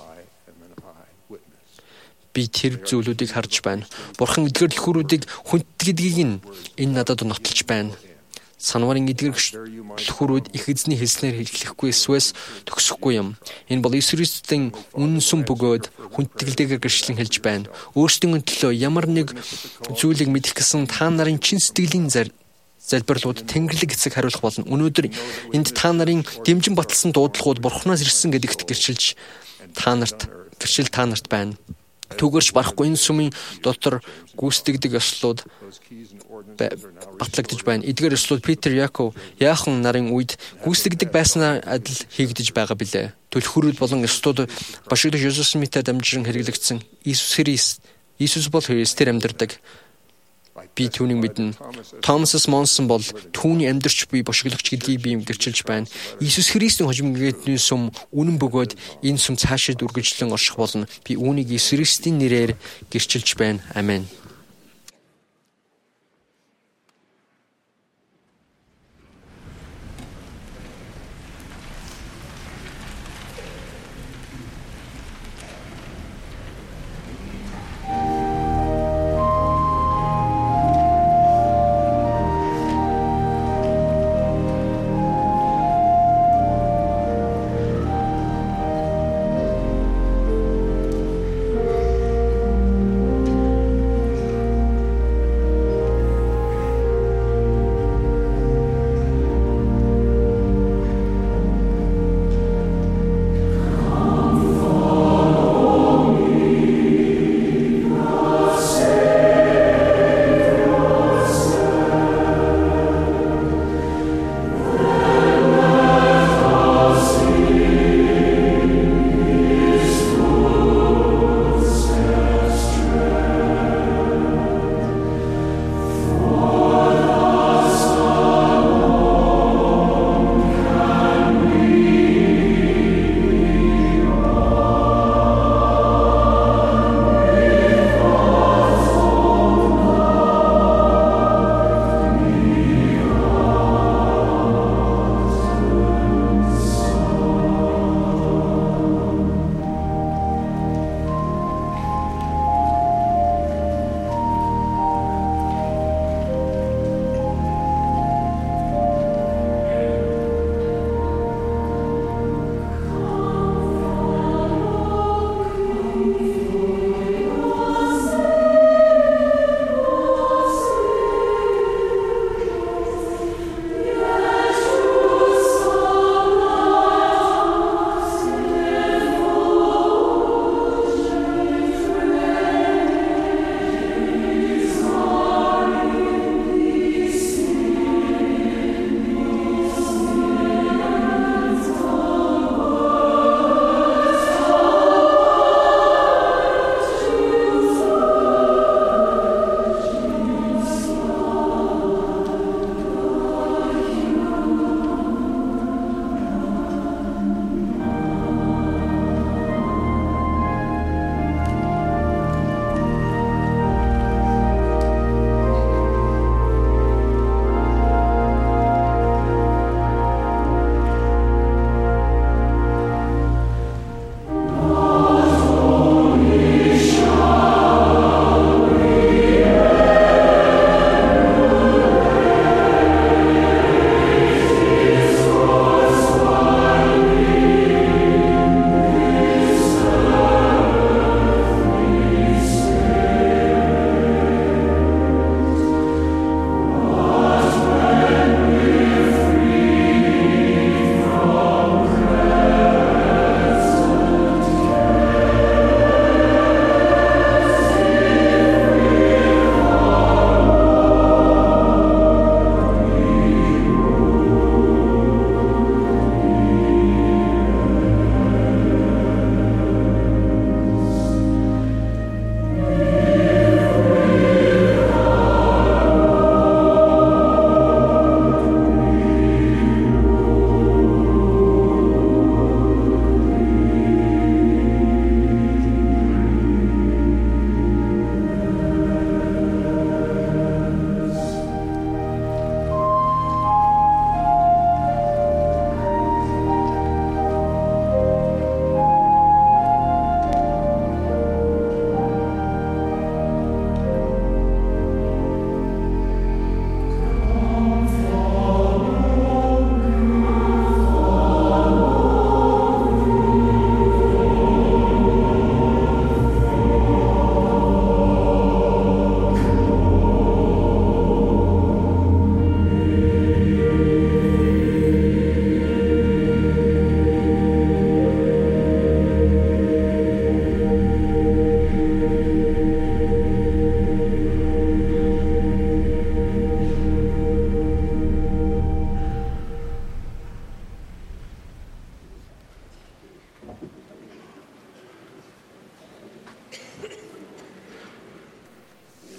Би тэр зүйлүүдийг харж байна. Бурхан эдгээр түлхүүрүүдийг хүндэтгдгийг нь энэ надад нотолж байна. Санварын эдгэрч түлхүүрүүд их эзний хэлснээр хэлэхгүй эсвэл төгсөхгүй юм. Энэ бол Иесус Христосийн үнэн сүм бөгөөд хүндэтгэлтэйгээр гэрчлэн хэлж байна. Өөрсдийн төлөө ямар нэг зүйлийг мэдэх гэсэн та нарын чин сэтгэлийн залбирлууд Тэнгэрлэг эцэг хариулах болно. Өнөөдөр энд та нарын дэмжин баталсан дуудлагууд Бурханаас ирсэн гэдэгт гэрчилж та нарт гэрчил та нарт байна. Түгэрч барахгүй энэ сүмийн дотор гүйцэтгэдэг ёслууд батлагдж байна. Эдгээр ёслууд Питер, Яков, Яахан нарын үед гүйцэтгэдэг байснаар адил хийгдэж байгаа билээ. Түлхүүрүүд болон ёслууд бошиглогч Есүс мэтэд дамжин хэрэглэгдсэн. Иесус Христ, Иесус бол Христээр амьдардаг. Би түүнийг мэднэ. Томас Монсон бол түүний амьдарч буй бошиглогч гэдгийг би гэрчилж байна. Иесус Христийн хожимгдны сүм үнэн бөгөөд энэ сүм цаашид үргэлжлэн орших болно. Би үүнийг Иесус Христийн нэрээр гэрчилж байна. Амен.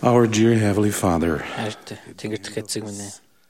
Our dear Heavenly Father, Тэнгэрт эцэг минь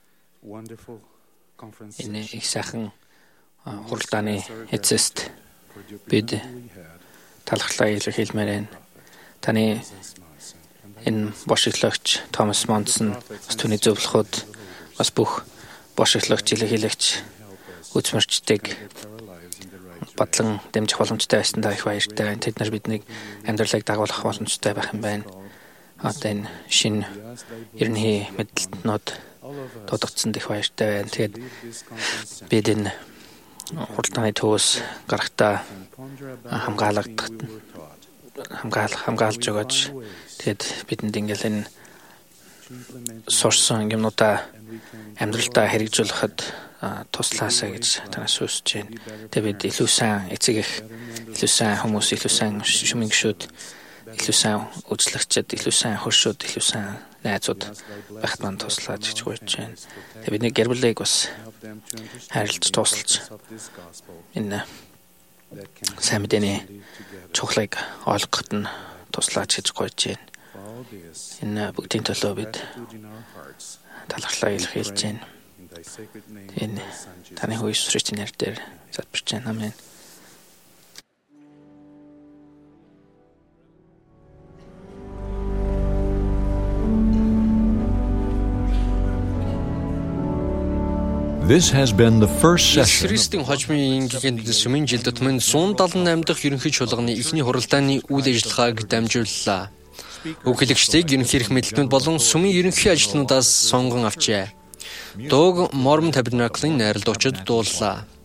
энэ их сайхан хуралдааны эцэст бид талархлаа илэрхийлмээр байна. Таны энэ бошиглогч Томас Монсон бас түүний зөвлөхөд бас бүх бошиглогч илэрхийлэгч үзмэрчдэг батлан дэмжих боломжтой байсан та их баяртай байна. Тэд нар биднийг амьдралыг дагуулах боломжтой байх юм байна. Одоо энэ шинэ ерөнхий мэдлэлтнүүд дуудагдсан их баяртай байна. Тэгээд бид энэ хуралдааны төвөөс гарахтаа хамгаалагдах хамгаал хамгаалж өгөөч. Тэгээд бидэнд ингээл энэ сурсан юмнуудаа амьдралдаа хэрэгжүүлэхэд туслаасаа гэж танаас хүсэж байна. Тэгээд бид илүү сайн эцэг их, илүү сайн хүмүүс, илүү сайн шүмэн гишүүд, илүү сайн үзлэгчид, илүү сайн хөршүүд, илүү сайн найзууд байхад манд туслаж гэж гуйж байна. Тэгээд бидний гэр бүлийг бас хайрлаж тусалж энэ сайн мэдээний чухлыг ойлгоход нь туслаач гэж гуйж байна. Энэ бүгдийн төлөө бид талархлаа илэрхийлж байна. Энэ таны хүү Иесус Христосийн нэрээр залбирч байна. Амен. This has been the first session. Христийн хожмын гигэнд сүмийн жил дотмын сто седемдесет и восемь дахь ерөнхий чуулганы эхний хуралдааны үйл ажиллагааг дамжууллаа. Өгүүлэгчдийг ерөнхий эрх мэдэлтнүүд болон сүмийн ерөнхий ажилтнуудаас сонгон авчээ. Дууг Mormon Tabernacle-ийн найрал дуучид дууллаа.